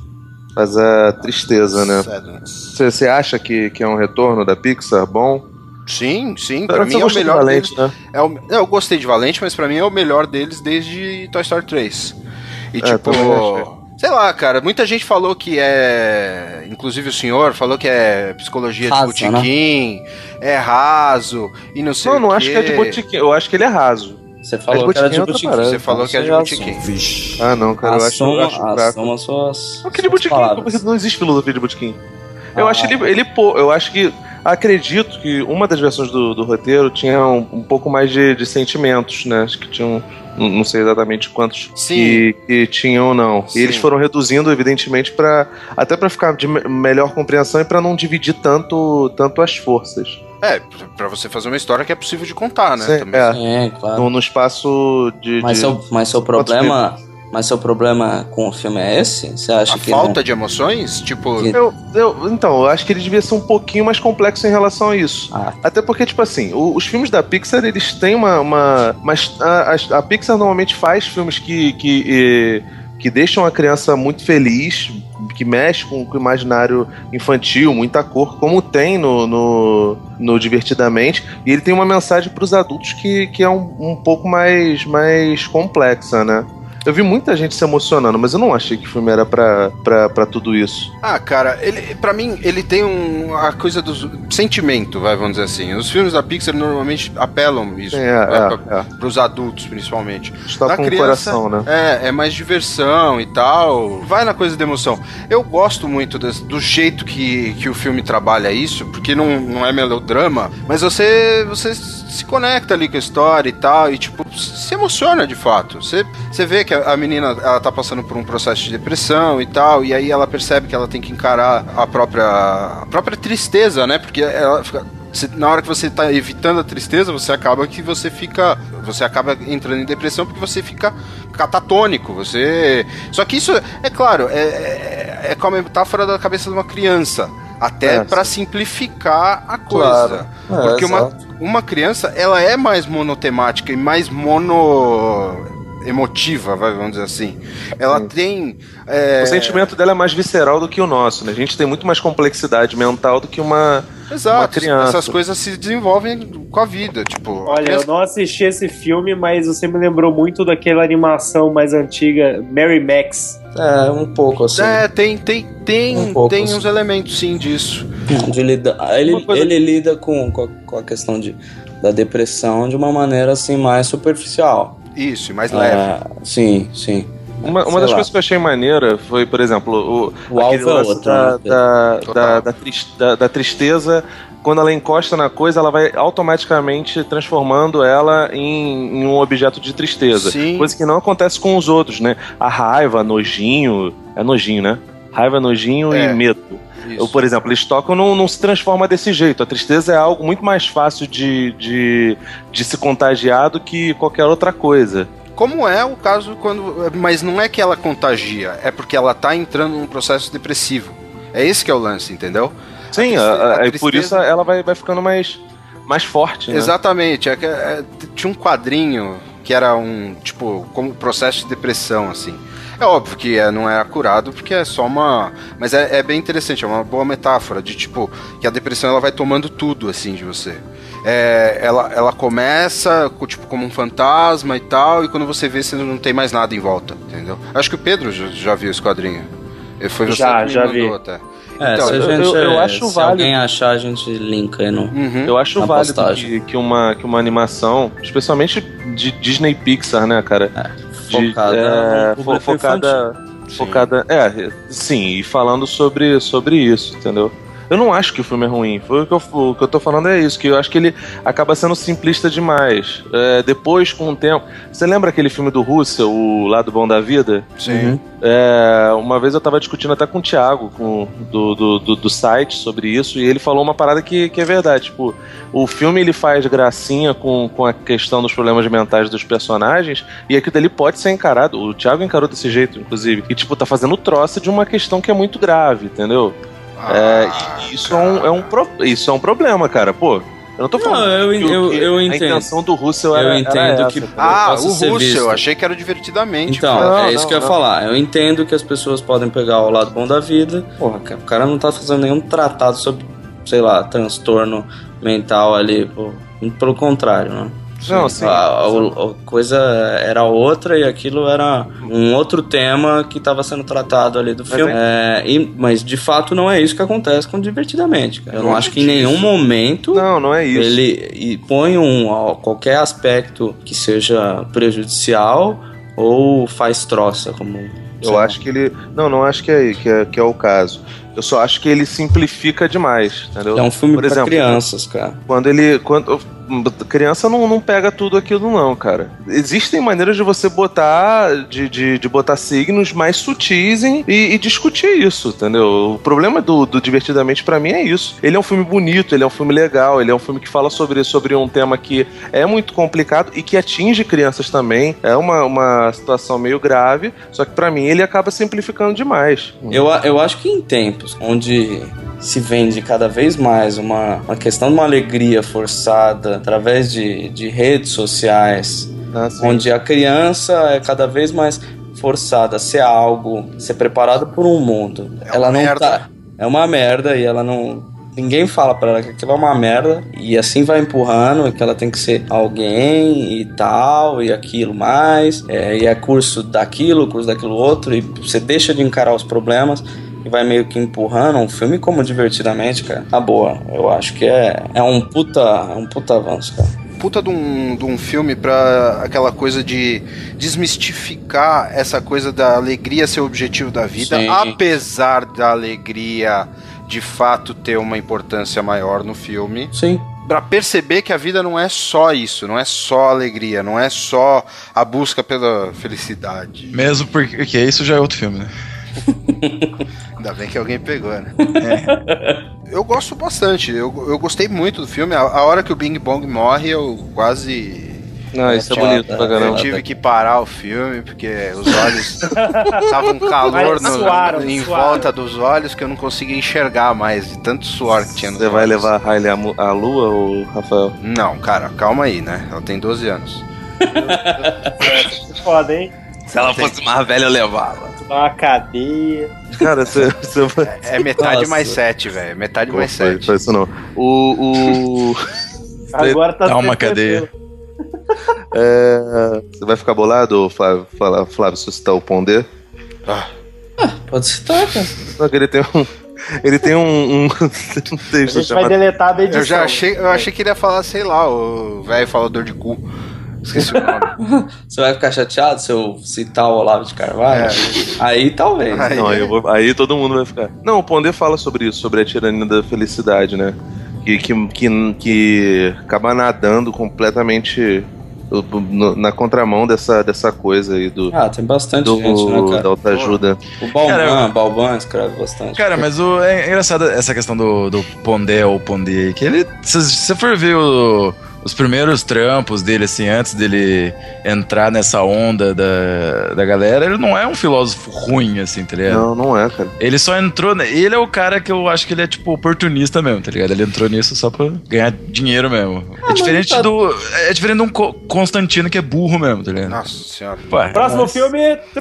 tristeza, né? Você acha que é um retorno da Pixar bom? Sim, pra mim é o melhor Valente, deles. Né? Eu gostei de Valente, mas pra mim é o melhor deles desde Toy Story 3. E sei lá, cara, muita gente falou que inclusive o senhor falou que é psicologia raso, de botequim, né? É raso, e não sei o quê. Não acho que é de botequim, eu acho que ele é raso. Você falou que era de botequim. Você falou que é de botequim. Não, cara, eu acho fraco. Assuma suas... O que de botequim? Porque não existe filosofia de botequim. Eu acho acredito que uma das versões do roteiro tinha um pouco mais de sentimentos, né? Acho que tinham, não sei exatamente quantos que tinham ou não. Sim. E eles foram reduzindo, evidentemente, até pra ficar de melhor compreensão e pra não dividir tanto as forças. Pra você fazer uma história que é possível de contar, né? Sim, também. Claro. No espaço de... Mas seu problema com o filme é esse? Você acha que falta de emoções? Tipo... Eu acho que ele devia ser um pouquinho mais complexo em relação a isso. Até porque, tipo assim, os filmes da Pixar, eles têm a Pixar normalmente faz filmes que deixam a criança muito feliz, que mexe com o imaginário infantil, muita cor, como tem no Divertidamente, e ele tem uma mensagem para os adultos que é um pouco mais complexa, né? Eu vi muita gente se emocionando, mas eu não achei que o filme era pra tudo isso. Ah, cara, pra mim, ele tem a coisa do sentimento, vamos dizer assim. Os filmes da Pixar normalmente apelam isso, pros adultos, principalmente. Está com o coração, né? É mais diversão e tal. Vai na coisa da emoção. Eu gosto muito do jeito que o filme trabalha isso, porque não é melodrama, mas você se conecta ali com a história e tal, e tipo, se emociona de fato. Você vê que a menina, ela tá passando por um processo de depressão e tal, e aí ela percebe que ela tem que encarar a própria tristeza, né? Porque ela fica... Na hora que você tá evitando a tristeza, você acaba entrando em depressão porque você fica catatônico. Só que isso, é claro, é como a metáfora da cabeça de uma criança. Até para simplificar a coisa. Claro. Porque uma criança, ela é mais monotemática e mais emotiva, vamos dizer assim. Ela tem... O sentimento dela é mais visceral do que o nosso, né? A gente tem muito mais complexidade mental do que uma criança. Essas coisas se desenvolvem com a vida, tipo... Olha, eu não assisti esse filme, mas você me lembrou muito daquela animação mais antiga, Mary Max. Um pouco assim. Tem uns elementos, sim, disso. Ele lida com a questão da depressão de uma maneira, assim, mais superficial. Isso, mais leve. Sim. Uma das coisas que eu achei maneira foi, por exemplo, o alvo é outro, da tristeza. Quando ela encosta na coisa, ela vai automaticamente transformando ela em um objeto de tristeza. Sim. Coisa que não acontece com os outros, né? A raiva, nojinho... É nojinho, né? Raiva, nojinho e medo. Ou, por exemplo, eles tocam, não se transforma desse jeito. A tristeza é algo muito mais fácil de se contagiar do que qualquer outra coisa. Como é o caso mas não é que ela contagia, é porque ela tá entrando num processo depressivo. É esse que é o lance, entendeu? Sim, e por isso ela vai ficando mais forte, né? Exatamente. Tinha um quadrinho que era como processo de depressão, assim. É óbvio que não é curado, porque é só mas é bem interessante, é uma boa metáfora de, tipo, que a depressão ela vai tomando tudo, assim, de você. Ela começa, tipo, como um fantasma e tal, e quando você vê, você não tem mais nada em volta, entendeu? Acho que o Pedro já viu esse quadrinho. Foi você que me mandou vi. Até. Então, eu acho válido. Se alguém achar, a gente linka aí no. Eu acho válido que uma animação, especialmente de Disney Pixar, né, cara? Focada. Sim, e falando sobre isso, entendeu? Eu não acho que o filme é ruim. O que eu tô falando é isso, que eu acho que ele acaba sendo simplista demais. Depois, com o tempo... Você lembra aquele filme do Russell, O Lado Bom da Vida? Sim. Uma vez eu tava discutindo até com o Thiago, do site, sobre isso, e ele falou uma parada que é verdade. Tipo, o filme ele faz gracinha com a questão dos problemas mentais dos personagens, e aquilo dali pode ser encarado. O Thiago encarou desse jeito, inclusive. E, tipo, tá fazendo troça de uma questão que é muito grave, entendeu? Isso é um problema, cara. Pô, eu não tô falando eu entendo. A intenção do Russell era entendo que o Russell, achei que era divertidamente. Então, isso que eu ia falar. Eu entendo que as pessoas podem pegar o lado bom da vida. Porra, o cara não tá fazendo nenhum tratado sobre, sei lá, transtorno mental ali. Pelo contrário, né? Não, sim. A coisa era outra e aquilo era um outro tema que estava sendo tratado ali do filme. Mas de fato não é isso que acontece com Divertidamente, cara. Eu não acho que em nenhum momento não é isso. Ele põe qualquer aspecto que seja prejudicial ou faz troça, como... Eu acho que ele... Não acho que é o caso. Eu só acho que ele simplifica demais, entendeu? É um filme pra crianças, cara. Quando criança não pega tudo aquilo não, cara. Existem maneiras de você botar de botar signos mais sutis e discutir isso, entendeu? O problema do Divertidamente pra mim é isso. Ele é um filme bonito, ele é um filme legal, ele é um filme que fala sobre um tema que é muito complicado e que atinge crianças também. É uma situação meio grave, só que pra mim ele acaba simplificando demais. Eu acho que em tempos onde se vende cada vez mais uma questão de uma alegria forçada através de redes sociais, onde a criança é cada vez mais forçada a ser algo, ser preparada por um mundo. É uma merda e ela não ninguém fala pra ela que aquilo é uma merda, e assim vai empurrando, que ela tem que ser alguém e tal, e aquilo mais, e é curso daquilo outro, e você deixa de encarar os problemas e vai meio que empurrando um filme como Divertidamente, cara. Na boa, eu acho que é um puta avanço, cara. Puta de um filme pra aquela coisa de desmistificar essa coisa da alegria ser o objetivo da vida, Sim. apesar da alegria de fato ter uma importância maior no filme. Sim. Pra perceber que a vida não é só isso, não é só alegria, não é só a busca pela felicidade. Mesmo porque isso já é outro filme, né? Ainda bem que alguém pegou, né? Eu gosto bastante, eu gostei muito do filme. A hora que o Bing Bong morre, eu quase... Não, isso é bonito pra Eu caramba. tive que parar o filme, porque os olhos estavam um calor Mas suaram. volta dos olhos que eu não conseguia enxergar mais, de tanto suor que tinha nos Você vai olhos. levar a Hailey à lua, ou Rafael? Não, cara, calma aí, né? Ela tem 12 anos. Foda, hein? Se ela fosse mais velha, eu levava. Dá uma cadeia. Cara, você vai... É metade Nossa. mais 7, velho. Metade mais Não 7. faz isso não. Agora tá Dá uma sendo cadeia. Você vai ficar bolado, Flávio, se você tá o Pondé? Pode citar, cara. Só que ele tem um... Ele tem um A texto gente vai chamado... deletar da edição. Eu achei que ele ia falar, sei lá, o velho falador de cu. Esqueci o nome. Você vai ficar chateado se eu citar o Olavo de Carvalho? Aí talvez. Aí. Não, aí todo mundo vai ficar. Não, o Pondé fala sobre isso, sobre a tirania da felicidade, né? Que acaba nadando completamente na contramão dessa coisa aí Tem bastante gente, né, da cara? autoajuda. O Cara, Balban escreve bastante. Cara, mas é engraçado essa questão do Pondé ou Pondé, que ele, se você for ver os primeiros trampos dele, assim, antes dele entrar nessa onda da galera, ele não é um filósofo ruim, assim, tá ligado? Não é, cara. Ele só entrou... Ele é o cara que eu acho que ele é, tipo, oportunista mesmo, tá ligado? Ele entrou nisso só pra ganhar dinheiro mesmo. É diferente É diferente de um Constantino que é burro mesmo, tá ligado? Nossa senhora. Ué, Próximo filme.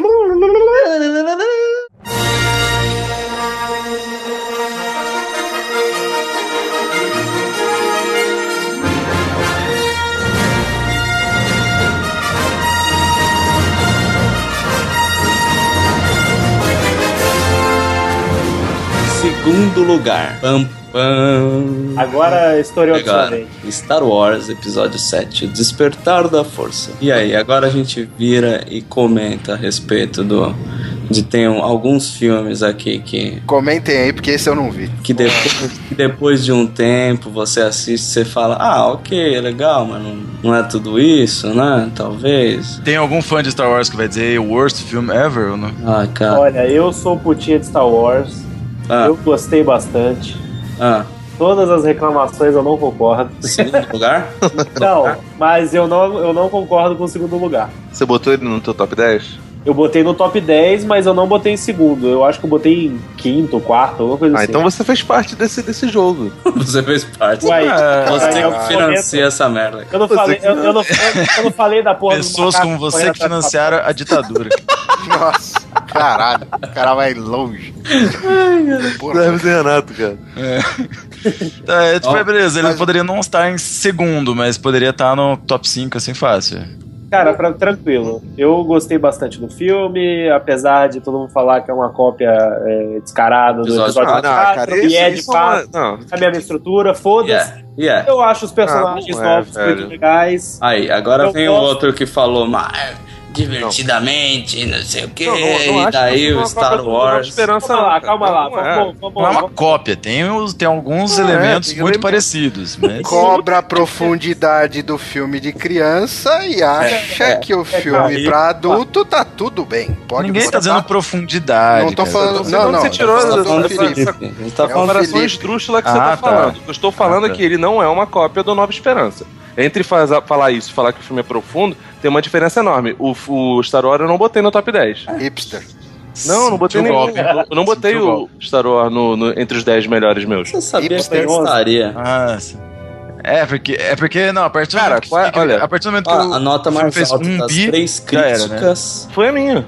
Segundo lugar. Pam, pam. Agora estourou Agora, também. Star Wars, episódio 7, O Despertar da Força. E aí, agora a gente vira e comenta a respeito de ter alguns filmes aqui que Comentem aí, porque esse eu não vi. depois de um tempo você assiste e você fala, ok, é legal, mas não é tudo isso, né? Talvez. tem algum fã de Star Wars que vai dizer o worst film ever ou não? Ai, cara. Olha, eu sou putinha de Star Wars. Eu gostei bastante. Todas as reclamações eu não concordo. Segundo lugar? Não, mas eu não concordo com o segundo lugar. Você botou ele no teu top 10? Eu botei no top 10, mas eu não botei em segundo. Eu acho que eu botei em quinto, quarto, alguma coisa assim. Então você fez parte desse jogo. Você fez parte. Ué, Você aí eu que financia essa merda. Eu não falei, eu não falei da porra do Pessoas macaco como você correndo que atrás do financiaram a ditadura. Nossa, caralho. O cara vai longe. Porra. Hermes e Renato, cara. Beleza, ele poderia não estar em segundo, mas poderia estar no top 5, assim, fácil. Cara, tranquilo. Eu gostei bastante do filme, apesar de todo mundo falar que é uma cópia descarada do episódio 4, cara, e é de isso fato não. a mesma estrutura, foda-se. Yeah. Eu acho os personagens não é, novos muito velho. legais. Aí, agora Eu vem o gosto. outro que falou, mas divertidamente, não sei o que, Não e acho daí que o uma Star Cópia do Nova Wars. Esperança, Calma lá, não, calma cara. lá. Não é. Não é uma cópia, tem alguns elementos tem que muito lembrar. parecidos, mas... Cobra a profundidade do filme de criança e acha que o filme pra adulto tá tudo bem. Pode Ninguém tá botar. dizendo profundidade. Não tô cara. falando. Você Não, não. você tirou tô essa- falando do essa- Felipe. A gente tá É o falando Comparação Felipe. esdrúxula que você Ah, tá tá. falando. O que eu estou falando Ah, é tá. que ele não é uma cópia do Nova Esperança. Entre falar isso e falar que o filme é profundo, tem uma diferença enorme. O Star Wars eu não botei no top 10. Hipster. Não, não botei Sentiu nenhum. golpe. Eu não botei Sentiu o golpe. Star Wars entre os 10 melhores meus. Você sabia que Hipster. eu estaria. Ah, sim. porque não, a partir do Cara, momento que olha, a partir do momento que A nota o filme mais fez alta um das bi, 3 já era, né? críticas Foi a minha.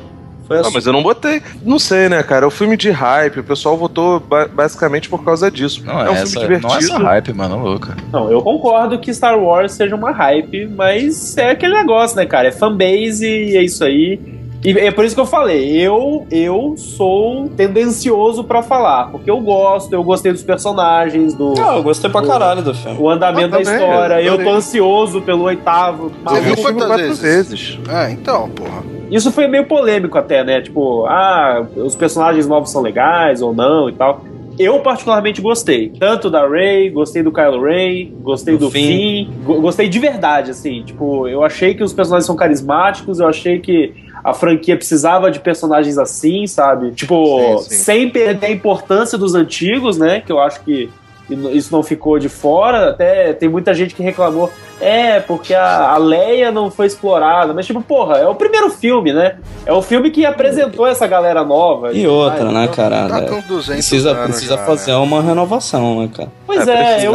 Foi assim. Mas eu não botei. Não sei, né, cara? É um filme de hype. O pessoal votou basicamente por causa disso. Não, é um essa, filme divertido. não é essa hype, mano, louca. Não, eu concordo que Star Wars seja uma hype, mas é aquele negócio, né, cara? É fanbase e é isso aí. E é por isso que eu falei, eu sou tendencioso pra falar, porque eu gostei dos personagens, eu gostei pra caralho do filme. o andamento da também, história, eu tô adorei. ansioso pelo 8º. Você viu Eu vi quantas vezes? vezes? Então, porra. Isso foi meio polêmico até, né? Tipo, os personagens novos são legais ou não e tal. Eu particularmente gostei. Tanto da Rey, gostei do Kylo Ren, gostei do Finn. Gostei de verdade, assim. Tipo, eu achei que os personagens são carismáticos, eu achei que a franquia precisava de personagens assim, sabe? Tipo, Sim. sem perder a importância dos antigos, né? Que eu acho que isso não ficou de fora. Até tem muita gente que reclamou, porque a Leia não foi explorada. Mas, tipo, porra, é o primeiro filme, né? É o filme que apresentou essa galera nova. E outra, né, então, cara? Tá com 200 Precisa anos já, fazer né? uma renovação, né, cara? Pois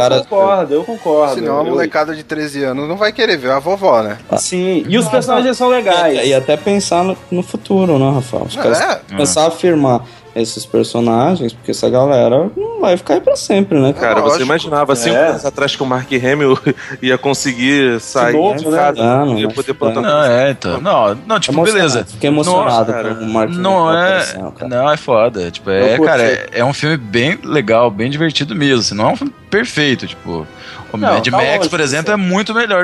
eu concordo. Senão a molecada de 13 anos não vai querer ver a vovó, né? Sim, e os personagens são legais. E até pensar no futuro, né, Rafael? Os caras começar a afirmar esses personagens, porque essa galera não vai ficar aí pra sempre, né, cara? Cara, você lógico. imaginava 5 anos atrás que o Mark Hamill ia conseguir sair novo, de né? casa, Não, ia mas poder tá. botar Então. Não, tipo, beleza. Fiquei emocionado Nossa, com o Mark Hamill. Não é. aparecendo, cara. Não, é foda. Tipo, é um filme bem legal, bem divertido mesmo. Assim, não é um filme perfeito, tipo. O Mad tá Max, longe por exemplo, é muito melhor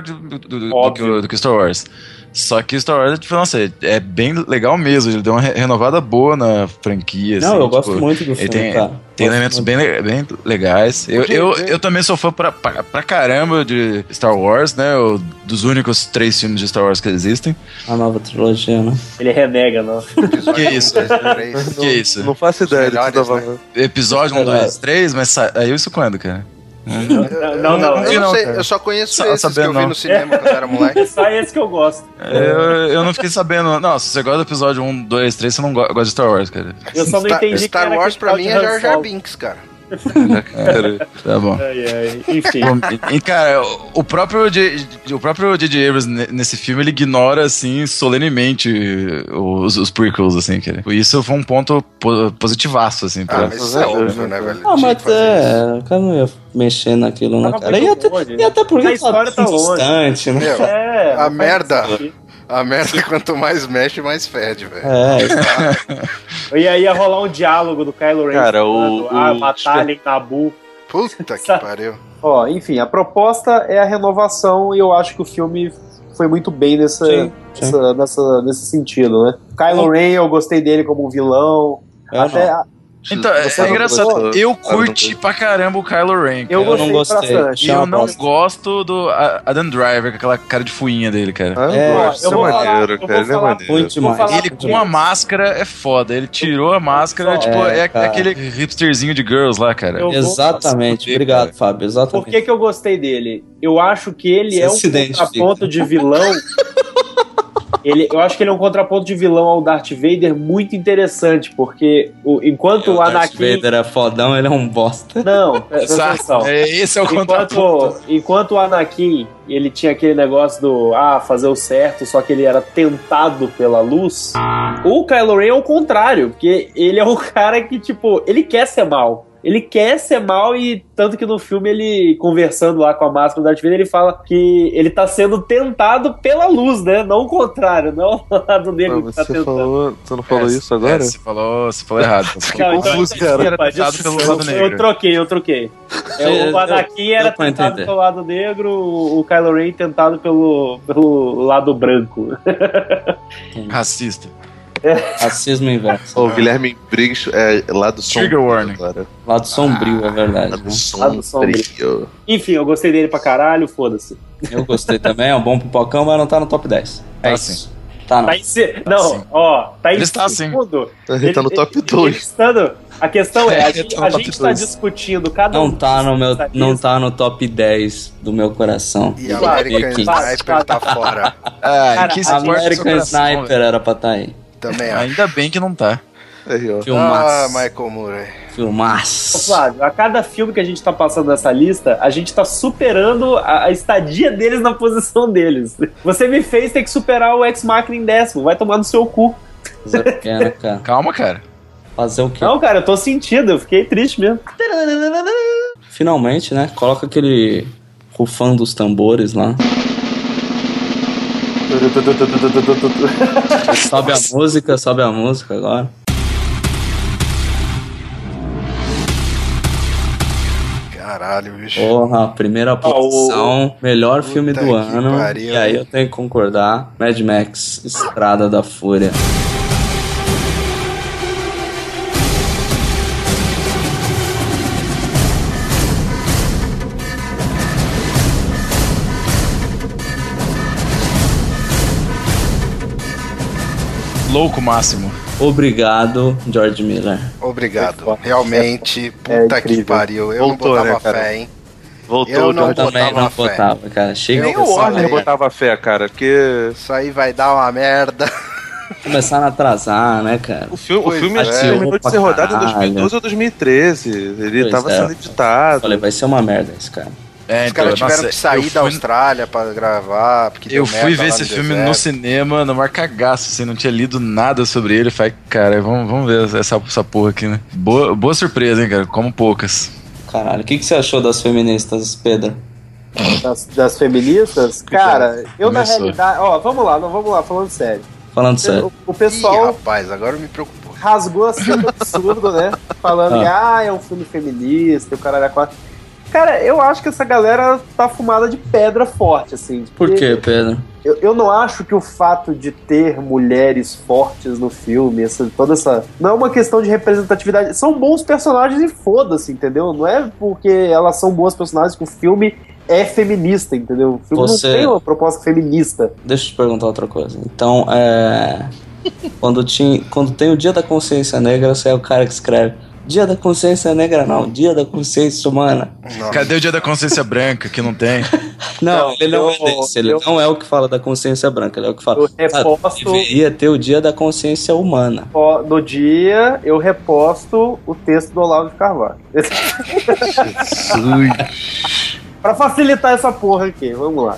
do que Star Wars. Só que Star Wars, tipo, nossa, é bem legal mesmo. Ele deu uma renovada boa na franquia. Não, assim, eu gosto tipo, muito do filme, cara. Tem Gosto elementos muito. bem legais. Eu também sou fã pra caramba de Star Wars, né? Dos únicos 3 filmes de Star Wars que existem. A nova trilogia, né? Ele renega, não. Que isso? Que isso? Não faço ideia do que você tá melhores, falando. Episódio 1, 2, 3, mas saiu isso quando, cara? Não. Eu não sei, cara. eu só conheço Só esses que sabendo, eu vi não. no cinema quando eu era moleque. Só esse que eu gosto. Eu não fiquei sabendo. Não, se você gosta do episódio 1, 2, 3, você não gosta de Star Wars, cara. Eu só não entendi que Star era Wars aquele pra mim é tal de Jar Han Jar Solo. Binks, cara. Tá bom. Enfim. E, cara, o próprio J.J. Abrams nesse filme, ele ignora, assim, solenemente os prequels, assim, cara. Isso foi um ponto positivaço, assim, pra... Mas isso é óbvio, né, velho? Ah, Tinha mas que fazer o cara não ia mexer naquilo, né, Tava cara? muito longe. E até porque A história tá longe. distante, né? Meu, É, a merda. A merda, quanto mais mexe, mais fede, velho. E aí ia rolar um diálogo do Kylo Ren Cara, falando, o- batalha em Nabu. Puta que pariu. Ó, enfim, a proposta é a renovação e eu acho que o filme foi muito bem nesse sentido, né? Kylo Ren, eu gostei dele como um vilão. Então, Você é não engraçado. gostou? Eu curti pra caramba o Kylo Ren. Eu cara. não gostei gostei. bastante. E eu não gosto do Adam Driver, com aquela cara de fuinha dele, cara. Isso é maneiro, cara. Ele é maneiro. Muito demais. Ele com a máscara é foda. Ele tirou a máscara, tipo, é cara. aquele hipsterzinho de girls lá, cara. Eu- Exatamente. Obrigado, Fábio. Por Exatamente. que eu gostei dele? Eu acho que ele Você é um se identifica. contraponto de vilão. Eu acho que ele é um contraponto de vilão ao Darth Vader muito interessante, porque enquanto o Darth Anakin... Vader é fodão, ele é um bosta. Não, presta atenção. Esse é o contraponto. Enquanto o Anakin, ele tinha aquele negócio do fazer o certo, só que ele era tentado pela luz, o Kylo Ren é o contrário, porque ele é um cara que, tipo, ele quer ser mal. Ele quer ser mal e tanto que no filme ele, conversando lá com a máscara do Darth Vader, ele fala que ele tá sendo tentado pela luz, né? Não o contrário, não o lado negro que tá tentando. Você não falou isso agora? Você falou errado. Não, então, confuso, cara. Era tentado pelo lado negro. Eu troquei. O Anakin era deu pra tentado entender. pelo lado negro, o Kylo Ren tentado pelo lado branco. Racista. Racismo inverso. O Guilherme Briggs é lá do Trigger warning. Agora. Lado sombrio, é verdade. Lá do Lado sombrio. Enfim, eu gostei dele pra caralho, foda-se. Eu gostei também, é um bom pipocão, mas não tá no top 10. É Tá isso. Tá não. Tá em não, sim. Tá em Ele está assim. segundo. Ele tá no top 2. A questão é, Ele tá no a top gente tá 2. discutindo cada Não um tá no meu, desses não listas. tá no top 10 do meu coração. E a Vai, American vai, Sniper tá fora. Cara, que a se importa do seu American coração, Sniper velho. era pra tá aí. Também acho. Ainda bem que não tá. Aí, ó. Filmaço. Michael Murray. Ô, Filmaço. Flávio, a cada filme que a gente tá passando nessa lista, a gente tá superando a estadia deles na posição deles. Você me fez ter que superar o Ex Machina em 10º, vai tomar no seu cu. Fazer o quê, né, cara? Calma, cara. Fazer o quê? Não, cara, eu tô sentindo, eu fiquei triste mesmo. Finalmente, né? Coloca aquele rufando dos tambores lá. Sobe a música agora. Caralho, bicho. Porra, primeira posição, melhor filme Puta do que ano. pariu. E aí eu tenho que concordar. Mad Max, Estrada da Fúria. Louco máximo. Obrigado, George Miller. Obrigado. Realmente, puta que incrível. pariu. Eu Voltou, não botava né, cara? fé, hein? Voltou Eu não George. Também não fé. botava, cara. Chega Nem a o Warner falei. botava fé, cara, porque Isso aí vai dar uma merda. começar a atrasar, né, cara? o filme Pois é. terminou de ser rodado em Caralho. 2012 ou 2013. Ele Pois tava é. sendo editado. Falei, vai ser uma merda esse cara. É, Os caras tiveram nossa, que sair eu da fui- Austrália pra gravar. Porque Eu deu fui merda ver lá esse filme no deserto. cinema, numa cagaço, assim, não tinha lido nada sobre ele. Falei, cara, vamos ver essa porra aqui, né? Boa surpresa, hein, cara, como poucas. Caralho, o que você achou das feministas, Pedro? Das feministas, cara, eu na Começou. realidade. Ó, vamos lá, falando sério. Falando sério. O Ih, pessoal rapaz, agora me preocupou. rasgou a cena absurdo, né? Falando que é um filme feminista, e o cara era quatro. Cara, eu acho que essa galera tá fumada de pedra forte, assim. Por quê, Pedro? Eu não acho que o fato de ter mulheres fortes no filme, toda essa. Não é uma questão de representatividade. São bons personagens e foda-se, entendeu? Não é porque elas são boas personagens que o filme é feminista, entendeu? O filme Você- não tem uma proposta feminista. Deixa eu te perguntar outra coisa. Então, quando tem o Dia da Consciência Negra, você é o cara que escreve Dia da Consciência Negra, não. Dia da Consciência Humana. Nossa. Cadê o Dia da Consciência Branca, que não tem? Não, ele não é eu- desse. Ele eu- não é o que fala da consciência branca. Ele é o que fala. Eu reposto- Deveria ter o Dia da Consciência Humana. Ó, no dia, eu reposto o texto do Olavo de Carvalho. Pra facilitar essa porra aqui, vamos lá.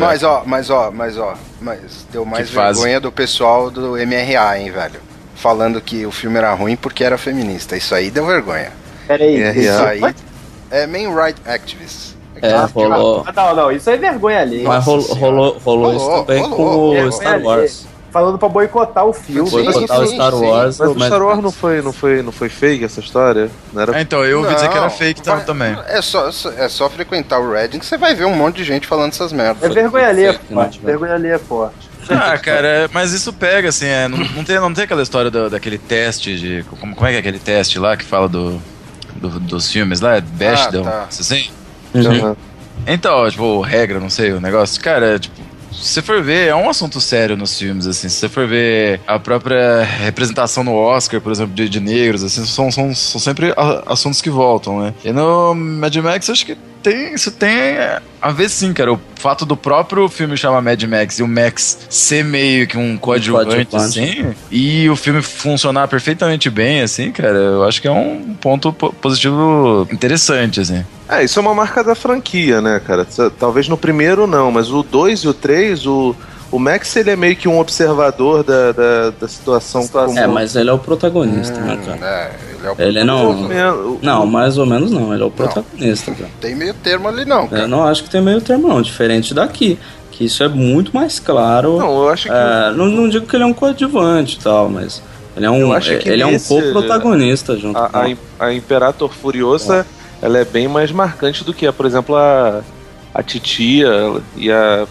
Mas deu mais Que fase. vergonha do pessoal do MRA, hein, velho? Falando que o filme era ruim porque era feminista. Isso aí deu vergonha. Peraí. Isso aí é main right activist. Rolou. Não, isso é vergonha ali. Mas Nossa rolou isso também com rolou. o Star Wars. Falando pra boicotar o filme. Sim, Boicotar o sim, Star sim. Wars. Mas o o Mad Star Wars Max. não foi fake essa história? Não era... Então, eu ouvi dizer que era fake vai- também. É só frequentar o Reddit que você vai ver um monte de gente falando essas merdas. É vergonha ali, é Fake, né, forte. Vergonha ali é forte. Ah, cara, mas isso pega, assim, não tem aquela história daquele teste de... Como é que é aquele teste lá que fala dos filmes lá? É Bechdel, tá. assim? Uhum. Então, tipo, regra, não sei, o negócio. Cara, tipo, se você for ver, é um assunto sério nos filmes, assim. Se você for ver a própria representação no Oscar, por exemplo, de negros, assim, são sempre assuntos que voltam, né? E no Mad Max, acho que isso tem a ver sim, cara. O fato do próprio filme chamar Mad Max e o Max ser meio que um coadjuvante, assim, e o filme funcionar perfeitamente bem, assim, cara, eu acho que é um ponto positivo interessante, assim. Isso é uma marca da franquia, né, cara? Talvez no primeiro não, mas o 2 e o 3, o Max, ele é meio que um observador da situação. Mas ele é o protagonista, né, cara? Ele não. Não, mais ou menos não. Ele é o protagonista, cara. Tem meio termo ali não, cara. Eu não acho que tem meio termo, não. Diferente daqui. Que isso é muito mais claro. Não, eu acho que... Não digo que ele é um coadjuvante e tal, mas ele é um, ele é um co-protagonista junto com a Imperator Furiosa, ela é bem mais marcante do que, por exemplo, a Titia e a...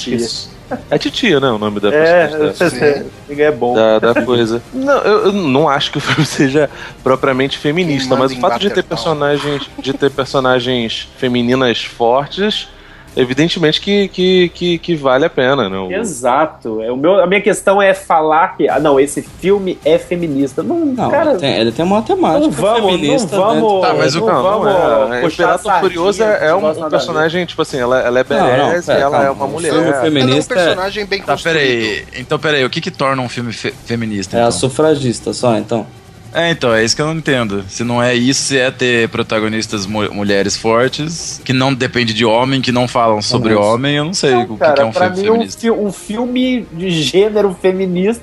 É Titia, né? O nome da personagem. É bom. Da coisa. Não, eu não acho que o filme seja propriamente feminista, mas o fato de ter personagens femininas fortes, evidentemente que vale a pena, né? Exato. A minha questão é falar que esse filme é feminista. Não, cara, ele tem uma temática feminista. Não vamos. Tá, mas a Imperator Furiosa é um personagem, tipo assim, ela é badass e ela é uma mulher. Filme Ela é um feminista personagem bem Tá, construído. peraí, o que torna um filme feminista, é então? a sufragista só, então. Então, é isso que eu não entendo. Se não é isso, se é ter protagonistas mulheres fortes, que não depende de homem, que não falam sobre homem, eu não sei o que é um pra filme mim, feminista. um filme de gênero feminista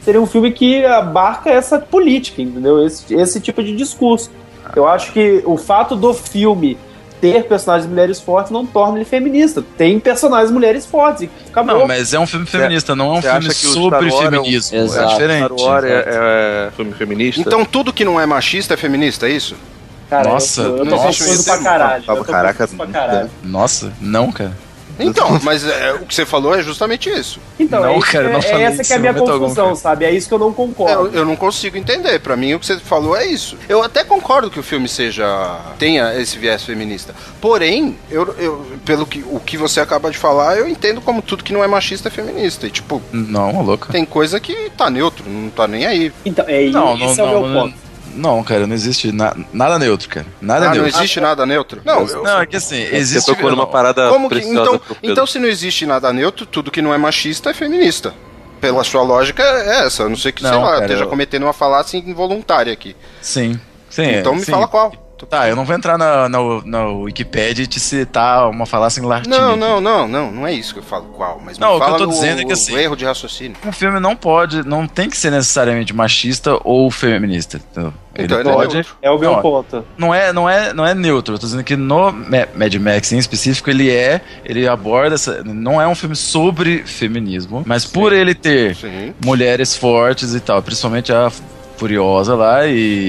seria um filme que abarca essa política, entendeu? Esse tipo de discurso. Eu acho que o fato do filme ter personagens mulheres fortes não torna ele feminista. Tem personagens mulheres fortes. Acabou. Não, mas é um filme feminista, não é um filme sobre feminismo. Exato. É diferente. Star Wars é filme feminista. Então tudo que não é machista é feminista, é isso? Cara, Nossa, eu tô nossa. confuso pra caralho. Fala, Eu tô caraca, confuso pra caralho. Nossa, não, cara. Então, mas o que você falou é justamente isso. Então, Não, cara, não falei essa que isso é a minha em momento algum, confusão, cara. sabe? É isso que eu não concordo. Eu não consigo entender. Pra mim, o que você falou é isso. Eu até concordo que o filme tenha esse viés feminista. Porém, pelo que você acaba de falar, eu entendo como tudo que não é machista é feminista. E, tipo, Não, louca. tem coisa que tá neutro, não tá nem aí. Então, esse é o meu ponto. Não, cara, não existe nada neutro, cara. Nada Não neutro. existe nada neutro? Não, Não, é que assim, Você existe... tocou numa parada Como que, preciosa pro Pedro. então, se não existe nada neutro, tudo que não é machista é feminista. Pela sua lógica, é essa. A não ser que, sei Não, lá, cara, esteja cometendo uma falácia involuntária aqui. Sim. Então me fala qual. Tá, eu não vou entrar na Wikipédia e te citar uma falácia em latim. Não é isso que eu falo qual, mas Não, me o que eu fala tô dizendo é que, assim, o erro de raciocínio. Um filme não tem que ser necessariamente machista ou feminista. Entendeu? Então, ele ele é pode. neutro. É o meu Não, ponto. Não é neutro. Eu tô dizendo que no Mad Max em específico ele aborda não é um filme sobre feminismo, mas por ele ter Sim. mulheres fortes e tal, principalmente a Furiosa lá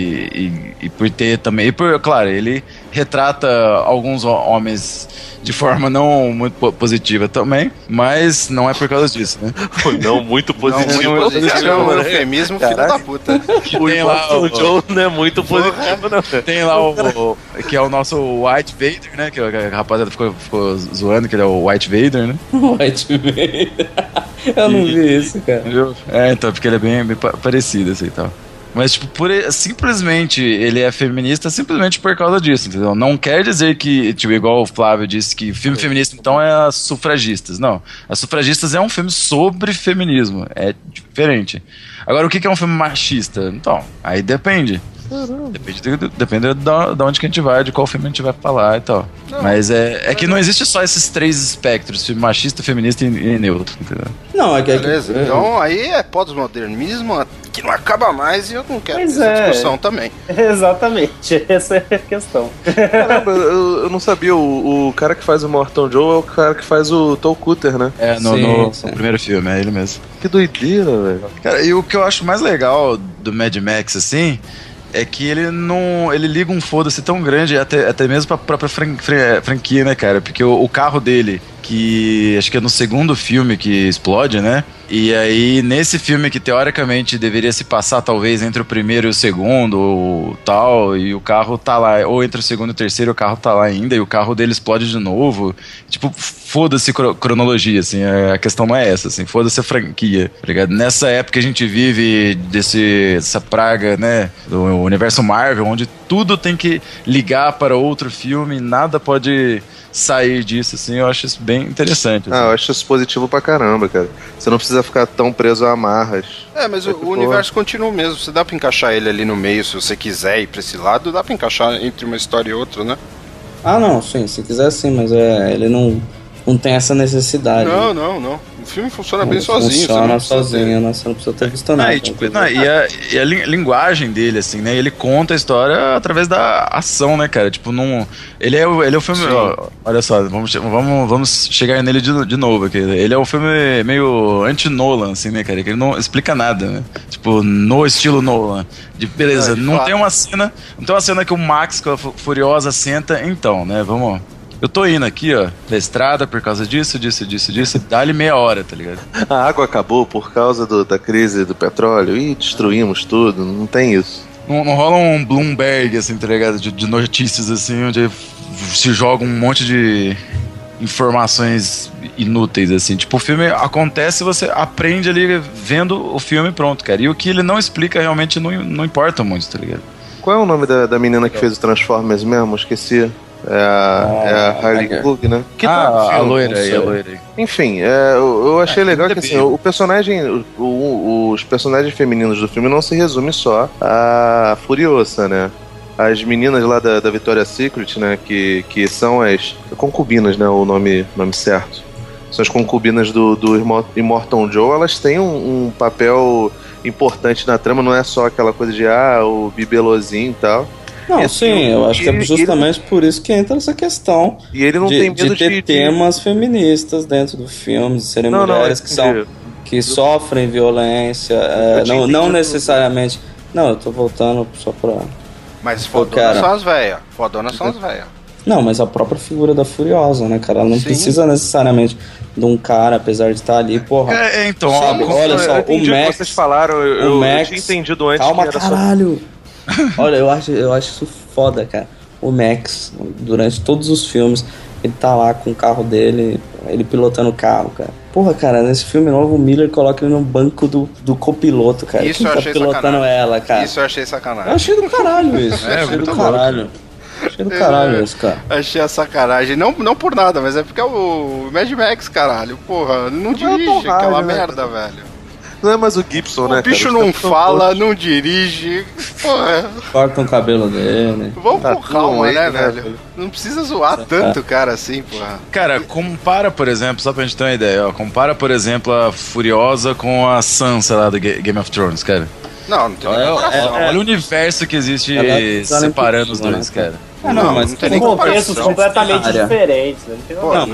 e por ter também, claro, ele retrata alguns homens de forma não muito positiva também, mas não é por causa disso, né? Não muito positivo. Não, muito positivo, é um né? eufemismo, filho da puta. O Tem lá Immortal Joe não é muito positivo, não. Tem lá o que é o nosso White Vader, né? Que a rapaziada ficou zoando que ele é o White Vader, né? White Vader. Eu não vi isso, cara. Entendeu? Então, porque ele é bem parecido assim e tal. Mas, tipo, simplesmente ele é feminista simplesmente por causa disso, entendeu? Não quer dizer que, tipo, igual o Flávio disse, que filme feminista, então, é as Sufragistas. Não. As Sufragistas é um filme sobre feminismo. É diferente. Agora, o que é um filme machista? Então, aí depende. Depende de onde que a gente vai, de qual filme a gente vai falar e tal. Mas é que não existe só esses três espectros, filme machista, feminista e neutro, entendeu? Não, é que... Beleza, então aí é pós-modernismo que não acaba mais e eu não quero Pois ter essa é. discussão também. Exatamente, essa é a questão. Caramba, eu não sabia. O cara que faz o Morton Joe é o cara que faz o Tom Cutter, né? É, Sim. no primeiro filme, é ele mesmo. Que doideira, velho. Cara, e o que eu acho mais legal do Mad Max, assim, é que ele liga um foda-se tão grande, até mesmo pra própria franquia, né, cara? Porque o carro dele, que acho que é no segundo filme que explode, né? E aí, nesse filme que teoricamente deveria se passar talvez entre o primeiro e o segundo, ou tal, e o carro tá lá, ou entre o segundo e o terceiro, o carro tá lá ainda, e o carro dele explode de novo. Tipo, foda-se cronologia, assim, a questão não é essa, assim, foda-se a franquia, tá ligado? Nessa época que a gente vive dessa praga, né, do universo Marvel, onde tudo tem que ligar para outro filme, nada pode sair disso, assim, eu acho isso bem interessante. Assim. Eu acho isso positivo pra caramba, cara. Você não precisa ficar tão preso a amarras. Mas o universo continua mesmo. Você dá pra encaixar ele ali no meio, se você quiser ir pra esse lado, dá pra encaixar entre uma história e outra, né? Ah, não, sim, se quiser sim, mas ele não tem essa necessidade. Não. O filme funciona bem sozinho. Funciona sozinho, né? Você não precisa ter visto nada. E a linguagem dele, assim, né? Ele conta a história através da ação, né, cara? Tipo, ele é o filme... Ó, olha só, vamos chegar nele de novo aqui. Ele é um filme meio anti-Nolan, assim, né, cara? Que ele não explica nada, né? Tipo, no estilo Nolan. Beleza, não tem uma cena que o Max com a Furiosa senta, então, né? Vamos... Eu tô indo aqui, ó, da estrada por causa disso, dá-lhe meia hora, tá ligado? A água acabou por causa da crise do petróleo e destruímos tudo, não tem isso. Não rola um Bloomberg, assim, tá ligado? De notícias, assim, onde se joga um monte de informações inúteis, assim. Tipo, o filme acontece e você aprende ali vendo o filme pronto, cara. E o que ele não explica realmente não importa muito, tá ligado? Qual é o nome da menina que fez o Transformers mesmo? Esqueci. É a Harley Plug, né? Que a loira aí. Enfim, eu achei legal que assim, os personagens femininos do filme não se resumem só a Furiosa, né? As meninas lá da Victoria's Secret, né? Que são as concubinas, né? O nome certo. São as concubinas do Immortal Joe, elas têm um papel importante na trama, não é só aquela coisa de o bibelozinho e tal. Não, sim, eu acho que é justamente por isso que entra essa questão e ele não tem medo de ter temas feministas dentro do filme, de serem mulheres que sofrem violência, não necessariamente... Não, eu tô voltando só pra... Mas fodonas são as velhas. Fodonas são as velhas. Não, mas a própria figura da Furiosa, né, cara? Ela não precisa necessariamente de um cara, apesar de estar ali, porra. Então, sabe? Olha só, o Max... Vocês falaram, eu tinha entendido antes. Calma, que era caralho! Olha, eu acho isso foda, cara. O Max, durante todos os filmes, ele tá lá com o carro dele, ele pilotando o carro, cara. Porra, cara, nesse filme novo, o Miller coloca ele no banco do copiloto, cara. Isso eu achei pilotando sacanagem. Ela, cara. Isso eu achei sacanagem. Eu achei do caralho isso. Achei do caralho. Achei do caralho isso, cara. Achei a sacanagem. Não por nada, mas é porque é o Mad Max, caralho. Porra, não dirige aquela merda, velho. Não é mais o Gibson, né? O bicho não fala, não dirige. Porra. Cortam o cabelo dele. Vamos com calma, né, velho? Não precisa zoar tanto, cara, assim, porra. Cara, compara, por exemplo, só pra gente ter uma ideia, compara, por exemplo, a Furiosa com a Sansa lá do Game of Thrones, cara. Não tem nem comparação. Olha o universo que existe separando os dois, cara. Mas não tem nem contextos completamente diferentes, né?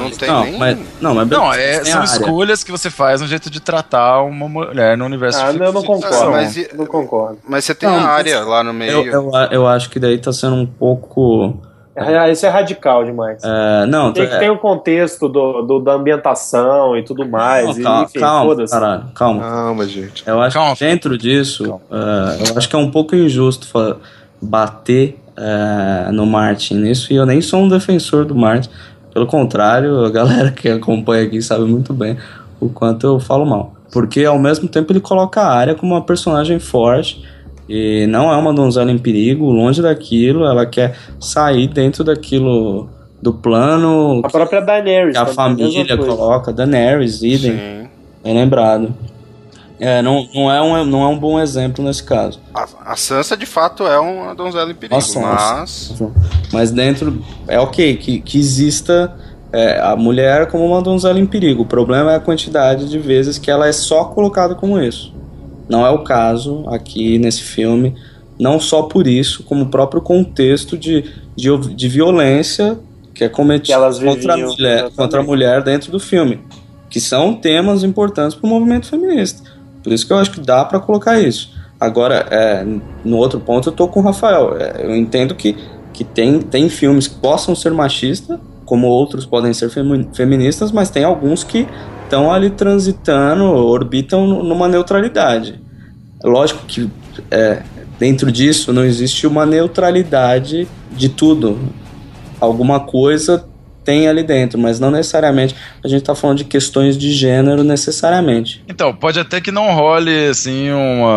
São escolhas que você faz no jeito de tratar uma mulher no universo ficção. Eu não concordo. Não concordo. Mas você tem a área lá no meio. Eu acho que daí tá sendo um pouco... Isso é radical demais. Tem que ter um contexto da ambientação e tudo mais. Calma, gente. Eu acho que dentro disso, eu acho que é um pouco injusto bater no Martin nisso, e eu nem sou um defensor do Martin. Pelo contrário, a galera que acompanha aqui sabe muito bem o quanto eu falo mal. Porque ao mesmo tempo ele coloca a Arya como uma personagem forte. E não é uma donzela em perigo, longe daquilo, ela quer sair dentro daquilo do plano. A própria Daenerys. Que a família coloca, Daenerys, idem, bem lembrado. Não é um bom exemplo nesse caso. A Sansa de fato é uma donzela em perigo, mas dentro é ok que exista a mulher como uma donzela em perigo. O problema é a quantidade de vezes que ela é só colocada como isso. Não é o caso aqui nesse filme, não só por isso, como o próprio contexto de violência que é cometida contra a mulher dentro do filme, que são temas importantes para o movimento feminista. Por isso que eu acho que dá para colocar isso. Agora, no outro ponto, eu tô com o Rafael. Eu entendo que tem filmes que possam ser machistas, como outros podem ser feministas, mas tem alguns que estão ali transitando, orbitam numa neutralidade. Lógico que dentro disso não existe uma neutralidade de tudo. Alguma coisa tem ali dentro, mas não necessariamente a gente tá falando de questões de gênero necessariamente. Então, pode até que não role, assim,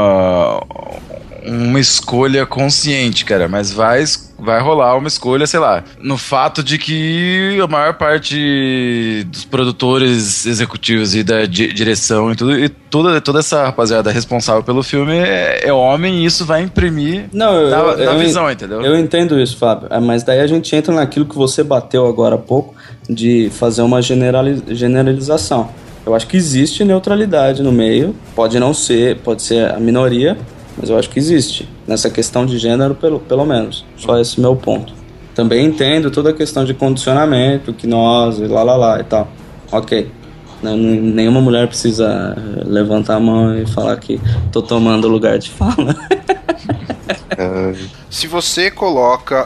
uma escolha consciente, cara, mas vai rolar uma escolha, sei lá, no fato de que a maior parte dos produtores executivos e da direção e tudo, e toda essa rapaziada responsável pelo filme é homem, e isso vai imprimir na visão, entendeu? Eu entendo isso, Fábio, mas daí a gente entra naquilo que você bateu agora há pouco, de fazer uma generalização. Eu acho que existe neutralidade no meio, pode ser a minoria, mas eu acho que existe, nessa questão de gênero, pelo menos. Só esse meu ponto. Também entendo toda a questão de condicionamento, gnose, lá e tal. Ok. Nenhuma mulher precisa levantar a mão e falar que tô tomando lugar de fala. Se você coloca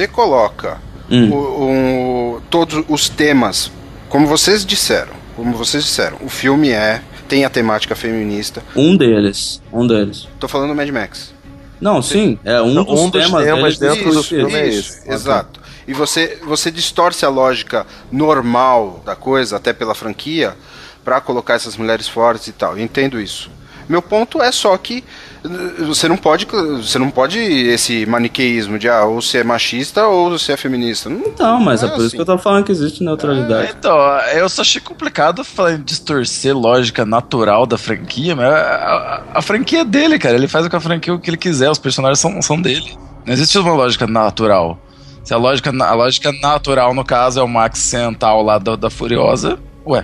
todos os temas, como vocês disseram, o filme tem a temática feminista. Um deles. Tô falando do Mad Max. Não, sim, um dos temas dentro do filme é esse. Exato. E você distorce a lógica normal da coisa, até pela franquia, pra colocar essas mulheres fortes e tal. Eu entendo isso. Meu ponto é só que você não pode esse maniqueísmo de ou você é machista ou você é feminista. Então, mas é por isso que eu tô falando que existe neutralidade. Então, eu só achei complicado falar em distorcer lógica natural da franquia, mas a franquia é dele, cara. Ele faz com a franquia o que ele quiser, os personagens são dele. Não existe uma lógica natural. Se a lógica natural, no caso, é o Max sentar ao lado da Furiosa, ué.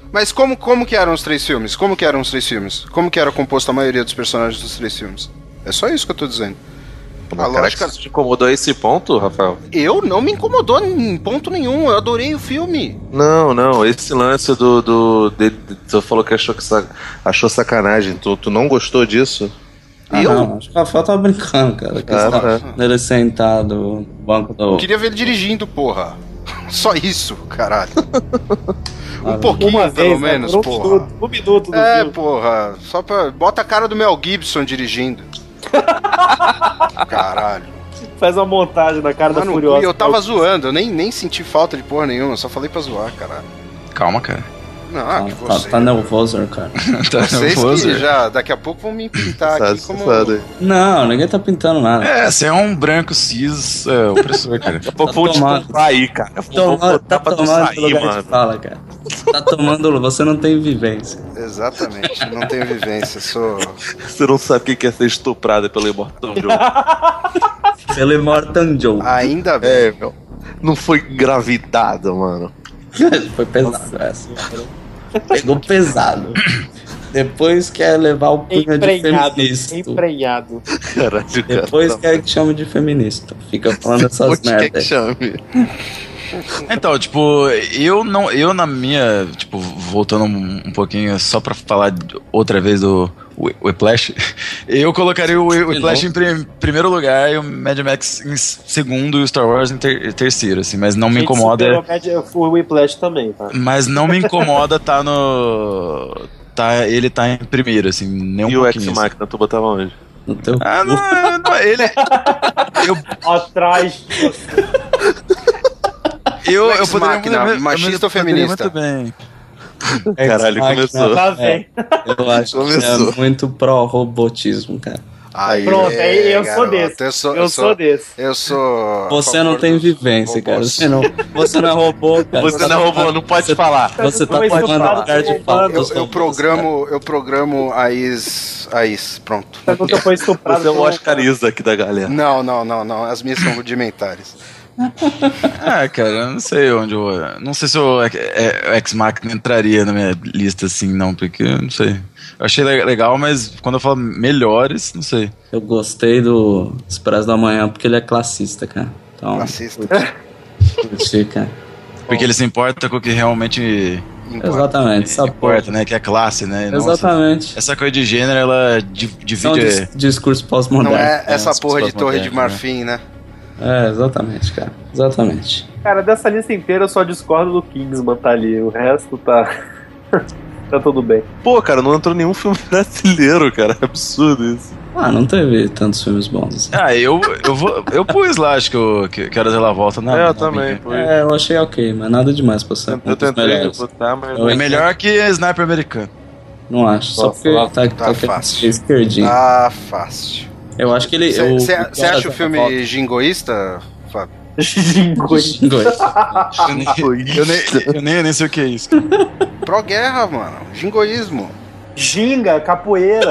Mas como que eram os 3 filmes? Como que eram os 3 filmes? Como que era composta a maioria dos personagens dos 3 filmes? É só isso que eu tô dizendo. A lógica... Você te incomodou a esse ponto, Rafael? Eu não me incomodou em ponto nenhum, eu adorei o filme. Não, esse lance você falou que achou sacanagem, tu não gostou disso? Não, acho que a Rafael tava brincando, cara. A questão dele sentado no banco do... Eu queria ver ele dirigindo, porra. Só isso, caralho. Um pouquinho, pelo menos, porra. Um minuto do filme. Porra. Só pra... Bota a cara do Mel Gibson dirigindo. Caralho. Faz uma montagem da cara da Furiosa. Eu tava zoando, eu nem senti falta de porra nenhuma, eu só falei pra zoar, caralho. Calma, cara. Não, que você... Tá nervoso, cara. Tá nervoso? Que já, daqui a pouco vão me pintar aqui como... Não, ninguém tá pintando nada. Você é um branco cis opressor, cara. Daqui a pouco vão te comprar aí, cara. Tá tomando lugar de fala, cara. Tá tomando... Você não tem vivência. Exatamente, não tenho vivência, sou... Você não sabe o que é ser estuprada pelo Immortal Joe. Pelo Immortal Joe. Ainda bem. Meu. Não foi engravidada, mano. Foi pesado essa. Pegou pesado. Depois quer levar o punho de feminista. Emprenhado. Caralho, Depois quer que chame de feminista. Fica falando essas merdas. Que chame? Então, tipo, eu na minha, tipo, voltando um pouquinho só pra falar outra vez do Whiplash, eu colocaria o Whiplash em primeiro lugar e o Mad Max em segundo e o Star Wars em terceiro, assim, mas não me incomoda. O Whiplash também, tá? Mas não me incomoda ele tá em primeiro, assim, nem um pouquinho. E o Ex-Machina, tu botava onde? No teu não, ele... Atrás. Eu poderia... Machista ou feminista? Muito bem. Caralho, começou. Tá bem. Eu acho que é muito pró-robotismo, cara. Aí, pronto, aí eu sou desse. Eu sou desse. Você não tem vivência, cara. Você não é robô, cara. Você não é robô, não pode falar. Você tá tomando lugar de fala. Eu programo a Is, pronto. Você é o Oscar Isaac aqui da galera. Não. As minhas são rudimentares. Cara, eu não sei onde eu... Não sei se o Ex-Machina entraria na minha lista, assim, não, porque eu não sei. Eu achei legal, mas quando eu falo melhores, não sei. Eu gostei do Expresso da Manhã porque ele é classista, cara. Então, classista. Curti, cara. Porque ele se importa com o que realmente... Exatamente, essa importa, né? Que é classe, né? Exatamente. Essa coisa de gênero, ela divide... discurso pós-moderno. Não é essa porra de torre de marfim, né? Exatamente, cara. Exatamente. Cara, dessa lista inteira eu só discordo do Kingsman, tá ali. O resto tá... tá tudo bem. Pô, cara, não entrou nenhum filme brasileiro, cara. É absurdo isso. Não teve tantos filmes bons. Eu pus lá, acho que Horas Ela Volta. Eu também. Eu achei ok, mas nada demais pra ser. Eu tentei botar, mas... É melhor que Sniper Americano. Não acho, só porque tá fácil. Esquerdinho. Tá fácil. Eu acho que ele... Você acha o filme jingoísta, Fábio? Jingoísta. Eu nem sei o que é isso. Pró-guerra, mano. Jingoísmo. Ginga, capoeira.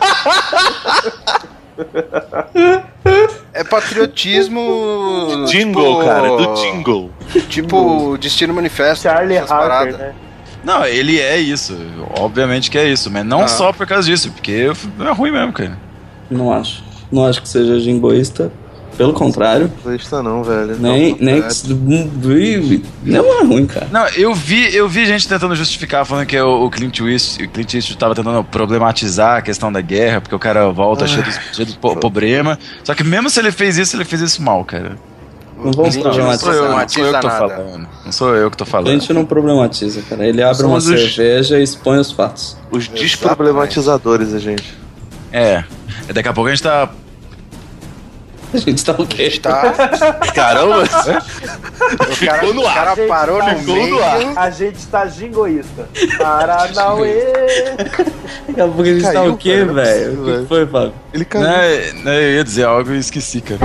É patriotismo... Jingle, cara. Do jingle. Tipo Destino Manifesto. Charlie Harper, né? Não, ele é isso. Obviamente que é isso. Mas não só por causa disso. Porque é ruim mesmo, cara. Não acho. Não acho que seja jingoísta. Pelo contrário. Jingoísta não, velho. Nem não é ruim, cara. Não, eu vi gente tentando justificar, falando que o Clint Eastwood tava tentando problematizar a questão da guerra, porque o cara volta cheio de problema. Só que mesmo se ele fez isso mal, cara. Não vamos problematizar. Não sou eu que tô falando. A gente não problematiza, cara. Ele abre uma cerveja e expõe os fatos. Os desproblematizadores, a gente. Daqui a pouco a gente tá... A gente tá o quê? Caramba! O cara parou no meio. A gente tá jingoísta. Paranauê! Daqui a pouco a gente tá o quê, velho? O que foi, Fábio? Ele caiu. Eu ia dizer algo e esqueci, cara.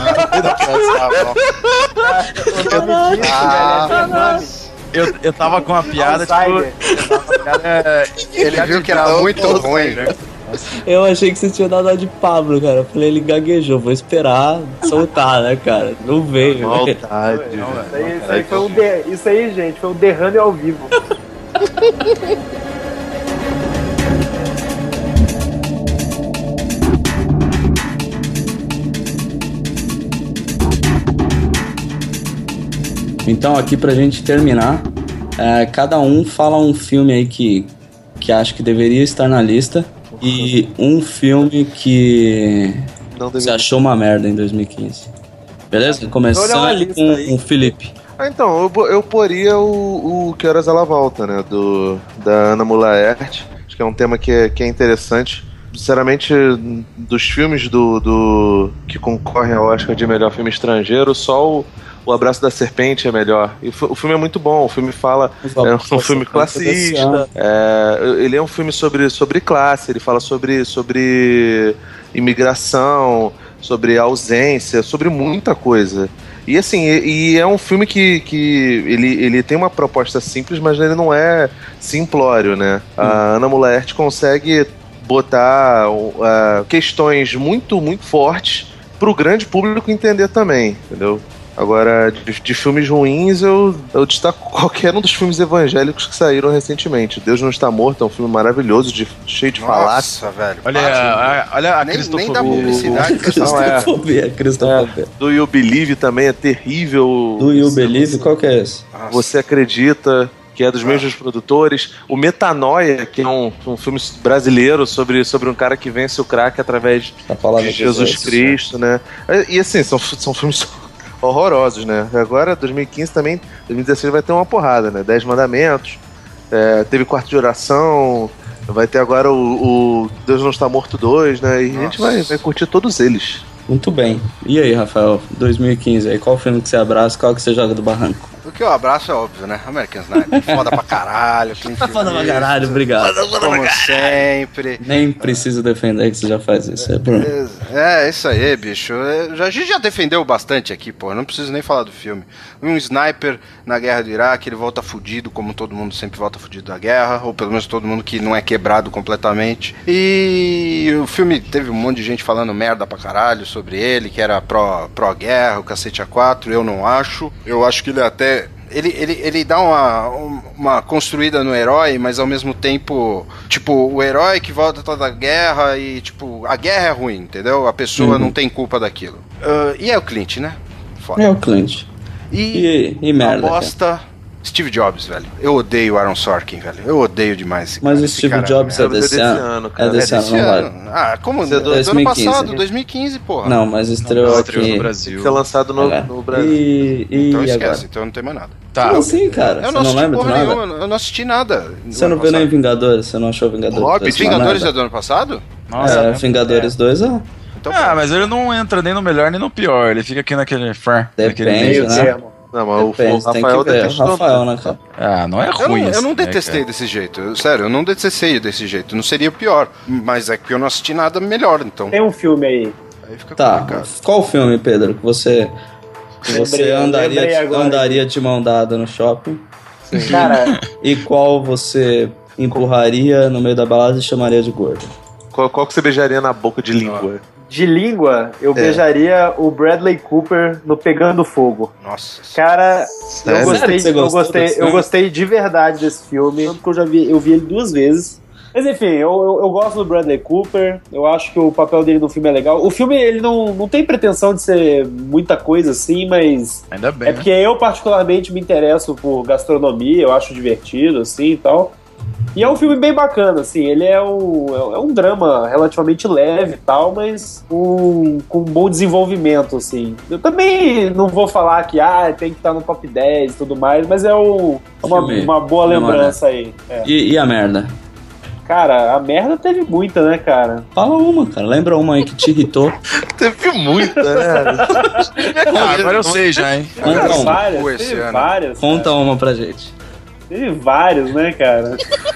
Eu tava com uma piada, Ele viu que era muito ruim. Eu achei que você tinha dado a de Pablo, cara. Eu falei, ele gaguejou, vou esperar soltar, né, cara? Não veio. Maldade. Isso aí, gente, foi um derrame ao vivo. Então, aqui pra gente terminar, cada um fala um filme aí que acha que deveria estar na lista e um filme que você achou uma merda em 2015. Beleza? Começando com o Felipe. Então, eu poria o Que Horas Ela Volta, né? Da Ana Mulaert. Acho que é um tema que é interessante. Sinceramente, dos filmes que concorrem ao Oscar de melhor filme estrangeiro, só o Abraço da Serpente é melhor. E o filme é muito bom. O filme fala... É um filme classista. Ele é um filme sobre classe. Ele fala sobre imigração, sobre ausência, sobre muita coisa. E assim, é um filme que ele tem uma proposta simples, mas ele não é simplório, né? A Ana Mulaert consegue botar questões muito, muito fortes pro grande público entender também, entendeu? Agora, de filmes ruins, eu destaco qualquer um dos filmes evangélicos que saíram recentemente. Deus Não Está Morto é um filme maravilhoso, cheio de falácia. Nossa, velho. Olha a cristofobia. Nem dá publicidade. Cristofobia. Do You Believe também é terrível. Do You Believe? Qual que é esse? Você Acredita, que é dos mesmos produtores. O Metanoia, que é um filme brasileiro sobre um cara que vence o crack através de Jesus Cristo, né? E assim, são filmes horrorosos, né? Agora, 2015 também, 2016 vai ter uma porrada, né? 10 Mandamentos, teve Quarto de Oração, vai ter agora o Deus Não Está Morto 2, né? E a gente vai curtir todos eles. Muito bem. E aí, Rafael, 2015, aí qual filme que você abraça, qual que você joga do barranco? O que eu abraço é óbvio, né? American Sniper, foda pra caralho. Foda pra caralho, obrigado. Como sempre. Nem preciso defender que você já faz isso. Isso aí, bicho. A gente já defendeu bastante aqui, pô. Não preciso nem falar do filme. Um sniper na guerra do Iraque, ele volta fudido, como todo mundo sempre volta fudido da guerra, ou pelo menos todo mundo que não é quebrado completamente. E o filme teve um monte de gente falando merda pra caralho sobre ele, que era pró-guerra, o cacete A4. Eu não acho. Eu acho que ele até... Ele dá uma construída no herói, mas ao mesmo tempo, tipo, o herói que volta toda a guerra e, tipo, a guerra é ruim, entendeu? A pessoa não tem culpa daquilo. E é o Clint, né? Foda. É o Clint. E merda. Bosta, Steve Jobs, velho. Eu odeio Aaron Sorkin, velho. Eu odeio demais esse Mas cara. o Steve Jobs é desse ano, cara. É desse ano, não vai. Ah, como? Do ano passado, 2015, porra. Não, mas estreou aqui no Brasil. Foi lançado no Brasil. Então esquece, agora? Então não tem mais nada. Tá. Assim, cara? Eu você não lembra de nada? Nenhuma, eu não assisti nada. Você não viu nem Vingadores? Você não achou Vingadores? Hobbit, Vingadores é do ano passado? Nossa, Vingadores 2 é. Então, mas ele não entra nem no melhor nem no pior. Ele fica aqui naquele Depende, né? Não, mas Depende, o Rafael detestou. Rafael, né, cara? Não é ruim. Eu não detestei desse jeito. Sério, eu não detestei desse jeito. Não seria o pior. Mas é que eu não assisti nada melhor, então. Tem um filme aí. Aí fica Tá, complicado. qual filme, Pedro, que você andaria de mão dada no shopping? Sim. Cara... E qual você empurraria no meio da balada e chamaria de gordo? Qual que você beijaria na boca de língua? De língua, eu beijaria o Bradley Cooper no Pegando Fogo. Nossa. Cara, Sério? eu gostei de verdade desse filme. Tanto que eu vi ele 2 vezes. Mas enfim, eu gosto do Bradley Cooper. Eu acho que o papel dele no filme é legal. O filme, ele não tem pretensão de ser muita coisa assim, mas... Ainda bem, porque eu particularmente me interesso por gastronomia. Eu acho divertido, assim, e tal. E é um filme bem bacana, assim, ele é um drama relativamente leve e tal, mas com um bom desenvolvimento, assim. Eu também não vou falar que tem que estar no top 10 e tudo mais, mas é uma boa lembrança aí. E a merda? Cara, a merda teve muita, né, cara? Fala uma, cara. Lembra uma aí que te irritou? Teve muita, né? Agora eu sei já, hein? Teve várias. Conta uma pra gente. Teve vários, né, cara?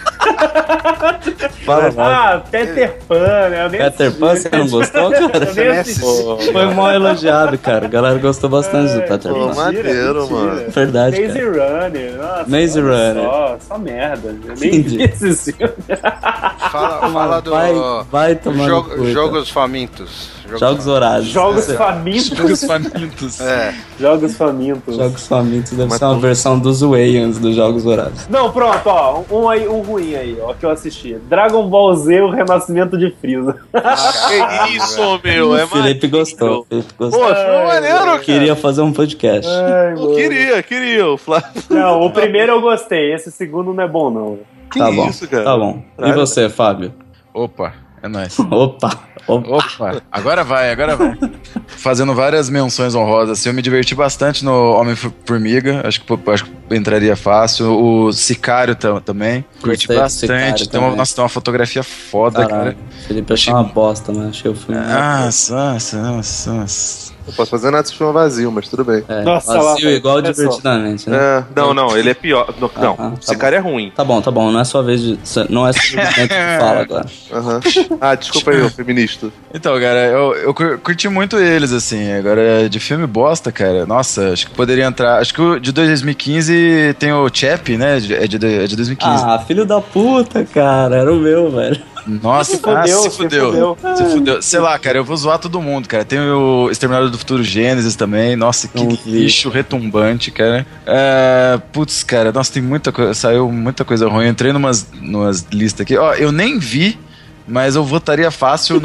Peter Pan, né? Peter Pan, você não gostou, cara? Foi mal elogiado, cara. A galera gostou bastante do Peter Pan. Maneiro, mano. Verdade, Maze Runner. Nossa, Maze Runner. Só merda. Eu nem vi esse filme. Fala do vai tomar Jogos Famintos. Jogos Vorazes. Jogos Famintos. Jogos Famintos. Jogos Famintos. Jogos Famintos deve ser uma versão dos Wayans dos Jogos Vorazes. Não, pronto, ó. Um ruim aí, ó, que eu assisti. Dragon Ball Z, o renascimento de Frieza. Que isso, meu? O Felipe gostou. Pô, foi maneiro, cara. Queria fazer um podcast. Eu queria. O Flávio. Não, o primeiro eu gostei. Esse segundo não é bom, não. Que Tá bom, isso, cara? tá bom. E você, Fábio? Opa, é nóis. Opa. Opa, agora vai. Fazendo várias menções honrosas, assim, eu me diverti bastante no Homem-Formiga, acho que entraria fácil. O Sicário também, curti bastante. Tem uma fotografia foda, cara. Felipe achou uma bosta, mas achei o filme. Nossa. Não posso fazer nada se for vazio, mas tudo bem. Nossa, vazio lá, igual Divertidamente, né? Não, ele é pior. Não, esse cara é ruim. Tá bom, não é sua vez de... Não é simplesmente que fala agora. Desculpa aí, ô feminista. Então, cara, eu curti muito eles, assim. Agora, de filme bosta, cara, nossa, acho que poderia entrar... Acho que o de 2015 tem o Chap, né? É de 2015. Ah, filho da puta, cara. Era o meu, velho. Nossa, se fudeu. Sei lá, cara, eu vou zoar todo mundo, cara. Tem o Exterminador do Futuro Gênesis também. Nossa, que lixo retumbante, cara. Putz, cara, nossa, tem muita coisa. Saiu muita coisa ruim. Eu entrei numas listas aqui. Ó, eu nem vi, mas eu votaria fácil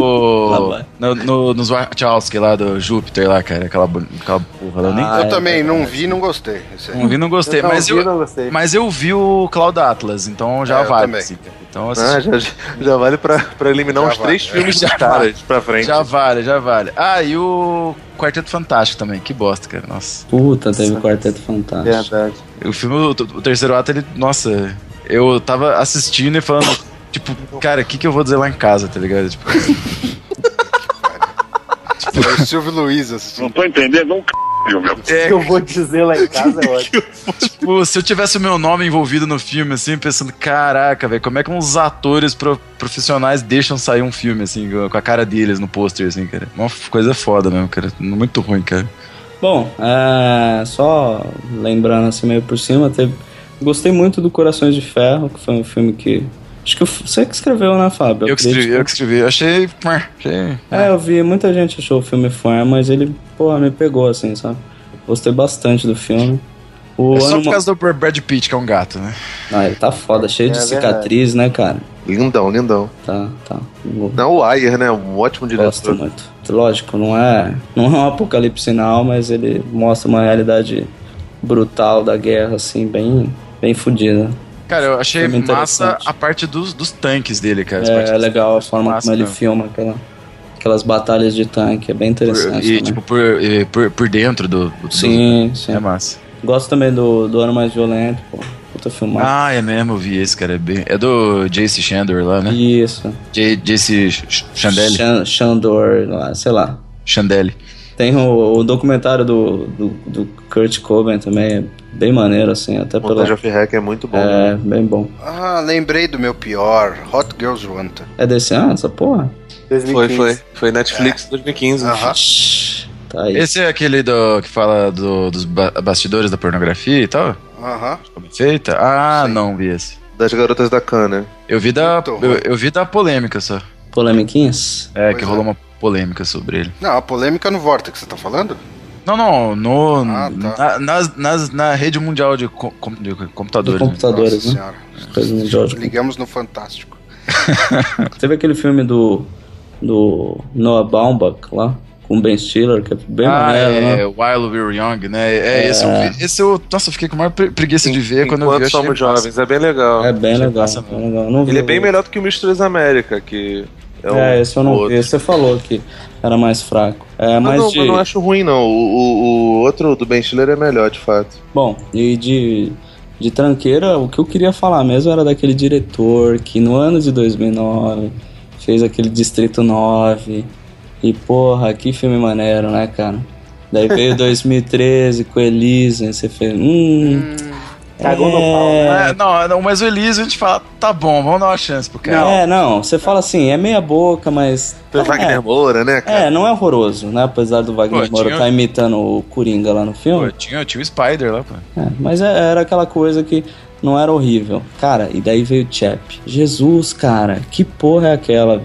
nos Wachowski lá do Júpiter lá, cara. Aquela porra lá. Eu também não vi, não gostei. Não gostei, mas eu vi o Cloud Atlas, então já vale. Assim, então, já vale pra eliminar uns 3 filmes de caras pra frente. Já vale. E o Quarteto Fantástico também, que bosta, cara. Nossa. Puta, teve o Quarteto Fantástico. Verdade. O filme, o terceiro ato, ele... Nossa, eu tava assistindo e falando, tipo, cara, o que eu vou dizer lá em casa, tá ligado? Tipo... o Silvio Luiz assistindo. Não tô entendendo um meu. O que eu vou dizer lá em casa é ótimo. Tipo, se eu tivesse o meu nome envolvido no filme, assim, pensando, caraca, velho, como é que uns atores profissionais deixam sair um filme, assim, com a cara deles no pôster, assim, cara. Uma coisa foda mesmo, cara. Muito ruim, cara. Bom, só lembrando assim meio por cima, gostei muito do Corações de Ferro, que foi um filme que... Acho que você que escreveu, né, Fábio? Eu que escrevi. Achei... eu vi, muita gente achou o filme fã, mas ele, me pegou, assim, sabe? Gostei bastante do filme. Só por causa do Brad Pitt, que é um gato, né? Ele tá foda, cheio de cicatriz, né, cara? Lindão. Tá. Não, o Ayer, né? Um ótimo diretor. Gosto muito. Lógico, não é um apocalipse sinal, mas ele mostra uma realidade brutal da guerra, assim, bem fodida. Cara, eu achei massa a parte dos tanques dele, cara. É legal a forma como ele filma aquelas batalhas de tanque, é bem interessante. Tipo, por dentro do... Sim. É massa. Gosto também do Ano Mais Violento, pô. Puta filmado. É mesmo, eu vi esse, cara. É do J.C. Chandor lá, né? Isso. J.C. Chandelle? Chandor, sei lá. Chandelle. Tem o documentário do Kurt Cobain também, é bem maneiro, assim, até pelo... Montage of Hack é muito bom. Bem bom. Lembrei do meu pior, Hot Girls Wanted. É desse ano, essa porra? 2015. Foi Netflix 2015. Tá aí. Esse é aquele que fala dos bastidores da pornografia e tal? Como é feita? Sim. Não vi esse. Das garotas da cana. Eu vi da polêmica só. Polemiquinhas? Que rolou uma polêmica sobre ele. Não, a polêmica no Vortex, você tá falando? Não, na rede mundial de computadores. De computadores, né? Ligamos no Fantástico. Teve aquele filme do Noah Baumbach lá, com Ben Stiller, que é bem maneiro, né? While We Were Young, né? Esse eu fiquei com a maior preguiça de ver quando eu vi. Somos jovens, é bem legal. É bem legal. Ele é bem melhor do que o Mysteries América, que... esse eu não vi. Você falou que era mais fraco. Mas não acho ruim, não. O outro do Ben Stiller é melhor, de fato. Bom, e de tranqueira, o que eu queria falar mesmo era daquele diretor que no ano de 2009 fez aquele Distrito 9. E porra, que filme maneiro, né, cara? Daí veio 2013 com Elysium, você fez... Cagou no pau, né? Não, mas o Elysium a gente fala, tá bom, vamos dar uma chance pro cara. Você fala assim, é meia boca, mas... Foi Wagner Moura, né, cara? Não é horroroso, né? Apesar do Wagner Moura estar imitando o Coringa lá no filme. Tinha o Spider lá, pô. Mas era aquela coisa que não era horrível. Cara, e daí veio o Chap. Jesus, cara, que porra é aquela, velho?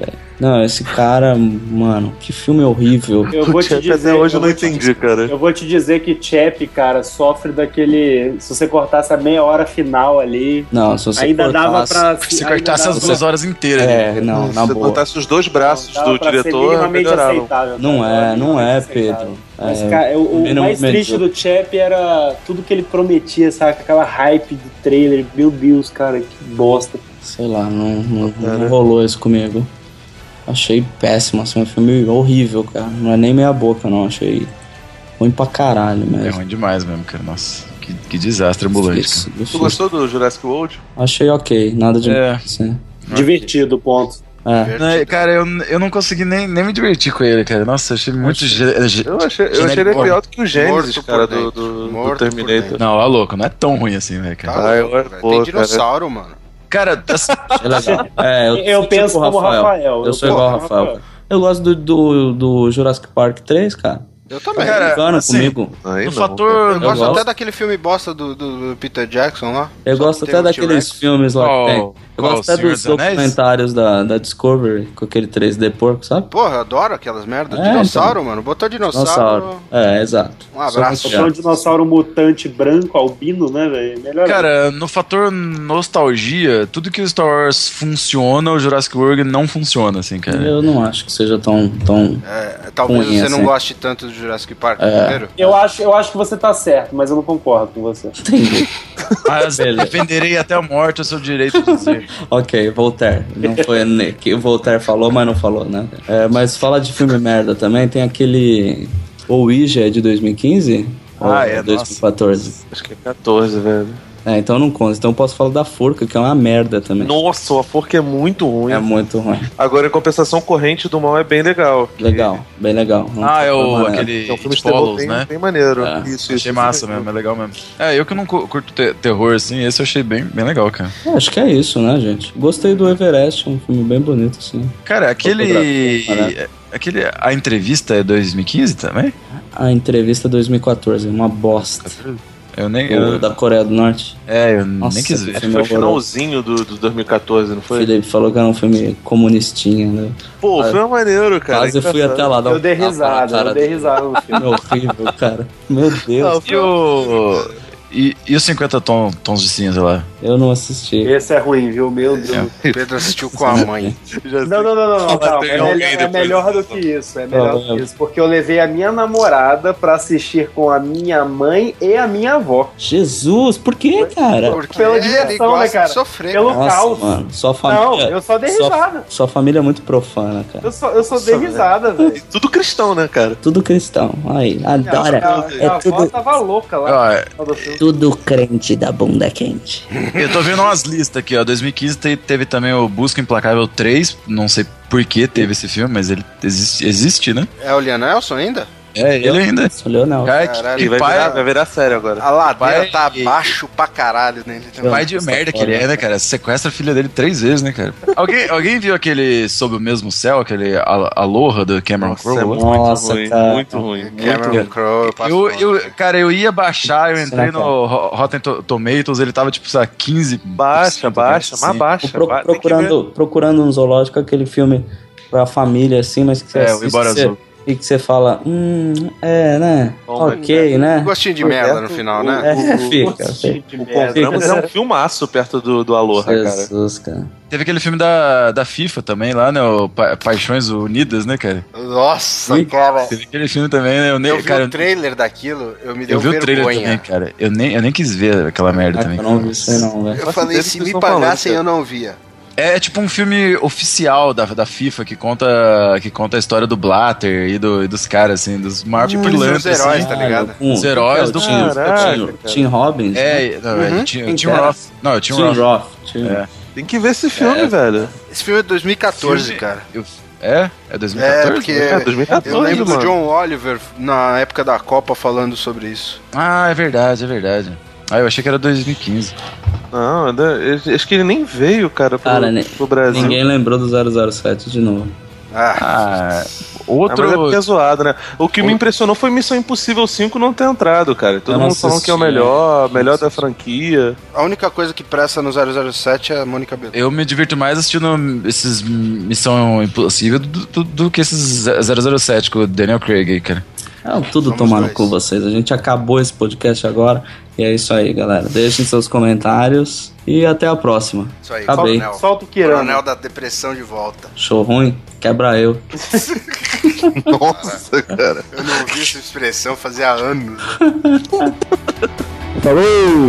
Não, esse cara, mano, que filme horrível. Eu vou te Chap dizer, até hoje eu não entendi, cara. Eu vou te dizer que Chap, cara, sofre daquele. Se você cortasse a meia hora final ali, Não, se você ainda dava cortasse... pra. Se ainda cortasse dava as 2 horas inteiras. É, não, na Se você boa. botasse os dois braços dava do pra ser diretor, minimamente melhoravam. aceitável. Não cara. é, não é, Minimamente aceitável. Pedro. Mas, É, cara, o mais minimamente- triste do Chap era tudo que ele prometia, sabe? Aquela hype do trailer. Meu Deus, cara, que bosta. Sei lá, não rolou isso comigo. Achei péssimo, assim, um filme horrível, cara. Não é nem meia boca, não. Achei ruim pra caralho É mesmo. ruim demais mesmo, cara. Nossa, que desastre ambulante, Difícil, Tu difícil. gostou do Jurassic World? Achei ok, nada de assim. Divertido, ponto. É. cara. Cara, eu não consegui nem me divertir com ele, cara. Nossa, eu achei muito... Eu achei ele pior do que o Gênesis, Morto cara, por dentro. do Morto por Terminator. dentro. Não, ó, louco, não é tão ruim assim, velho, cara. Tá Ah, louco, eu- velho. pô, Tem cara. dinossauro, mano. Cara, assim, É legal. Eu sou penso tipo como Rafael. Eu sou igual ao Rafael. Eu gosto do Jurassic Park 3, cara. Eu também. Cara, Engana assim, comigo. Aí no não, fator... Eu gosto gosto. até daquele filme bosta do Peter Jackson lá. Eu Só gosto que tem até um daqueles T-Rex. filmes lá que tem. Eu Qual, gosto até Senhor dos dos Anéis? documentários da Discovery, com aquele 3D porco, sabe? Porra, eu adoro aquelas merdas. É, Dinossauro, mano. Botou dinossauro. Dinossauro. É, exato. Um abraço. Só Só um dinossauro mutante branco, albino, né, velho? Melhor. Cara, no fator nostalgia, tudo que o Star Wars funciona, o Jurassic World não funciona, assim, cara. Eu não acho que seja tão Talvez ruim, você não assim. goste tanto do Jurassic Park primeiro. Eu acho que você tá certo, mas eu não concordo com você. entendi. Mas Beleza. defenderei até a morte o seu direito de dizer. Ok, Voltaire. Não foi que o Voltaire falou, mas não falou, né? É, mas fala de filme merda também, tem aquele... O Ouija é de 2015? Ou Ah, é, 2014? Acho que é 14, velho. É, então não conta. Então eu posso falar da Forca, que é uma merda também. Nossa, a forca é muito ruim. É muito ruim. Agora, em compensação, Corrente do Mal é bem legal. Legal, bem legal. Não Ah, tem é problema, né? aquele É um filme de terror Follows, bem, né? bem maneiro. É. Isso, Achei massa mesmo, é legal mesmo. É, eu que não curto terror, assim, esse eu achei bem legal, cara. Acho que é isso, né, gente? Gostei do Everest, um filme bem bonito, assim. Cara, Fotografia, a entrevista é 2015 também? A entrevista 2014, uma bosta. Eu nem... Da Coreia do Norte. eu Nossa, nem quis que ver. filme Foi o horroroso. finalzinho do 2014, não O foi? Felipe falou que era um filme comunistinha, né? Pô, o filme é maneiro, cara. Quase fui engraçado. até lá dar Eu um dei tapa na risada, cara eu dei dele. risada no filme. Filme horrível, cara. Meu Deus, E os 50 tons de cinza lá? eu não assisti. Esse é ruim, viu? Meu Deus. Pedro assistiu com a mãe. Não, calma. Tem É alguém melhor, é depois. melhor do que isso. É melhor do Não, que isso. Porque eu levei a minha namorada pra assistir com a minha mãe e a minha avó. Jesus, por que, cara? Porque Pela ele diversão, gosta né, cara? de sofrer. Pelo cara. Nossa, caos. mano, sua Não, família... eu só dei risada. Sua família é muito profana, cara. Eu só dei risada, velho. Tudo cristão, né, cara? Tudo cristão. Aí, adora. A É avó tudo, tava louca lá. Ó, no final do filme. tudo crente da bunda quente. eu tô vendo umas listas aqui, ó. 2015 teve também o Busca Implacável 3. Não sei por que teve esse filme, mas ele existe, né? É o Liam Nelson ainda? É, ele ainda. Sou Leonel. Cara, Caralho, que E vai pai, virar sério agora. A ladeira Pai- tá abaixo pra caralho nele também. pai de merda que ele é, né, cara? Sequestra a filha dele 3 vezes, né, cara? Alguém viu aquele Sob o Mesmo Céu, aquele Aloha do Cameron Crowe? é lá? Nossa, ruim, cara. muito ruim. Cameron Crowe, Cara, eu ia baixar, eu entrei Será no Rotten Tomatoes, ele tava tipo, sei lá, 15. Baixa, mas baixa. Tem que ver. Procurando um zoológico, aquele filme pra família, assim, mas que você É, o assiste Embora você- Azul. e que você fala, né? Bom, Ok, né? Gostinho de merda no final, né? É, fica. De O merda. Compramos é um filmaço perto do Aloha, cara. Jesus, cara. Teve aquele filme da FIFA também lá, né? O Paixões Unidas, né, cara? Nossa, Ui. cara. Teve aquele filme também, né? Eu vi cara, o trailer daquilo, eu me deu eu vi o trailer vergonha. também, cara. Eu nem quis ver aquela merda Ah, também. eu não vi isso aí não, velho. Eu falei, Deles se que me estão falando, pagassem, cara. eu não via. É tipo um filme oficial da FIFA que conta a história do Blatter e dos caras, assim, dos maiores Os pilantras. heróis, assim. tá ligado? Os heróis do Tim Robbins? né? É, não, é Uhum. Tim Quem Roth. Não, é Tim Tim Roth. Roth. Tim- É. Tem que ver esse filme, velho. Esse filme é de 2014, Filme- cara. É 2014? É, porque É, 2014, eu lembro mano. do John Oliver na época da Copa falando sobre isso. Ah, é verdade, é verdade. Ah, eu achei que era 2015. Não, acho que ele nem veio, cara, pro Cara, pro Brasil. Ninguém lembrou do 007 de novo. Outro... mas é porque é zoado, né? O que me impressionou foi Missão Impossível 5 não ter entrado, cara. Todo mundo falando que é o melhor da franquia. A única coisa que presta no 007 é a Mônica Bellucci. Eu me divirto mais assistindo esses Missão Impossível do que esses 007 com o Daniel Craig aí, cara. Tudo tomando com vocês. A gente acabou esse podcast agora. E é isso aí, galera. Deixem seus comentários e até a próxima. Isso aí, acabei. Solta o Kirano. Coronel da depressão de volta. Show ruim? Quebra eu. Nossa, cara. Eu não ouvi essa expressão fazia anos. Falou!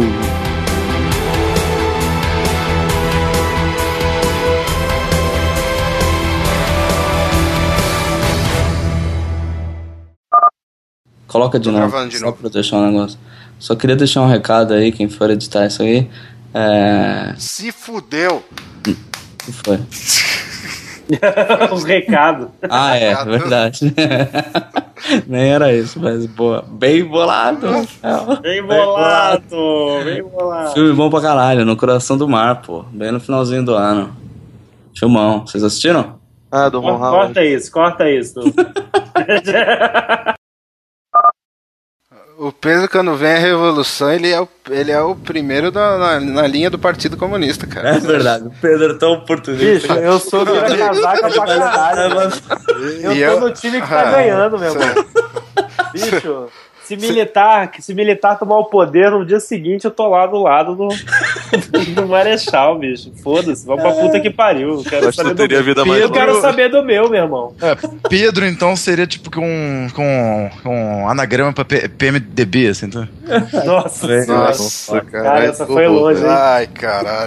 Coloca de novo, só pra deixar um negócio. Só queria deixar um recado aí, quem for editar isso aí. Se fudeu! O que foi? Os recados. Verdade. Nem era isso, mas boa. Bem bolado. Bem bolado. Filme bom pra caralho, No Coração do Mar, pô. Bem no finalzinho do ano. Filmão. Vocês assistiram? Do Ron Howard. Corta isso. O Pedro, quando vem a revolução, ele é o primeiro na linha do Partido Comunista, cara. É verdade, o Pedro é tão oportunista. Bicho, eu sou vira-casaca pra caralho. Eu tô no time que tá ganhando, meu irmão. Bicho, se militar tomar o poder, no dia seguinte eu tô lá do lado do Marechal, bicho. Foda-se, vamos pra puta que pariu. Eu quero saber do meu. Eu quero saber do meu irmão. Pedro, então, seria tipo um anagrama pra PMDB, assim, tá? Nossa, cara, essa foi longe, hein? Ai, caralho.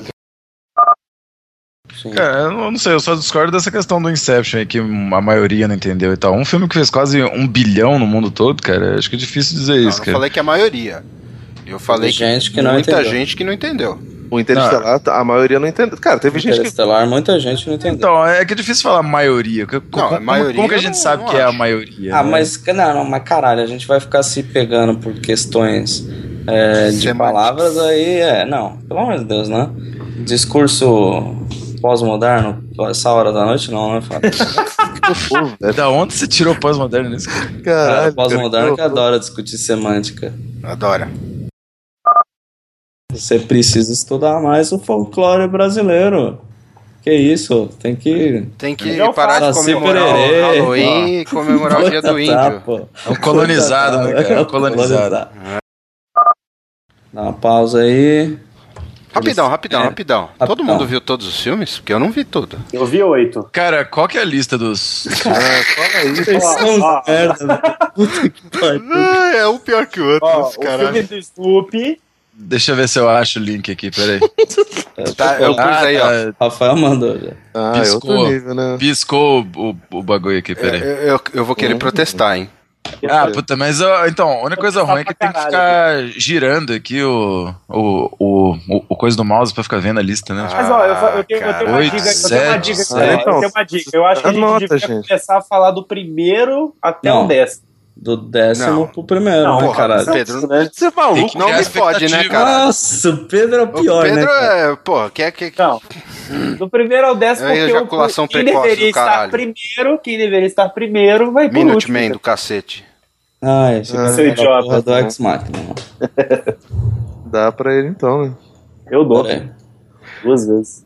Cara, eu não sei, eu só discordo dessa questão do Inception aí, que a maioria não entendeu e tal. Um filme que fez quase 1 bilhão no mundo todo, cara, acho que é difícil dizer isso, cara. Eu falei que a maioria. Eu falei que muita gente que não entendeu. O Interestelar, a maioria não entendeu. Cara, teve gente que... Interestelar, muita gente não entendeu. Então, é que é difícil falar maioria. Como que a gente sabe que é a maioria? Mas caralho, a gente vai ficar se pegando por questões de palavras aí, não, pelo amor de Deus, né? Discurso pós-moderno, essa hora da noite não, né, Fábio? Da onde você tirou pós-moderno nisso? Cara, pós-moderno que adora discutir semântica. Adora. Você precisa estudar mais o folclore brasileiro. Que isso? Tem que parar de comemorar o Halloween e comemorar o dia do índio. É um colonizado, né, cara? É um colonizado. Dá uma pausa aí. Rapidão. Todo mundo viu todos os filmes? Porque eu não vi tudo. Eu vi 8. Cara, qual que é a lista dos... Fala aí. Vocês são merda. Puta que pariu. É um pior que o outro. O filme do Snoopy. Deixa eu ver se eu acho o link aqui, peraí. Eu pus aí, ó. Rafael mandou já. Piscou, nível, né? Piscou o bagulho aqui, peraí. Eu vou querer protestar, hein. Puta, mas então, a única coisa ruim é que tem que ficar girando aqui o coisa do mouse pra ficar vendo a lista, né? Mas ó, eu tenho uma dica. Eu acho que a gente devia começar a falar do primeiro até o 10º. Do 10º pro primeiro, né, caralho? Pedro, você é maluco? Não me pode, né, cara? Nossa, o Pedro é o pior, Pedro né? Pô, Não. Do primeiro ao 10º, ejaculação quem precoce deveria do caralho. Quem deveria estar primeiro vai por último. Minuteman do cacete. Seu idiota. Do Ex-Machina. Dá pra ele então, né? Eu dou. 2 vezes.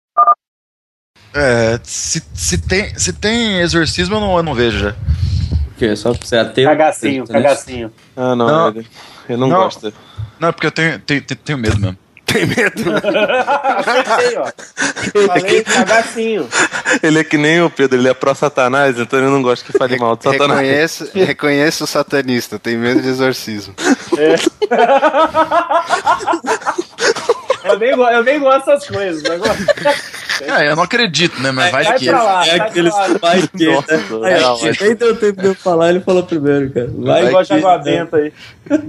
Se tem exorcismo, eu não vejo já. Por quê? Só porque você é ateu? Cagacinho. Não. Ele não gosta. Não, é porque eu tenho medo mesmo. Tem medo? Acertei, ó. Falei cagacinho. Ele é que nem o Pedro, ele é pró-satanás, então ele não gosta que fale mal do satanás. Reconheço o satanista, tem medo de exorcismo. Eu nem gosto dessas coisas. Eu não acredito, né? Mas vai que... aqueles vai que... Nem deu tempo de eu falar, ele falou primeiro, cara. Vai gosta de água benta aí.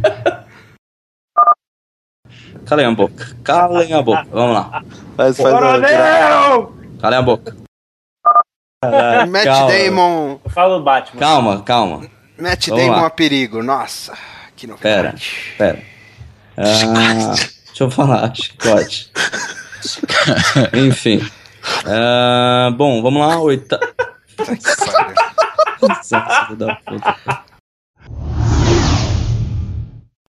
Calem a boca. Vamos lá. Coronel! Calem a boca. Matt Damon. Eu falo Batman. Calma. Matt Damon a perigo. Nossa, que novidade. Pera. Deixa eu falar, chicote. Enfim. Bom, vamos lá. Puta que pariu. Exato, filho da puta.